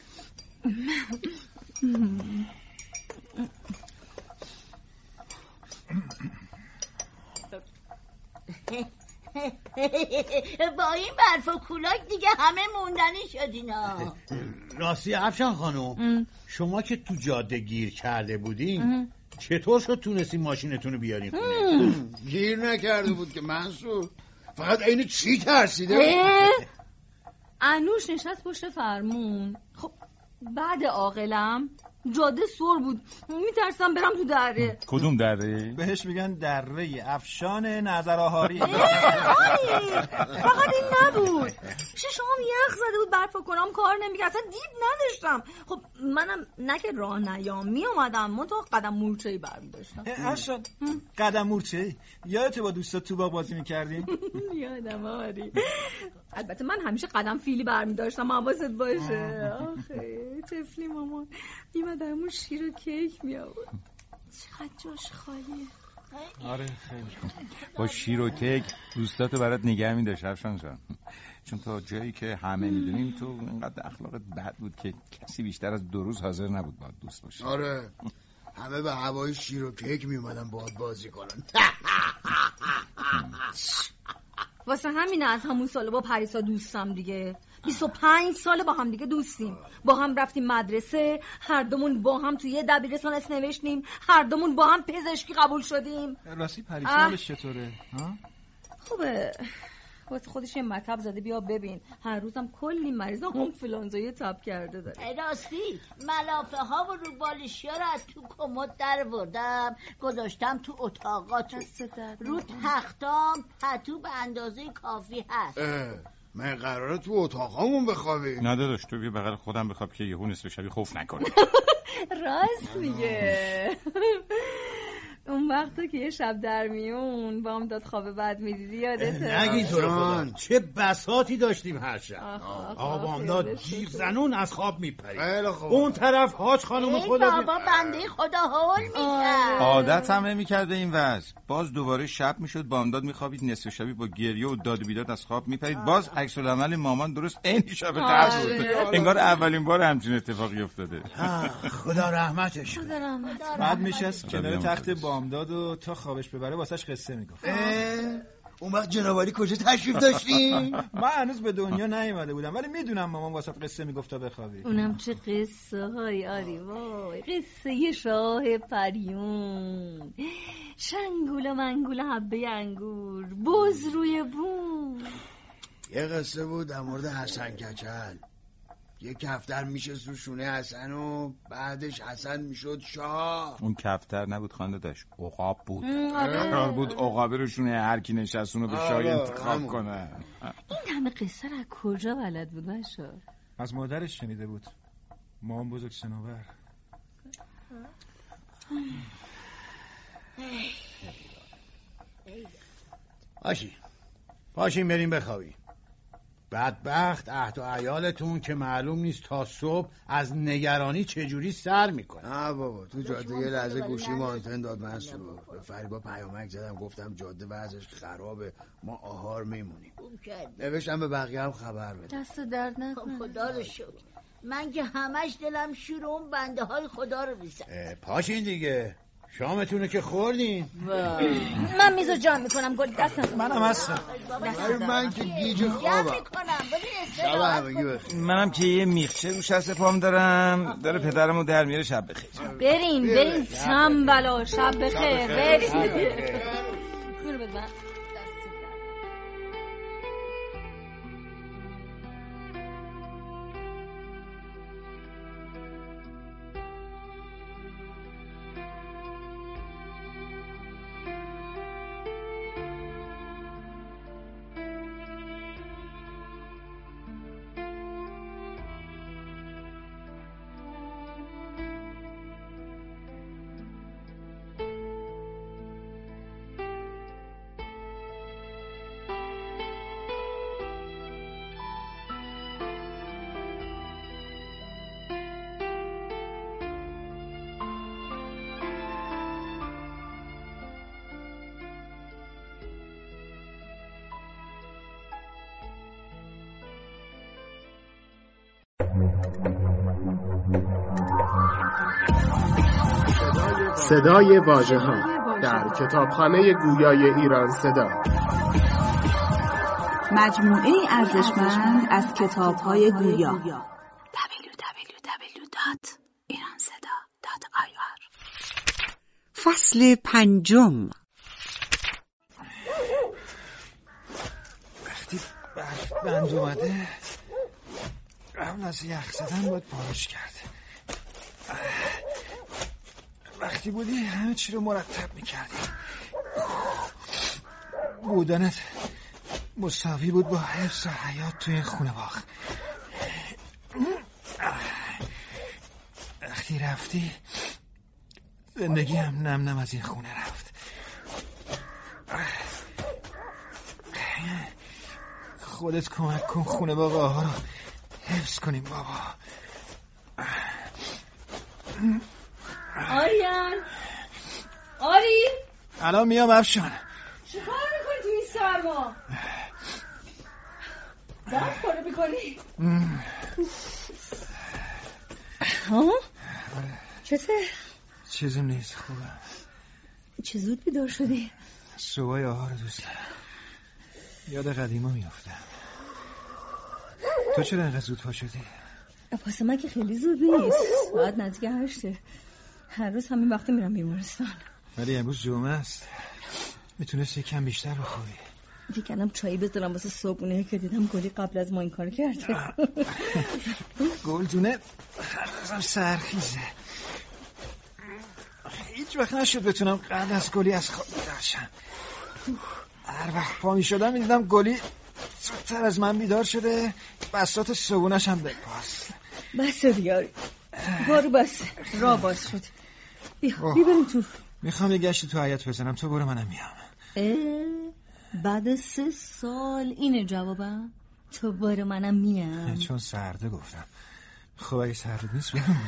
با این برف و کولاک دیگه همه موندنی شدینا. راستی افشان خانم شما که تو جاده گیر کرده بودین چطور شد تونستی ماشینتون رو بیارین خونه؟ گیر نکرده بود که منصور، فقط عین چی ترسیده. انوش نشست پشت فرمون. خب بعد عاقلم جاده سر بود، میترسم برم تو دره. کدوم دره؟ بهش میگن دره افشان نظرآهاری. فقط این نبود، ششام یخ زده بود، برف کنم کار نمیکرد، اصلا دید نداشتم. خب منم نه که راه نیام میومدم منطقه قدم مورچه‌ای برمی داشتم. افشان قدم مورچه‌ای یادت با دوستات تو باغ بازی میکردیم؟ یادم آری. البته من همیشه قدم فیلی برمی داشتم، حواست باشه. آخه طفلی مامان میمدمون شیر و کیک می آورد. چقدر جاش خالیه. آره خیلی. با شیر و کیک دوستاتو برات نگه می‌داشت افشان جان، چون تا جایی که همه میدونیم تو اینقدر اخلاقت بد بود که کسی بیشتر از 2 روز حاضر نبود باهات دوست باشه. آره همه به هوای شیر و کیک میومدن باهات بازی کنن. واسه همینه از همون سال با پریسا دوستم دیگه. 25 سال با هم دیگه دوستیم. با هم رفتیم مدرسه، هر دومون با هم توی دبیرستان اسم نوشتیم، هر دومون با هم پزشکی قبول شدیم. راستی پریسا حالش چطوره؟ خوبه. واسه خودش یه مطب زده بیا ببین. هر روزم کلی مریض آنفولانزای تب کرده داره. راستی ملافه ها و روبالشی ها رو از تو کمد در بردم گذاشتم تو اتاقاتون. رو تختام پتو به اندازه کافی هست. من قراره تو اتاقامون بخوابی. نه داداش تو بیا بغل خودم بخواب که یهو نصف شبی خوف نکنه. راست میگه. اون وقتا که یه شب در میون با هم داد خواب بد میدیدی یادته؟ نگی تو رو خدا چه بساتی داشتیم هر شب. آقا بامداد جیغ زنون از خواب میپرید. اون طرف حاج خانم خدا بابا بنده خدا هول میشه. عادت هم نمی‌کرد این وضع. باز دوباره شب میشد بامداد میخوابید نصف شبی با گریه و داد و بیداد از خواب میپرید. باز عکس العمل مامان درست عین شب قبل بود. انگار اولین بار همچین اتفاقی افتاده. خدا رحمتش کنه. بعد میشست کنار تخت بامداد و تا خوابش ببره واسش قصه میگفت. اون وقت جنابالی کجا تشریف داشتیم؟ من هنوز به دنیا نیومده بودم ولی میدونم مامان واسات قصه میگفت تا بخوابی. اونم چه قصه های آری وای. قصه شاه پریون، شنگول و منگول حبه انگور، بز روی بوم. یه قصه بود در مورد حسن کچل. یه کفتر میشه رو شونه حسن و بعدش حسن میشد شاه. اون کفتر نبود خانده داشت عقاب بود. قرار بود عقابه رو شونه هر کی نشست اونو به شاه انتخاب کنه. این همه قصه رو کجا بلد بود باشا؟ از مادرش شنیده بود. مامان بزرگ سنوبر. باشیم بریم بخوابیم. بدبخت عهد و عیالتون که معلوم نیست تا صبح از نگرانی چجوری سر میکنه. نه بابا تو جاده یه لحظه گوشیم آنتن داد منصور. به فریبا پیامک زدم گفتم جاده وضعش خرابه ما آهار میمونیم. نوشتم به بقیه هم خبر بده. دست درد نکنه. خدا رو شکر من که همش دلم شور اون بنده های خدا رو بیسم. پاشین دیگه شامتونه که خوردین. من میزو جمع میکنم گل دست نکنم. منم هستم. من که گیج خوابم. منم که یه میخچه روش هست پام دارم داره پدرمو در میاره. شب بخیر. بریم تنبلا شب بخیر. بریم. صدای واژه‌ها در کتابخانه گویای ایران صدا. مجموعه ارزشمند از کتاب‌های گویا. www.iranseda.ir. فصل 5. وقتی برف بند اومده قبل از یخ زدن باید پارش کرد. وقتی بودی همه چی رو مرتب میکردی. بودنت مساوی بود با حفظ حیات توی این خونه باغ. وقتی رفتی زندگی هم نم نم از این خونه رفت. خودت کمک کن خونه باغ ها رو حفظ کنیم بابا. آریان آری الان میام افشان. چیکار میکنی تو این سرما؟ دست کارو میکنی؟ ها؟ چیزی نیست، خوبم. چه زود بیدار شدی؟ صبحای آها رو دوست دارم. یاد قدیما میافتم. تو چرا اینقدر زود پا شدی؟ واسه من که خیلی زود نیست، ساعت نزدیک 8. هر روز همین وقت میرم بیمارستان. ولی امروز جمعه است، میتونستی کم بیشتر بخوابی. دیگرم چایی بذارم واسه صبحونه که دیدم گلی قبل از ما این کار کرده. گلدونه هنوزم سرخیزه. هیچ وقت نشد بتونم قبل از گلی از خواب بیدار شم. هر وقت پا میشدم میدیدم گلی زودتر از من بیدار شده، بساط صبحونش هم بپاس. بس دیاری بارو بس، راه باز شد. بیا بریم تو. میخوام یه گشتی تو حیاط بزنم، تو برو منم میام. بعد 3 سال اینه جوابم؟ تو برو منم میام. چون سرده گفتم. خب اگه سرده نیست برم.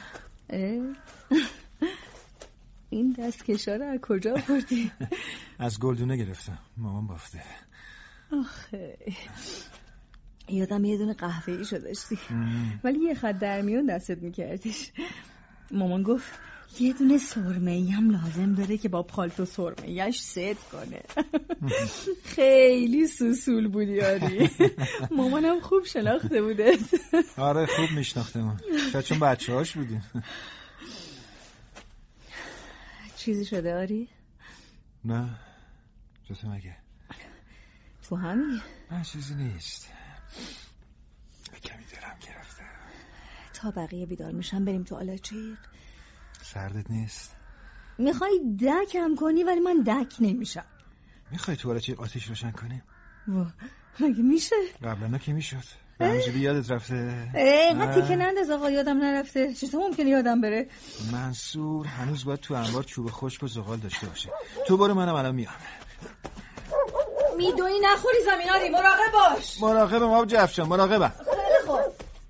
این دستکشا رو از کجا آوردی؟ از گلدونه گرفتم، مامان بافته. آخه یادم یه دونه قهوه‌ای شو داشتی ولی یه خط در میون دستت میکردیش. مامان گفت یه دونه سرمه‌ای هم لازم داره که با پالتو سرمه‌ایش ست کنه. خیلی سوسول بودی آری. مامانم خوب شناخته بوده. آره خوب میشناختمون، شاید چون بچه‌هاش بودیم. چیزی شده آری؟ نه تو مگه؟ تو همین؟ نه چیزی نیست، کمی دلم گرفته. تا بقیه بیدار میشن بریم تو آلاچیق. سردت نیست؟ میخوای دکم کنی ولی من دک نمیشم. میخوای تو آلاچیق آتیش روشن کنیم؟ مگه میشه؟ قبلا که میشد، همینجوری یادت رفته؟ اینقدر تیکه ننداز آقا، یادم نرفته. چطور ممکنه یادم بره؟ منصور هنوز باید تو انبار چوب خشک و زغال داشته باشه. تو برو منم الان میام. میدونی نخوری زمیناری، مراقب باش. مراقبم آب جفشان، مراقبم. خیلی خوب.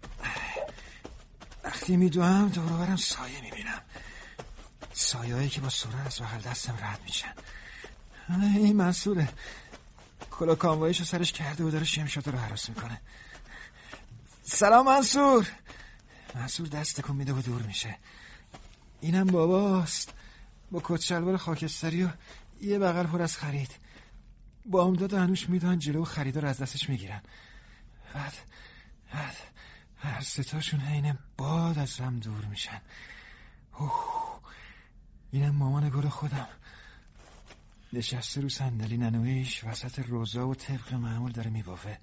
وقتی میدوام دور و برم سایه میبینم، سایه‌ای که با سرعت از بغل دستم رد میشن. این منصوره، کلا کاموایشو سرش کرده و داره شمشاد رو حراس میکنه. سلام منصور. منصور دست تکون میده و دور میشه. اینم باباست با کت شلوار خاکستری و یه بغل پر از خرید. با امداد و هنوش میدونن جلو خریدا رو از دستش میگیرن. بعد هر ستاشون حین باد از هم دور میشن. اینم مامان گل خودم، نشسته رو صندلی ننویش وسط روزا و طبق معمول داره میبافه.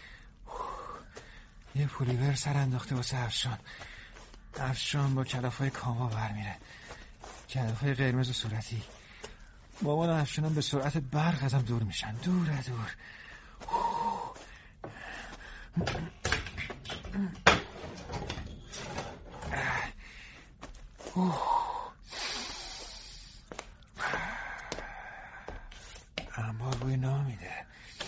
یه پولیور سر انداخته واسه افشان با کلافای کاما برمیره، کلافای قرمز و صورتی. مامان و افشانم به سرعت برق ازم دور میشن، دور. انبار بوی نامیده.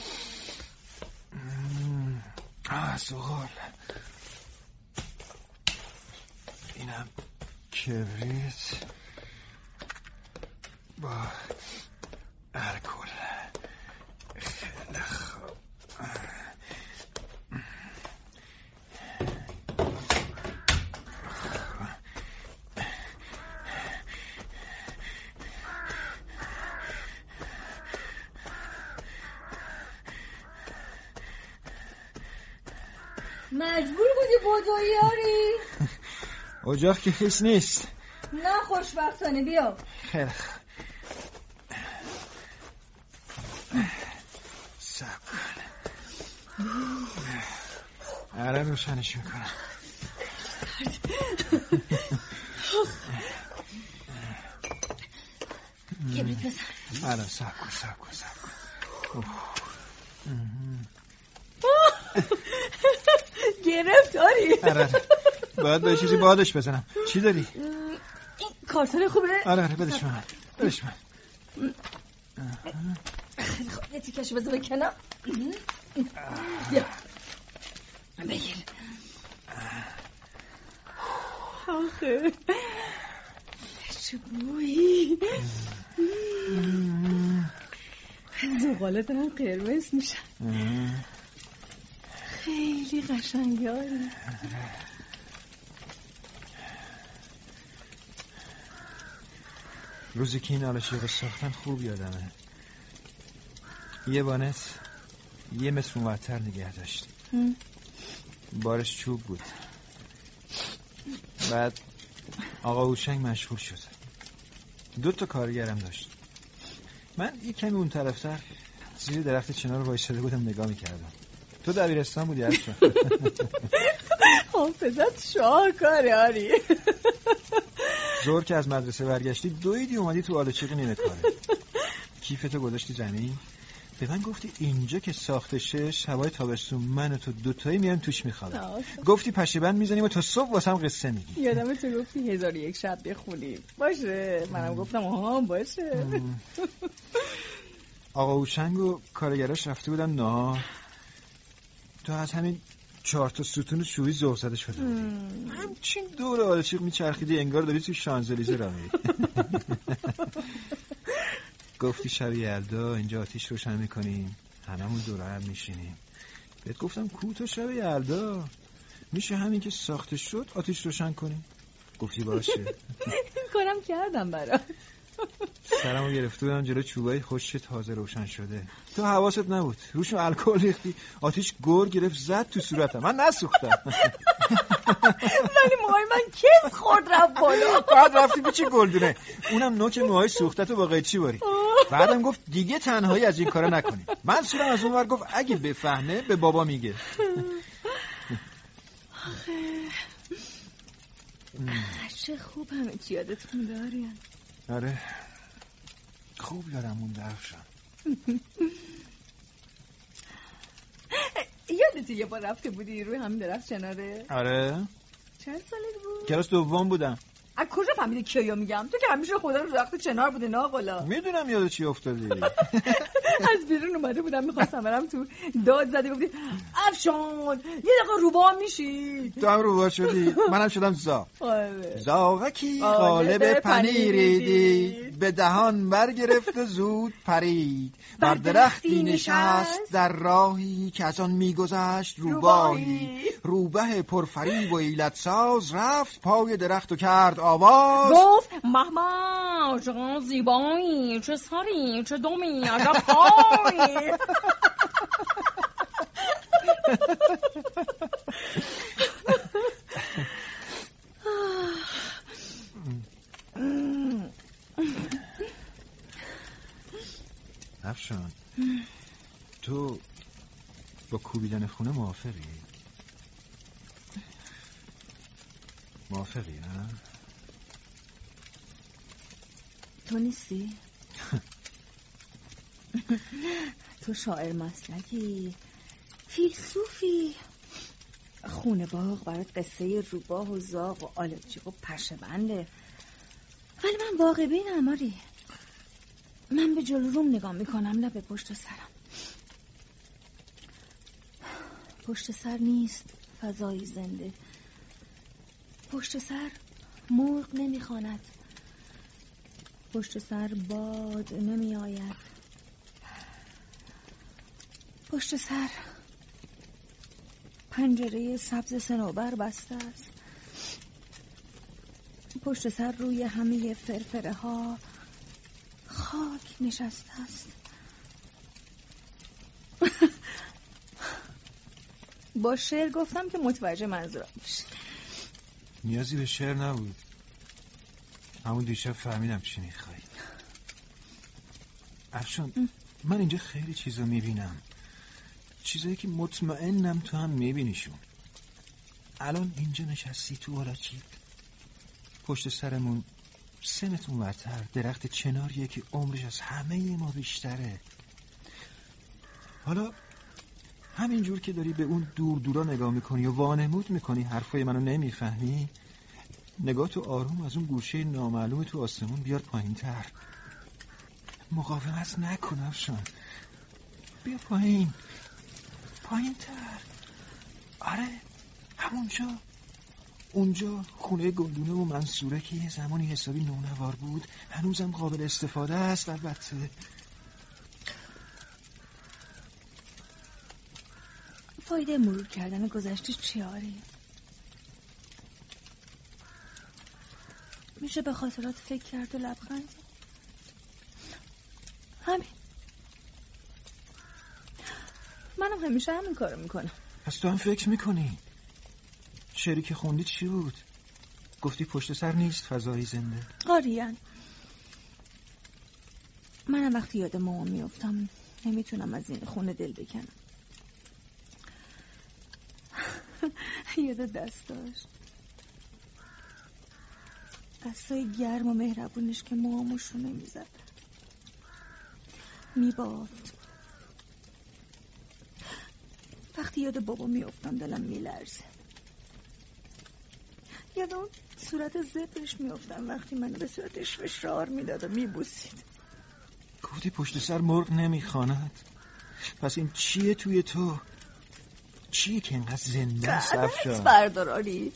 زغال. اینم کبریت با الکل. خیلی خوب. مجبور بودی بدویاری؟ اجاق که خیس نیست. نه خوشبختانه بیا. خیلی خوب. صبر کن. الان روشنش میکنم. کبریت بزن. الان صبر کن. گرفتاری. آره باید به چیزی بادش بزنم. چی داری؟ این کارتون خوبه؟ آره بدش من. خیلی خوب یه تیکشو بذار کنار. بیا بگیر. چه بویی. زغالات هم قرمز میشن. خیلی قشنگه. روزی که این آلشیق ساختن خوب یادمه. یه وانت یه متر اونورتر نگه داشت. بارش چوب بود. بعد آقا هوشنگ مشغول شد. 2 کارگرم داشت. من یه کمی اون طرفتر زیر درخت چنار رو وایساده بودم نگاه میکردم. تو دبیرستان بودی عرشان. حافظت شاهکاره آری. زور که از مدرسه برگشتی دویدی اومدی تو آلچیق نیمه کاره. کیفتو گذاشتی زمین. به من گفتی اینجا که ساخته شه شبای تابستون من و تو 2 میایم توش میخوابیم. گفتی پشه‌بند میزنیم و تا صبح واسم قصه میگی. یادمه تو گفتی 1001 شب بخونیم. باشه منم گفتم آها باشه. آقا هوشنگ و کارگراش رفته بودن نهار. تو از همین 4 ستون چوبی ذوق زده شده بودی. همچین دور آلچیق میچرخیدی انگار داری توی شانزلیزه راه میری. گفتی شب یلدا اینجا آتیش روشن میکنیم هممون دور هم میشینیم. بهت گفتم کو تو شب یلدا میشه همین که ساخته شد آتیش روشن کنیم. گفتی باشه. کارم کردم برات. سرمو گرفته بودم جلو چوبای خشک تازه روشن شده. تو حواست نبود روشون الکل ریختی آتیش گر گرفت زد تو صورتم. من نسوختم. ولی موهای من کس خورد رفت بالا. بعد رفتی پیچ گلدونه اونم نوک موهای سوخته تو با قیچی باری. بعدم گفت دیگه تنهایی از این کارا نکنی. من صورم از اون ور گفت اگه بفهمه به بابا میگه. چه خوب همه چی یادتون دارین. آره خوب یادم اون درفشم. یادتی یه بار رفته بودی روی همین درخت چناره؟ آره. چند سالت بود؟ کلاس 2 بودم. از کجا فهمیدی کیا میگم؟ تو که همیشه خدا رو درخت چنار بوده ناقلا. میدونم یاد چی افتادی. از بیرون اومده بودم میخواستم برم تو داد زدی گفتی افشان یه دقیقه روبا میشی. تو هم روبا شدی منم شدم زاغ. آره. زاغکی قالب پنیری دید به دهان برگرفت و زود پرید. بر درختی نشست در راهی که از آن میگذشت روباهی. روبه پرفریب و ایلت ساز رفت پای درخت و کرد آواز. گفت مهما چقدر زیبایی چه سری چه دومی عجب پایی. افشان تو با کوبیدن خونه موافقی؟ موافقی نه؟ تو نیستی؟ تو شاعر مسلکی فیلسوفی. خونه باغ برات قصه روباه و زاغ و آلچیق و پشه بنده. ولی من واقع بینم آری. من به جلو روم نگاه میکنم نه به پشت سرم. پشت سر نیست فضایی زنده. پشت سر مرغ نمیخواند. پشت سر باد نمی آید. پشت سر پنجره سبز صنوبر بسته است. پشت سر روی همه فرفره ها خاک نشسته است. با شعر گفتم که متوجه منظورم میشه. نیازی به شعر نبود. همون دیشب فهمیدم چی میخوای. افشان من اینجا خیلی چیزا میبینم. چیزایی که مطمئنم تو هم میبینیشون. الان اینجا نشستی تو آلاچیق. پشت سرمون 3 متر اونورتر درخت چناریه که عمرش از همه ما بیشتره. حالا همینجور که داری به اون دور دورا نگاه میکنی و وانمود میکنی حرفای منو نمیفهمی، نگاه تو آروم از اون گوشه نامعلوم تو آسمون بیار پایین تر. مقاومت نکن افشان. بیا پایین پایین تر. آره همونجا اونجا خونه گلدونه و منصوره که یه زمانی حسابی نونوار بود هنوزم قابل استفاده است. البته فایده مرور کردن گذشته چیاری؟ میشه به خاطرات فکر کرد و لبخند زد. همین. منم همیشه همین کارو میکنم. پس تو هم فکر میکنی؟ شعری که خوندی چی بود؟ گفتی پشت سر نیست فضایی زنده. آریان، منم وقتی یاد مامان میافتم نمیتونم از این خونه دل بکنم. یاد دستاش، دستای گرم و مهربونش که مواموشو نمیزد، میبافت. وقتی یاد بابا میافتم دلم میلرزه. یاد اون صورت زبرش میافتم وقتی منو به صورتش فشار میداد و میبوسید. گفتی پشت سر مرغ نمیخواند. پس این چیه توی تو؟ چیه که اینقدر زنده است افشار؟ برداراری.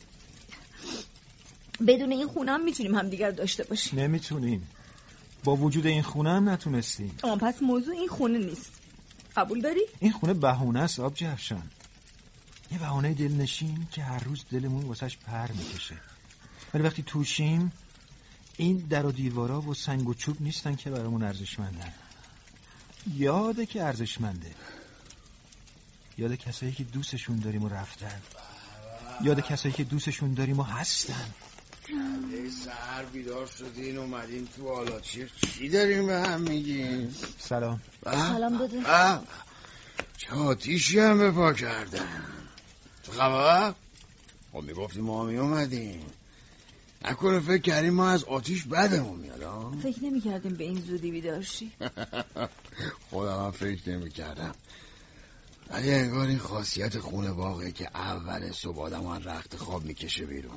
بدون این خونه هم میتونیم همدیگر داشته باشیم. نمیتونیم. با وجود این خونه هم نتونستیم. پس موضوع این خونه نیست. قبول داری؟ این خونه بهونه است آبجی افشان. یه بهانه دلنشین که هر روز دلمون واسش پر میکشه. ولی وقتی توشیم این در و دیوارا و سنگ و چوب نیستن که برامون ارزشمندن. یاده که ارزشمنده. یاد کسایی که دوستشون داریم و رفتن. یاد کسایی که دوستشون داریم و هستن. سحر بیدار شدین اومدین تو آلاچیر، چی داریم به هم میگیم؟ سلام. سلام داده. چه آتیشی هم به پا کردن. تو خبر؟ خب میگفتی ما می اومدیم. نکنه فکر کردیم ما از آتیش بدمون میاد؟ فکر نمی کردیم به این زودی بیدار شی. خودم هم فکر نمی کردم. ولی انگار این خاصیت خونه باغه که اول صبح آدم از رخت خواب میکشه بیرون.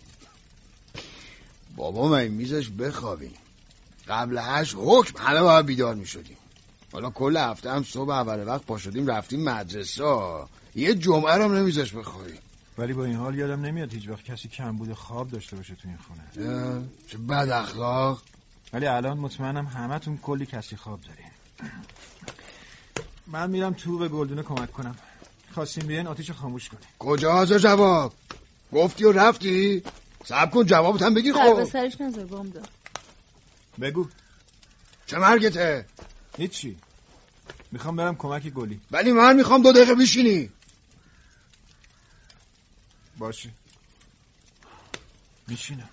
بابا من میذاش بخوابیم. قبل 8 حکم همه باید بیدار میشدیم. حالا کل هفته هم صبح اول وقت پا شدیم رفتیم مدرسه. یه جمعه رو نمیذاش بخوابیم. ولی با این حال یادم نمیاد هیچ وقت کسی کم بود خواب داشته باشه تو این خونه. چه بد اخلاق. ولی الان مطمئنم همتون کلی کسی خواب دارین. من میرم تو به گلدونه کمک کنم. خواستیم بیاین آتیش خاموش کنیم. کجا هزا جواب؟ گفتی و رفتی؟ صبر کن جوابت هم بگی. خب در سرش نظر بام دار. بگو چه مرگته؟ هیچی. میخوام برم کمک گلی. ولی من میخوام 2 دقیقه بشینی. باشه میشینم.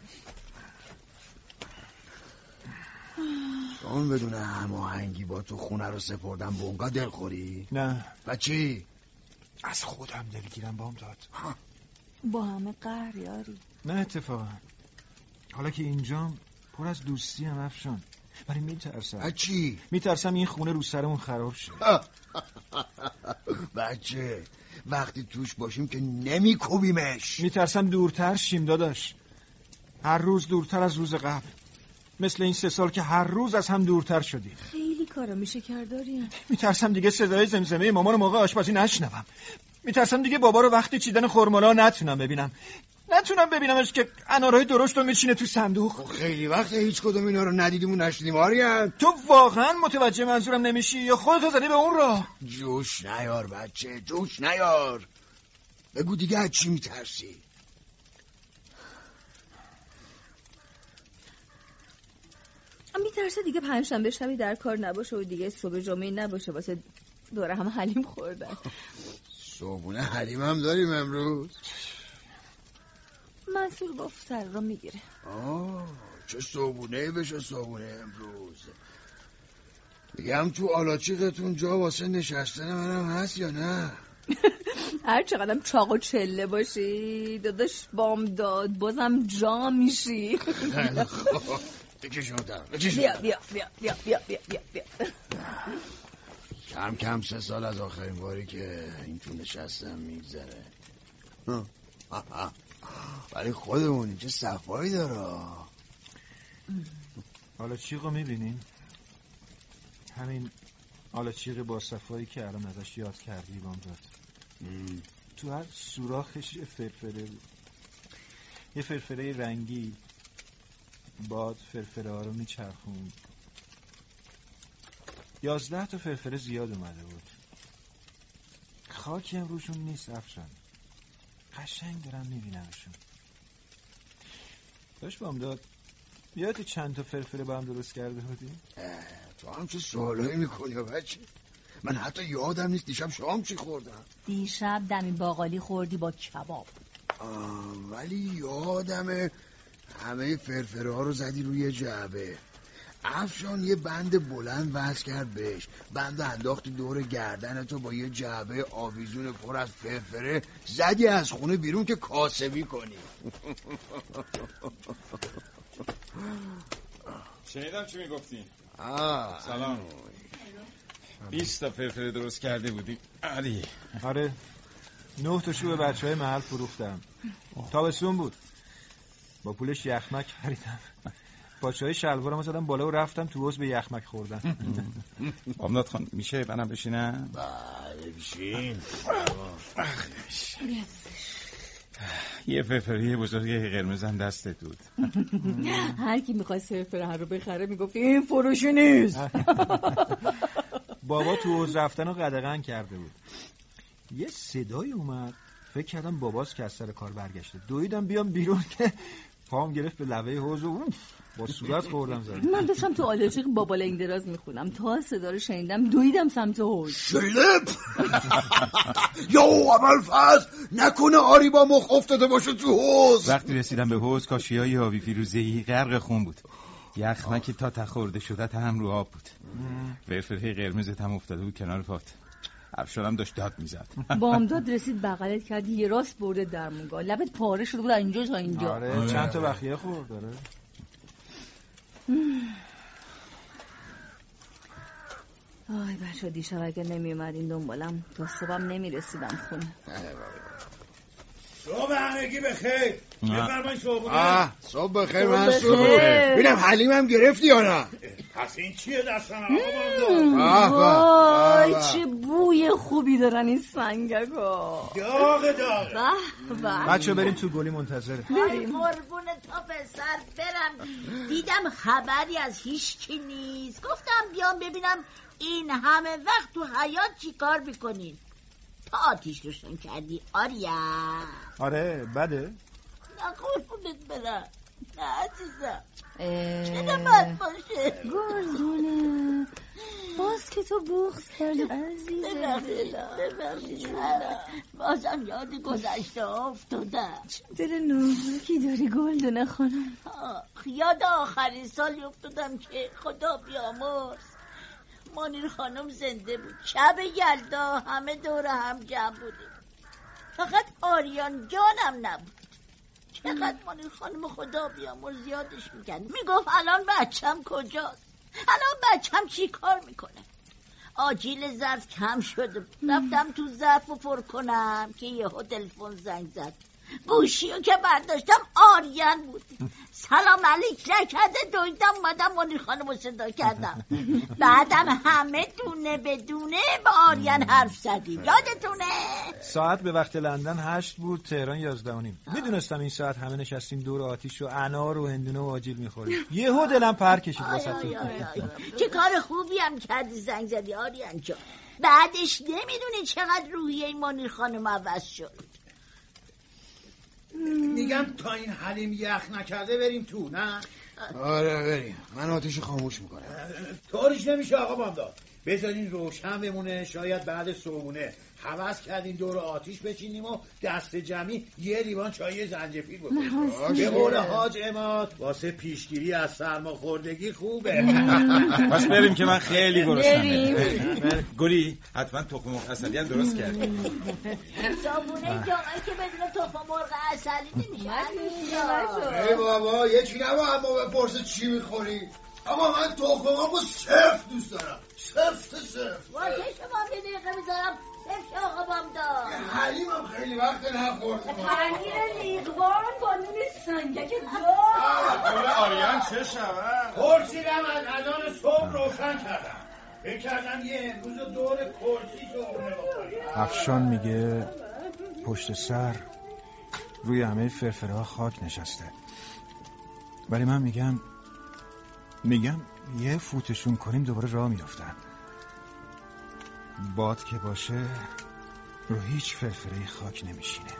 اون بدون هماهنگی با تو خونه رو سپردم بونگا دلخوری؟ نه. و چی؟ از خودم دلگیرم بام داد. با همه قهر یاری. نه اتفاقا حالا که اینجام پر از دوستی هم افشان. ولی میترسم. بچی؟ میترسم این خونه رو سرمون خراب شه. بچه وقتی توش باشیم که نمیکوبیمش. میترسم دورتر شیم داداش. هر روز دورتر از روز قبل. مثل این 3 سال که هر روز از هم دورتر شدیم. خیلی کارا میشه کرد آریان. میترسم دیگه صدای زمزمه مامان موقع آشپزی نشنوم. میترسم دیگه بابا رو وقتی چیدن خرمالا نتونم ببینمش که انارهای درشت رو میچینه تو صندوق. خیلی وقت هیچ کدوم اینا رو ندیدیم و نشنیدیم آریان. تو واقعا متوجه منظورم نمیشی یا خودتو زدی به اون راه؟ جوش نیار بچه، جوش نیار. بگو دیگه از چی میترسی؟ میترسه دیگه 5 شنبه شبی در کار نباشه و دیگه صبح جمعه نباشه واسه دوره هم حلیم خوردن. صبحونه حلیم هم داریم امروز. منصور گفت سر رو میگیره. چه صبحونه بشه صبحونه امروز. بگم تو آلاچیقتون جا واسه نشستن منم هست یا نه؟ هر چقدرم چاق و چله باشی داداش بام داد بازم جا میشی. بکشون در. بیا. کم کم 3 سال از آخرین باری که این تو نشستم میگذره. ولی خودمونی چه صفایی داره. آلاچیق رو میبینین؟ همین آلاچیق با صفایی که الان ازش یاد کردی بام داد. تو هر سوراخش فلفله بود. یه فرفره رنگی، باد فرفره ها رو میچرخوند. 11 تا فرفره زیاد اومده بود. خاکی هم روشون نیست افشان. قشنگ دارم میبینمشون. داشت بامداد یادت چند تا فرفره با هم درست کرده بودی؟ تو هم چه سوالایی میکنی بچه؟ من حتی یادم نیست دیشب شام چی خوردم. دیشب دمی باقالی خوردی با کباب. ولی یادمه همه فرفره ها رو زدی روی جعبه. افشان یه بند بلند وصل کرد بهش، بند انداختی دور گردن تو، با یه جعبه آویزون پر از فرفره زدی از خونه بیرون که کاسبی کنی. شنیدم چی میگفتی؟ سلام. 20 تا فرفره درست کرده بودی؟ آره 9 تا شو به بچهای محل فروختم. تابستون بود، با پولش یخمک خریدم. پاچه‌های شلوارمو زدم بالا و رفتم تو حوض به یخمک خوردم. بامداد خان میشه منم بشینم؟ بله بشین. یه فرفره بزرگ قرمزم دستت بود. هر کی میخواست فرفره رو بخره میگفت این فروشی نیست. بابا تو حوض رفتن رو قدغن کرده بود. یه صدای اومد، فکر کردم باباست که از سر کار برگشته. دویدم بیام بیرون که پام گرفت به لبه حوض و با صورت خوردم زدم. من داشتم تو آلرژیک بابا لنگ دراز میخونم، تا صدا رو شنیدم دویدم سمت حوض. شیلپ یا اول فاز نکنه آری با مخ افتاده باشه تو حوض. وقتی رسیدم به حوض کاشیای آبی فیروزه‌ای غرق خون بود. یخمک تا تخورده شده هم رو آب بود. فرفره قرمزت هم افتاده بود کنار پات. افشارم داشت داد میزد. بامداد رسید بغلت کرد، یه راست برده درمونگاه، لبت پاره شده بود اینجا تا اینجا. آره چند تا بخیه خورد. داره آی بچه دیشب اگه نمی اومدین دنبالم تا صبحم نمی رسیدم خونه. صبح همگی بخیر. بفرمایید صبحونه. صبح بخیر منصور. ببینم حلیمم گرفتی یا نه؟ پس این چیه دستم آقا؟ وای چه بوی خوبی دارن این سنگکا. داغ. بچه بریم تو گلی منتظره. قربون تا پسر برم. دیدم خبری از هیچ کی نیست، گفتم بیام ببینم این همه وقت تو حیاط چی کار میکنین. تا آتیش روشن کردی آریا؟ آره بده؟ نه قربونت برم، نه عزیزم. چرا بد باشه گلدونه؟ باز که تو بغض کردی عزیزم. ببخشید بازم یاد گذشته افتادم. دل نازکی داری گلدونه خانم. یاد آخرین سالی افتادم که خدا بیامرز مانیر خانم زنده بود. شب یلدا همه دور هم جمع بودیم، فقط آریان جانم نبود. چقدر مانیر خانم خدا بیامرز یادش میکرد. میگفت الان بچم کجاست، الان بچم چی کار میکنه. آجیل ظرف کم شده بود، رفتم تو ظرف رو پر کنم که یهو تلفن زنگ زد. گوشیو که برداشتم آریان بود. سلام علیک نکرده دویدم اومدم مانیر خانم رو صدا کردم. بعدم همه دونه بدونه با آریان حرف زدیم. یادتونه؟ ساعت به وقت لندن 8 بود، تهران 11:30. میدونستم این ساعت همه نشستیم دور آتیش و انار و هندونه و آجیل میخوریم. یهو دلم پر کشید واسه. چه کار خوبی هم کردی زنگ زدی آریان جان. بعدش نمیدونی چقدر روحیه این مانیر خانم عوض شد. میگم تا این حلیم یخ نکرده بریم تو، نه؟ آره بریم، من آتیش خاموش میکنم. طوریش نمیشه آقا بامداد، بذارین روشن بمونه، شاید بعد صبحونه هوس کردین دور آتیش بچینیم و دست جمعی یه لیوان چای زنجفیل بکنیم. به قول حاج عماد واسه پیشگیری از سرماخوردگی خوبه. پس بریم که من خیلی گرسنه‌ام. گلی حتما تخم مرغ عسلی هم درست کردی. صابونه جامعه که بدون تخم مرغ عسلی نمیشه. ای بابا یکی نبا اما بپرسه چی میخوری. اما من تخم مرغ صرف دوست دارم. صرف واسه شما یه دقیقه میذارم صرف آقا بامداد. حلیمم خیلی وقت نخوردم. پنیر لیغوان با نون سنگک دار. آریان چه شود؟ پرسیدم از اذان صبح روشن کردم، فکر کردم یه امروز دور کرسی صبحونه بخوریم. افشان میگه پشت سر روی همه فرفره ها خاک نشسته. ولی من میگم یه فوتشون کنیم دوباره راه میافتن. باد که باشه رو هیچ فرفره‌ای خاک نمیشینه.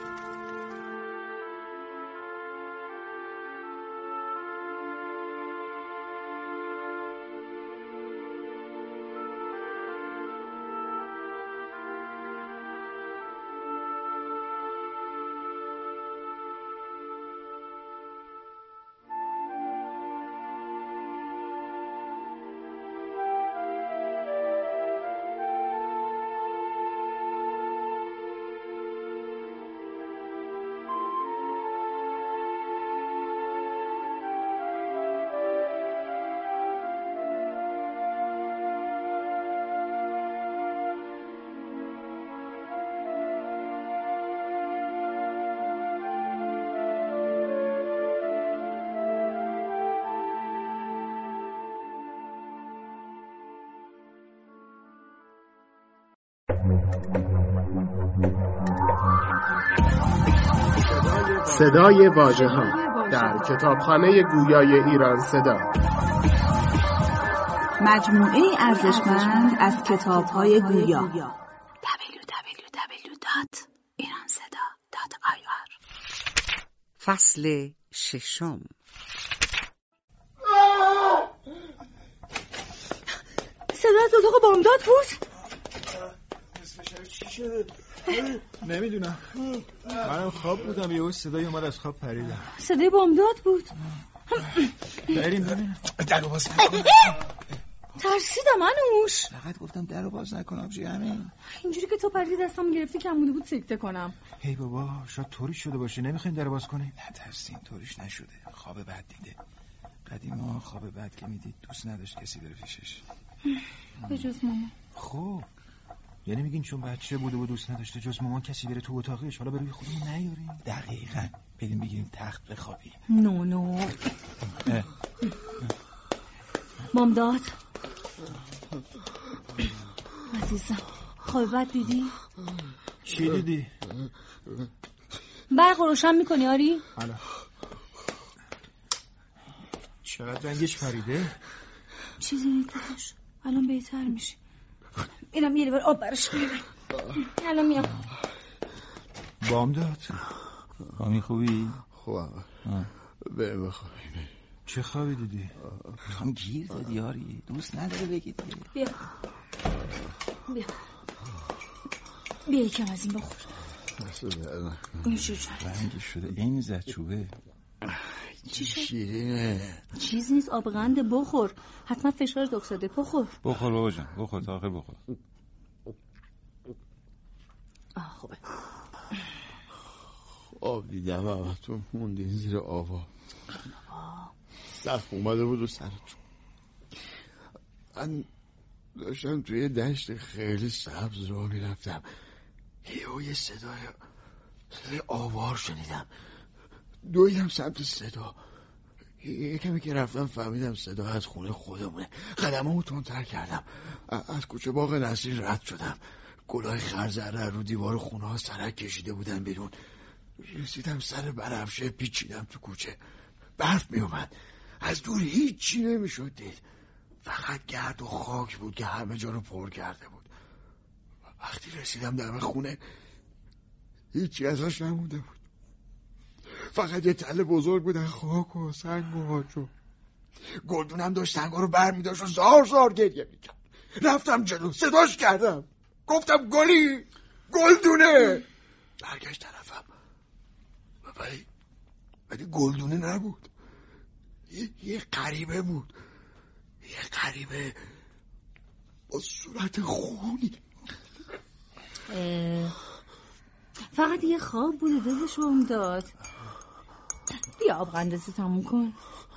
صدای واژه‌ها در کتابخانه گویای ایران صدا. مجموعه ارزشمند از کتاب‌های گویا. www.iranseda.ir فصل 6. صدا از اتاق بامداد بود؟ نمیدونم، منم خواب بودم یهو صدای اومد از خواب پریدم. صدای بامداد بود. بریم ببینم. درو باز نکن. ترسیدم انوش. فقط گفتم درو باز نکن آبجی. همین اینجوری که تو پریدی دستم گرفتی کم بوده بود سکته کنم. هی بابا شاید طوری شده باشه، نمیخواین درو باز کنی؟ نترسین، طوریش نشده. خواب بد دیده. قدیما خواب بد که میدید دوست نداشت کسی بره پیشش. به جز ماما. خب یعنی میگین چون بچه بوده و دوست نداشته جز مامان کسی بره تو اتاقش؟ حالا به روی خودمون نیاریم. دقیقاً بریم بگیریم تخت بخوابیم. نو بامداد عزیزم، خواب بد دیدی؟ چی دیدی؟ برق روشن میکنی آری؟ حالا چقدر رنگش پریده؟ چیزی نیست، الان بهتر میشه. اینم یه لیوان آب براش میارم. الان میام. بامداد بامی خوبی؟ خوبم. بریم بخوابیم. چه خوابی دیدی؟ هم گیر دادی یاری، دوست نداره بگی دیگه. بیا یکم از این بخور. این چی رنگی شده این زد چوبه. چی شد؟ شیرینه. چیز نیست، آب قنده، بخور. حتما فشارت افتاده، بخور بابا جان، بخور تا آخر بخور. خوبه. آب دیدم همتون موندین زیر آبا. صف اومده بود رو سرتون. من داشتم توی دشت خیلی سبز رو میرفتم، یه صدای آوار شنیدم. دویدم سمت صدا. یکمی که رفتم فهمیدم صدا از خونه خودمونه. قدمامو تندتر کردم، از کوچه باغ نصیر رد شدم. گلای خرزره رو دیوار خونه ها سرک کشیده بودن بیرون. رسیدم سر بنفشه، پیچیدم تو کوچه. برف می اومد، از دور هیچی نمیشد دید، فقط گرد و خاک بود که همه جا رو پر کرده بود. وقتی رسیدم دم خونه هیچی ازش نمونده بود، فقط یه تله بزرگ بودن خاک و سنگ و آجو. گلدونم داشت سنگا رو بر می داشت و زار زار گریه می کرد. رفتم جلو، صداش کردم، گفتم گلی، گلدونه. برگشت طرفم، ولی گلدونه نبود. یه غریبه بود، یه غریبه با صورت خونی. فقط یه خواب بود دلشون داد. بیا آب قندتو تموم کن.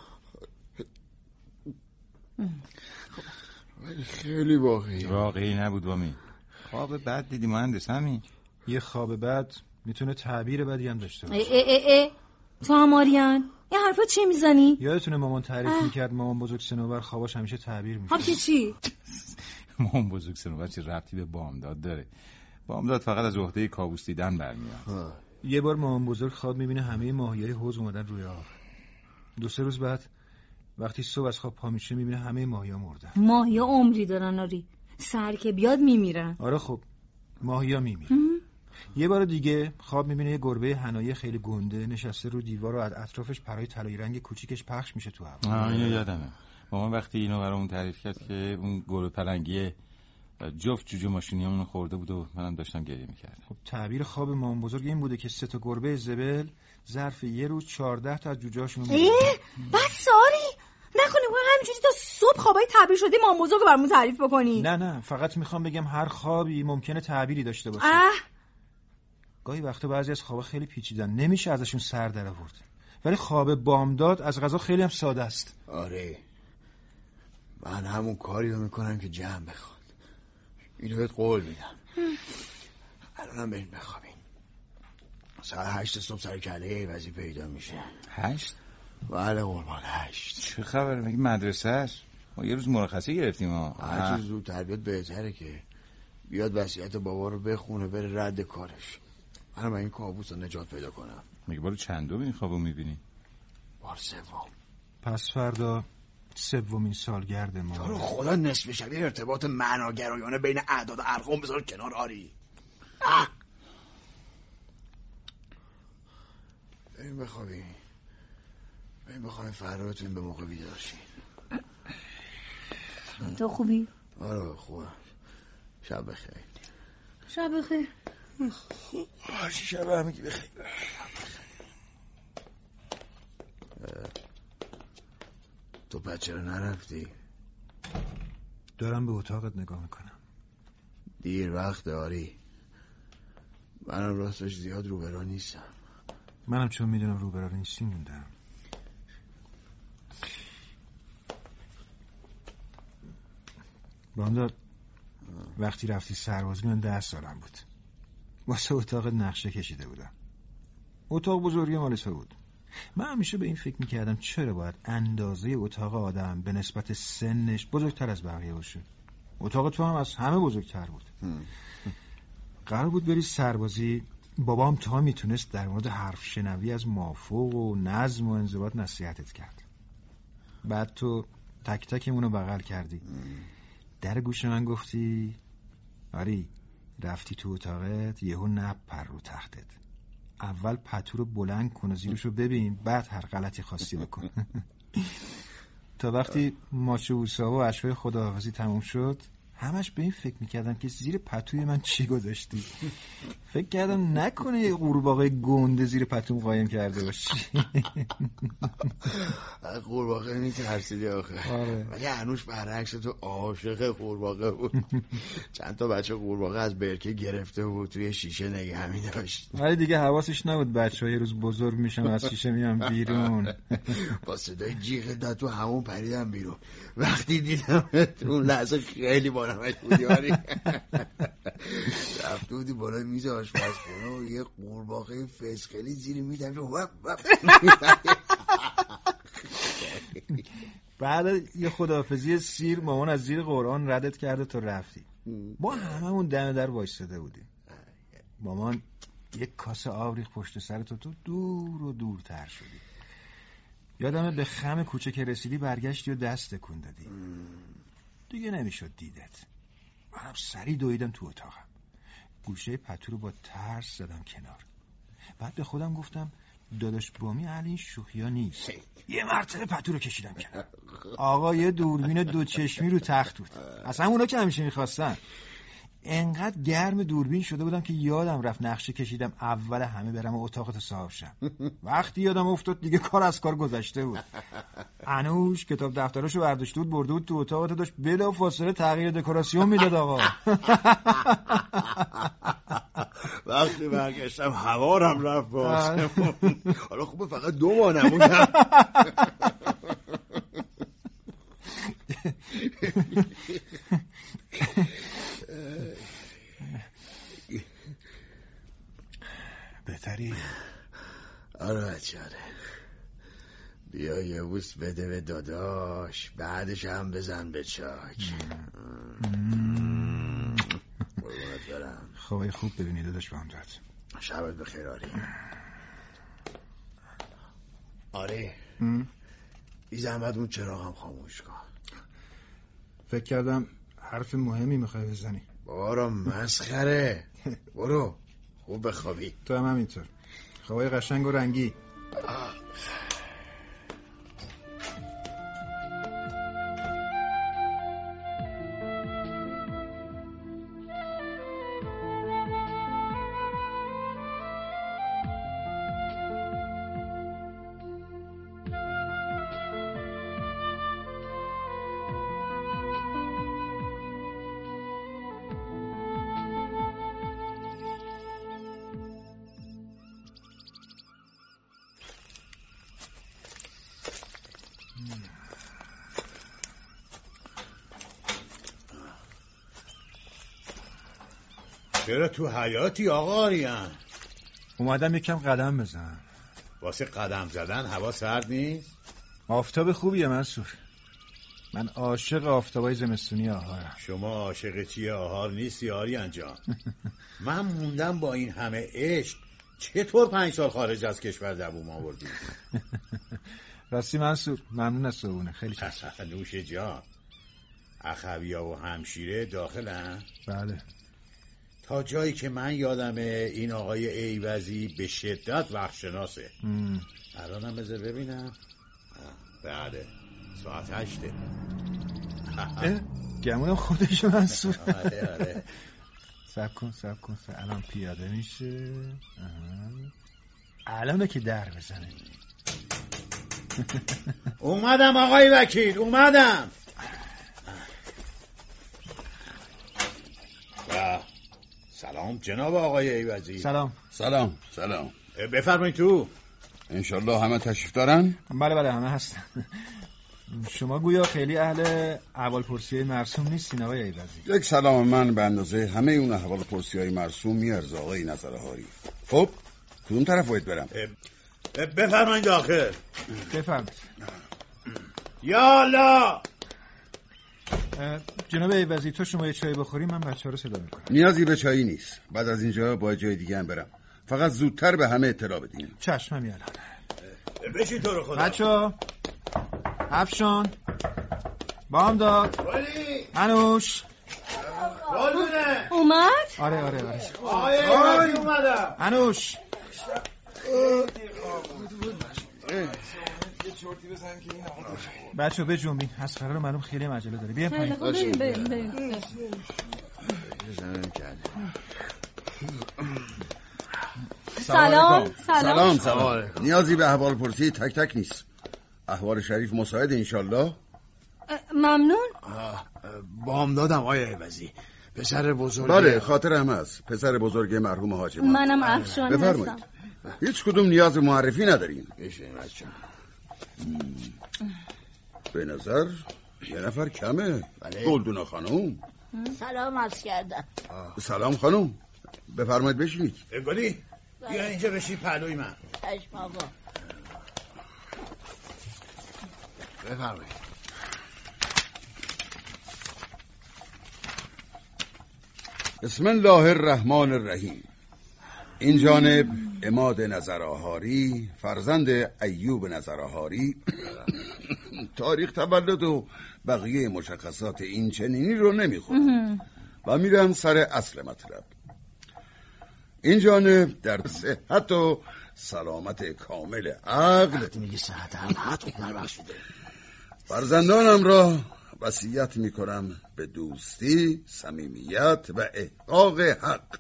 ولی خیلی واقعی نبود وامی. خواب بد دیدی مهندس. همین یه خواب بد میتونه تعبیر بدی هم داشته باشه. تو هم آریان این حرفا چی میزنی؟ یادتونه مامان تعریف میکرد مامان بزرگ سنوبر خواباش همیشه تعبیر میشه. خب چی؟ مامان بزرگ سنوبر چه ربطی به بامداد داره؟ بامداد فقط از عهده کابوس دیدن برمیاد. یه بار مامان بزرگ خواب میبینه همه ماهیای حوض اومدن روی آب. 2-3 روز بعد وقتی صبح از خواب پا میشه میبینه همه ماهیا مردن. ماهیا عمری دارن آری، سر که بیاد میمیرن. آره خب ماهیا میمیرن. یه بار دیگه خواب میبینه یه گربه حنایی خیلی گنده نشسته رو دیوار و از اطرافش پرهای طلایی رنگ کوچیکش پخش میشه تو هوا. اینو یادمه. مامان وقتی اینو برامون تعریف کرد که اون گربه پلنگی جفت جوجه ماشینیامونو خورده بود و منم داشتم گریه میکردم. خب تعبیر خواب مامان بزرگ این بوده که 3 تا گربه زبل ظرف یه روز 14 تا از جوجه‌هاشون رو بس آری نکنی همینجوری تا صبح خوابای تعبیر شده مامان بزرگ رو برامون تعریف بکنی. نه فقط میخوام بگم هر خوابی ممکنه تعبیری داشته باشه. گاهی وقتا بعضی از خوابا خیلی پیچیدن نمیشه ازشون سر در آورد، ولی خواب بامداد از قضا خیلی هم ساده است. آره من همون کاری رو میکنم که جمع بخواد. اینو بهت قول میدم. الانم بریم بخوابیم. ساعت 8 صبح سر کله وزی پیدا میشه. 8؟ بله قربان 8. چه خبره؟ مگه مدرسه است؟ ما یه روز مرخصی گرفتیم ها. هر چیز زودتر بیاد بهتره که بیاد وصیت بابا رو بخونه بره رد کارش. من این کابوس رو نجات پیدا کنم. میگه بار چندم این خوابو میبینی؟ بار 3. پس فردا 3مین سالگرد ما. تو رو خدا نصف شبیه ارتباط معناگرایانه بین اعداد و ارقام بذار کنار آری. بریم بخوابیم. بریم بخوابیم فردا بتونیم به موقع بیدار شیم. تو خوبی؟ آره خوبم. شب بخیر. شب بخیر. شب همگی بخیر. تو بچه رو نرفتی؟ دارم به اتاقت نگاه میکنم. دیر وقت داری. منم راستش زیاد روبرا نیستم. منم چون میدونم روبرا نیستی موندم. بامداد وقتی رفتی سربازی من 10 سالم بود. واسه اتاق نقشه کشیده بودم. اتاق بزرگی مال تو بود. من همیشه به این فکر میکردم چرا باید اندازه اتاق آدم به نسبت سنش بزرگتر از بقیه باشه. اتاق تو هم از همه بزرگتر بود. قرار بود بری سربازی. بابام تا میتونست در مورد حرف شنوی از مافوق و نظم و انضباط نصیحتت کرد. بعد تو تک تکمونو بغل کردی. در گوش من گفتی آری رفتی تو اتاقت یهو نپر رو تختت. اول پتو رو بلند کن و زیرشو ببین بعد هر غلطی خواستی بکن. تا وقتی ماچو اوسا و اشوای خداحافظی تموم شد همش به این فکر میکردم که زیر پتوی من چی گذاشتی. فکر کردم نکنه یه قورباغه گنده زیر پتوم قایم کرده باشی. قورباغه میترسیدی آخه. آره. ولی هنوز برعکس تو عاشق قورباغه بود. چند تا بچه قورباغه از برکه گرفته بود توی شیشه نگه می‌داشت. ولی دیگه حواسش نبود بچه‌ها یه روز بزرگ میشن از شیشه میان بیرون. با صدای جیغ داد تو همون پریدم بیرون. وقتی دیدم اون لحظه خیلی بانمک بودی. رفته بودی بالای میز آشپزخونه و یه قورباغه فسخلی زیری میدم بعد یه خداحافظی سیر مامان از زیر قرآن ردت کرده تو رفتی. ما هممون دم در وایساده بودیم. مامان یک کاسه آب ریخت پشت سر تو دور و دورتر شدی. یادمه به خم کوچه که رسیدی برگشتی و دست تکون دادی. دیگه نمیشد دیدت. منم سری دویدم تو اتاقم. گوشه پتو رو با ترس زدم کنار. بعد به خودم گفتم داداش بامی اهل این شوخیا نیست. یه مرتبه پتو رو کشیدم کنار. آقا یه دوربین 2 چشمی رو تخت بود. اصلا اونا که همیشه میخواستن. انقدر گرم دوربین شده بودم که یادم رفت نقشه کشیدم اول همه برم اتاقت صاحب شم. وقتی یادم افتاد دیگه کار از کار گذشته بود. انوش کتاب دفتراشو برداشته بود برده بود تو اتاقت داشت بلا فاصله تغییر دکوراسیون میداد آقا. وقتی برگشتم هوارم رفت به آسمون. حالا خوبه فقط 2 ماه نموندم. بهتری؟ آره بچه آره. بیا یه بوس بده به داداش بعدش هم بزن به چاک. خوابای خوب ببینی داداش بامداد. شبت بخیر آری. آری بی زحمت اون چراغم خاموش کن. فکر کردم حرف مهمی میخوای بزنی. بارا مسخره. برو خوب بخوابی. تو هم همینطور. خوابای قشنگ و رنگی. چرا تو حیاتی آقا آریان؟ اومدم یکم قدم بزنم. واسه قدم زدن هوا سرد نیست؟ آفتاب خوبیه منصور. من عاشق آفتابای زمستونی آهارم. شما عاشق چیه آهار نیستی آریان جان؟ من موندم با این همه عشق چطور 5 سال خارج از کشور دووم آوردی؟ راستی منصور ممنون از صبونه. خیلی چشم. نوش جان. اخویا و همشیره داخلن؟ بله. تا جایی که من یادمه این آقای ایوزی به شدت وقتشناسه. الانم بذار ببینم. بله ساعت 8. گمونم خودشو منصور. آره. صبر کن. الان پیاده میشه. الانه که در بزنه. اومدم آقای وکیل اومدم. سلام جناب آقای ایوزی. سلام. بفرمایید تو. انشالله همه تشریف دارن؟ بله همه هستن. شما گویا خیلی اهل احوالپرسی مرسوم نیستین آقای ایوزی. یک سلام من به اندازه همه اون احوالپرسی های مرسوم میارزه آقای نظرهاری. خب کدوم طرف باید برم؟ بفرمایید داخل. بفرمایید. یالا جناب ایوزی تو شما یه چای بخوریم من بچه‌ها رو صدا میکنم. نیازی به چایی نیست. بعد از اینجا باید جای دیگه هم برم. فقط زودتر به همه اطلاع بدین. چشم میالان. بشین تو رو خدا. بچه‌ها افشان بامداد انوش اومد؟ آره آقای اومدم. انوش بچه بجنبین. اسقر رو معلوم خیلی عجله داره. بیاین پایین. بریم. سلام. نیازی به احوالپرسی تک تک نیست. احوال شریف مساعد انشالله. ممنون. بامدادم آقای ایوزی. پسر بزرگ. بله خاطرم هست. پسر بزرگ مرحوم حاج اماد. منم افشان هستم. هیچ کدوم نیاز معرفی نداریم. به نظر یه نفر کمه. گلدونا خانم. سلام عرض کردم. سلام خانم. بفرمایید بشینید. گلی بیا اینجا بشین پهلوی من. چشم آقا. بفرمایید. بسم الله الرحمن الرحیم. این جانب عماد نظرآهاری فرزند ایوب نظرآهاری. تاریخ تولد و بقیه مشخصات این چنینی رو نمیخونم و میرم سر اصل مطلب. این جانب در صحت و سلامت کامل عقل میگه صحت هم بخشیده. فرزندانم را وصیت میکنم به دوستی، صمیمیت و احقاق حق.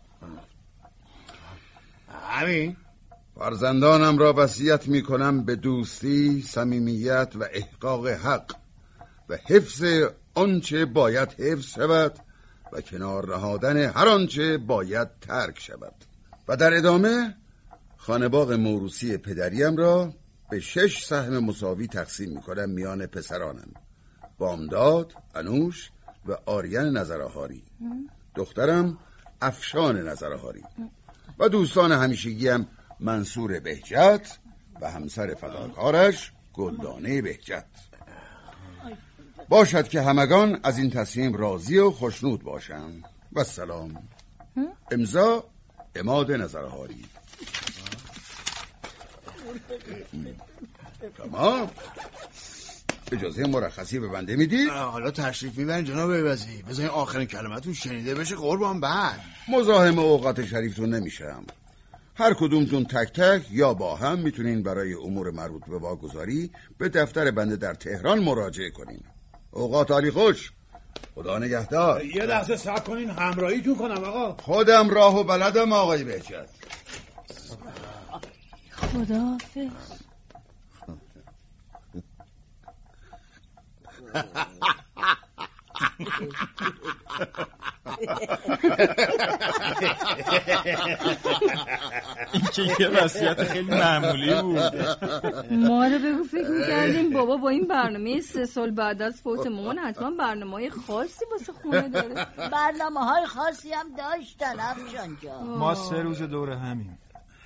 همین فرزندانم را وصیت میکنم به دوستی، صمیمیت و احقاق حق و حفظ آنچه باید حفظ شود و کنار نهادن هر آنچه باید ترک شود. و در ادامه خانه‌باغ موروثی پدریم را به 6 سهم مساوی تقسیم میکنم میان پسرانم، بامداد، انوش و آریان نظرآهاری، دخترم افشان نظرآهاری و دوستان همیشگیم منصور بهجت و همسر فداکارش گلدانه بهجت. باشد که همگان از این تصمیم راضی و خوشنود باشند. و سلام. امضا عماد نظرآهاری. تمام. اجازه مرخصی به بنده میدی؟ حالا تشریف میبرین جناب عوضی. بذارین آخرین کلمتون شنیده بشه قربان. بعد مزاحم اوقات شریفتون نمیشم. هر کدومتون تک تک یا با هم میتونین برای امور مربوط به واگذاری به دفتر بنده در تهران مراجعه کنین. اوقات عالی خوش. خدا نگهدار. یه لحظه صبر کنین همراهیتون کنم آقا. خودم راه و بلدم آقای بهجت. خداحافظ. این که یه وصیت خیلی معمولی بود. ما رو بگو فکر می‌کردیم بابا با این برنامه 3 سال بعد از فوت مامان حتما برنامه‌های خاصی واسه خونه داره. برنامه‌های خاصی هم داشتن افشان جان. ما 3 روز دوره همین.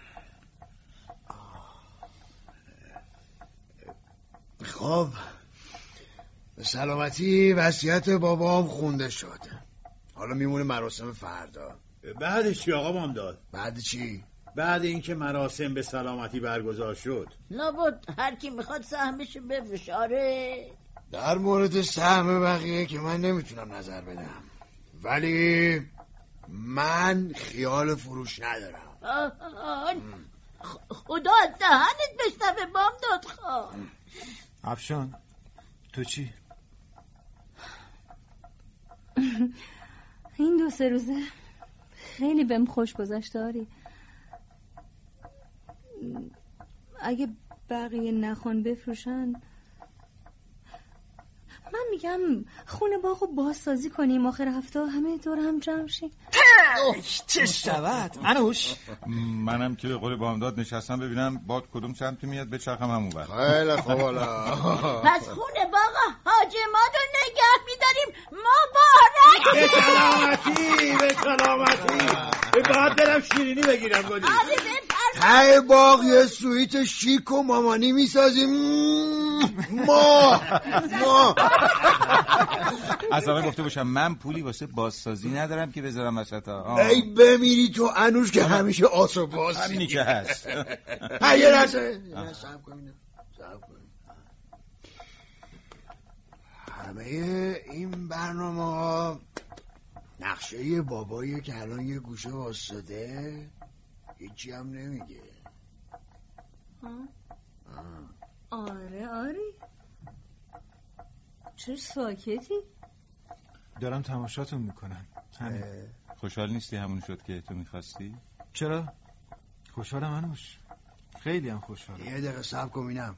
خب به سلامتی وصیت بابام خونده شد. حالا میمونه مراسم فردا. بعدش چی آقا بامداد؟ بعد چی؟ بعد اینکه مراسم به سلامتی برگزار شد لابد هر کی میخواد سهمشو بفشاره. در مورد سهم بقیه که من نمیتونم نظر بدم، ولی من خیال فروش ندارم. خدا دهنت بشنوه بامداد خواه. افشان تو چی؟ این 2-3 روزه خیلی بهم خوش گذشت داری. اگه بقیه نخوان بفروشن، من میگم خونه باغو بازسازی کنیم، آخر هفته همه دور هم جمع شیم. چه شود انوش؟ منم که به قول بامداد نشستم ببینم باد کدوم سمت میاد بچرخم همون بر. خیلی خوب. حالا پس خونه باغ حاج عماد رو نگه میداریم. مبارک. به سلامتی به سلامتی. بعد برم شیرینی بگیرم گلی. ته باغ یه سویت شیک و مامانی میسازیم. ما از اول گفته باشم من پولی واسه بازسازی ندارم که بذارم وسطا. ای بمیری تو انوش که همیشه آس و باز. همینی که هست. یه لحظه صبر کنید. همه این برنامه ها نقشه بابایی که الان یه گوشه واسطه هیچی هم نمیگه. آره چه ساکتی؟ دارم تماشاتون میکنم. خوشحال نیستی همون شد که تو میخواستی؟ چرا؟ خوشحالم انوش، خیلی هم خوشحالم. یه دقیقه صبر کن ببینم.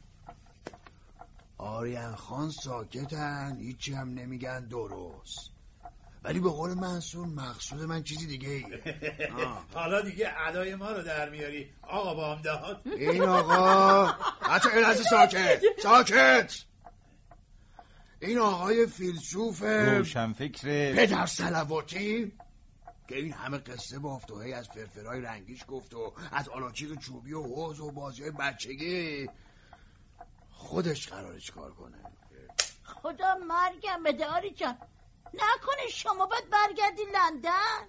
آریان خان ساکتن، هیچی هم نمیگن درست، ولی به قول منصور مقصود من چیزی دیگه ایه. حالا دیگه ادای ما رو در میاری آقا بامداد. این آقا بچه این از ساکت. این آقای فیلسوف روشنفکر پدر صلواتی که این همه قصه بافت و از فرفرهای رنگیش گفت و از آلاچیق چوبی و حوض و بازی‌های بچگی، خودش قراره چیکار کنه؟ خدا مرگم بده آری جان، نکنه شما باید برگردی لندن؟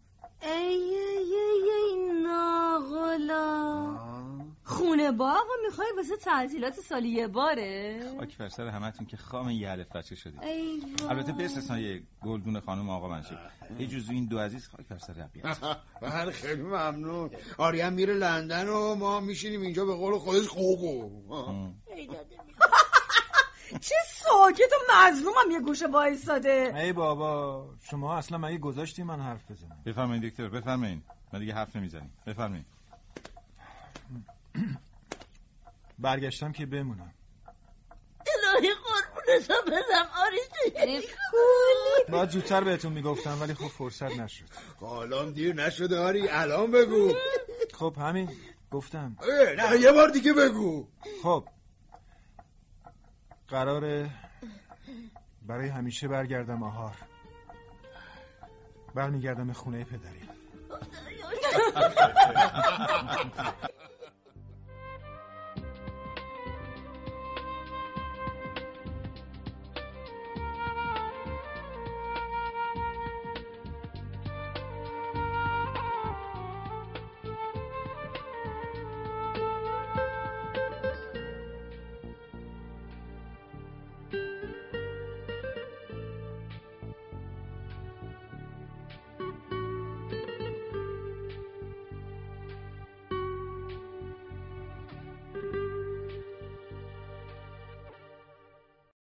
ای ناغلا، خونه باغو میخوای واسه تعطیلات سالی یه باره؟ خاک بر سر همتون که خام یه الف بچه شدید. البته به استثنای گلدون خانم آقا منصور، یه جزو این دو عزیز خاک بر سر ربیعت. بله خیلی ممنون. آریان میره لندن و ما میشینیم اینجا به قول خودش قوقو. چه ساکت و مظلومم یه گوشه وایساده. ای بابا شما اصلا مگه گذاشتی من حرف بزنم؟ بفرمایید دکتر بفرمایید، ما دیگه حرف نمیزنیم. بفرمایید. برگشتم که بمونم. الهی قربونتو بدم آریسی. باید زودتر بهتون میگفتم ولی خب فرصت نشد. حالا دیر نشده آری، الان بگو. خب همین گفتم. نه یه بار دیگه بگو. خب قراره برای همیشه برگردم آهار، برمیگردم خونه پدری.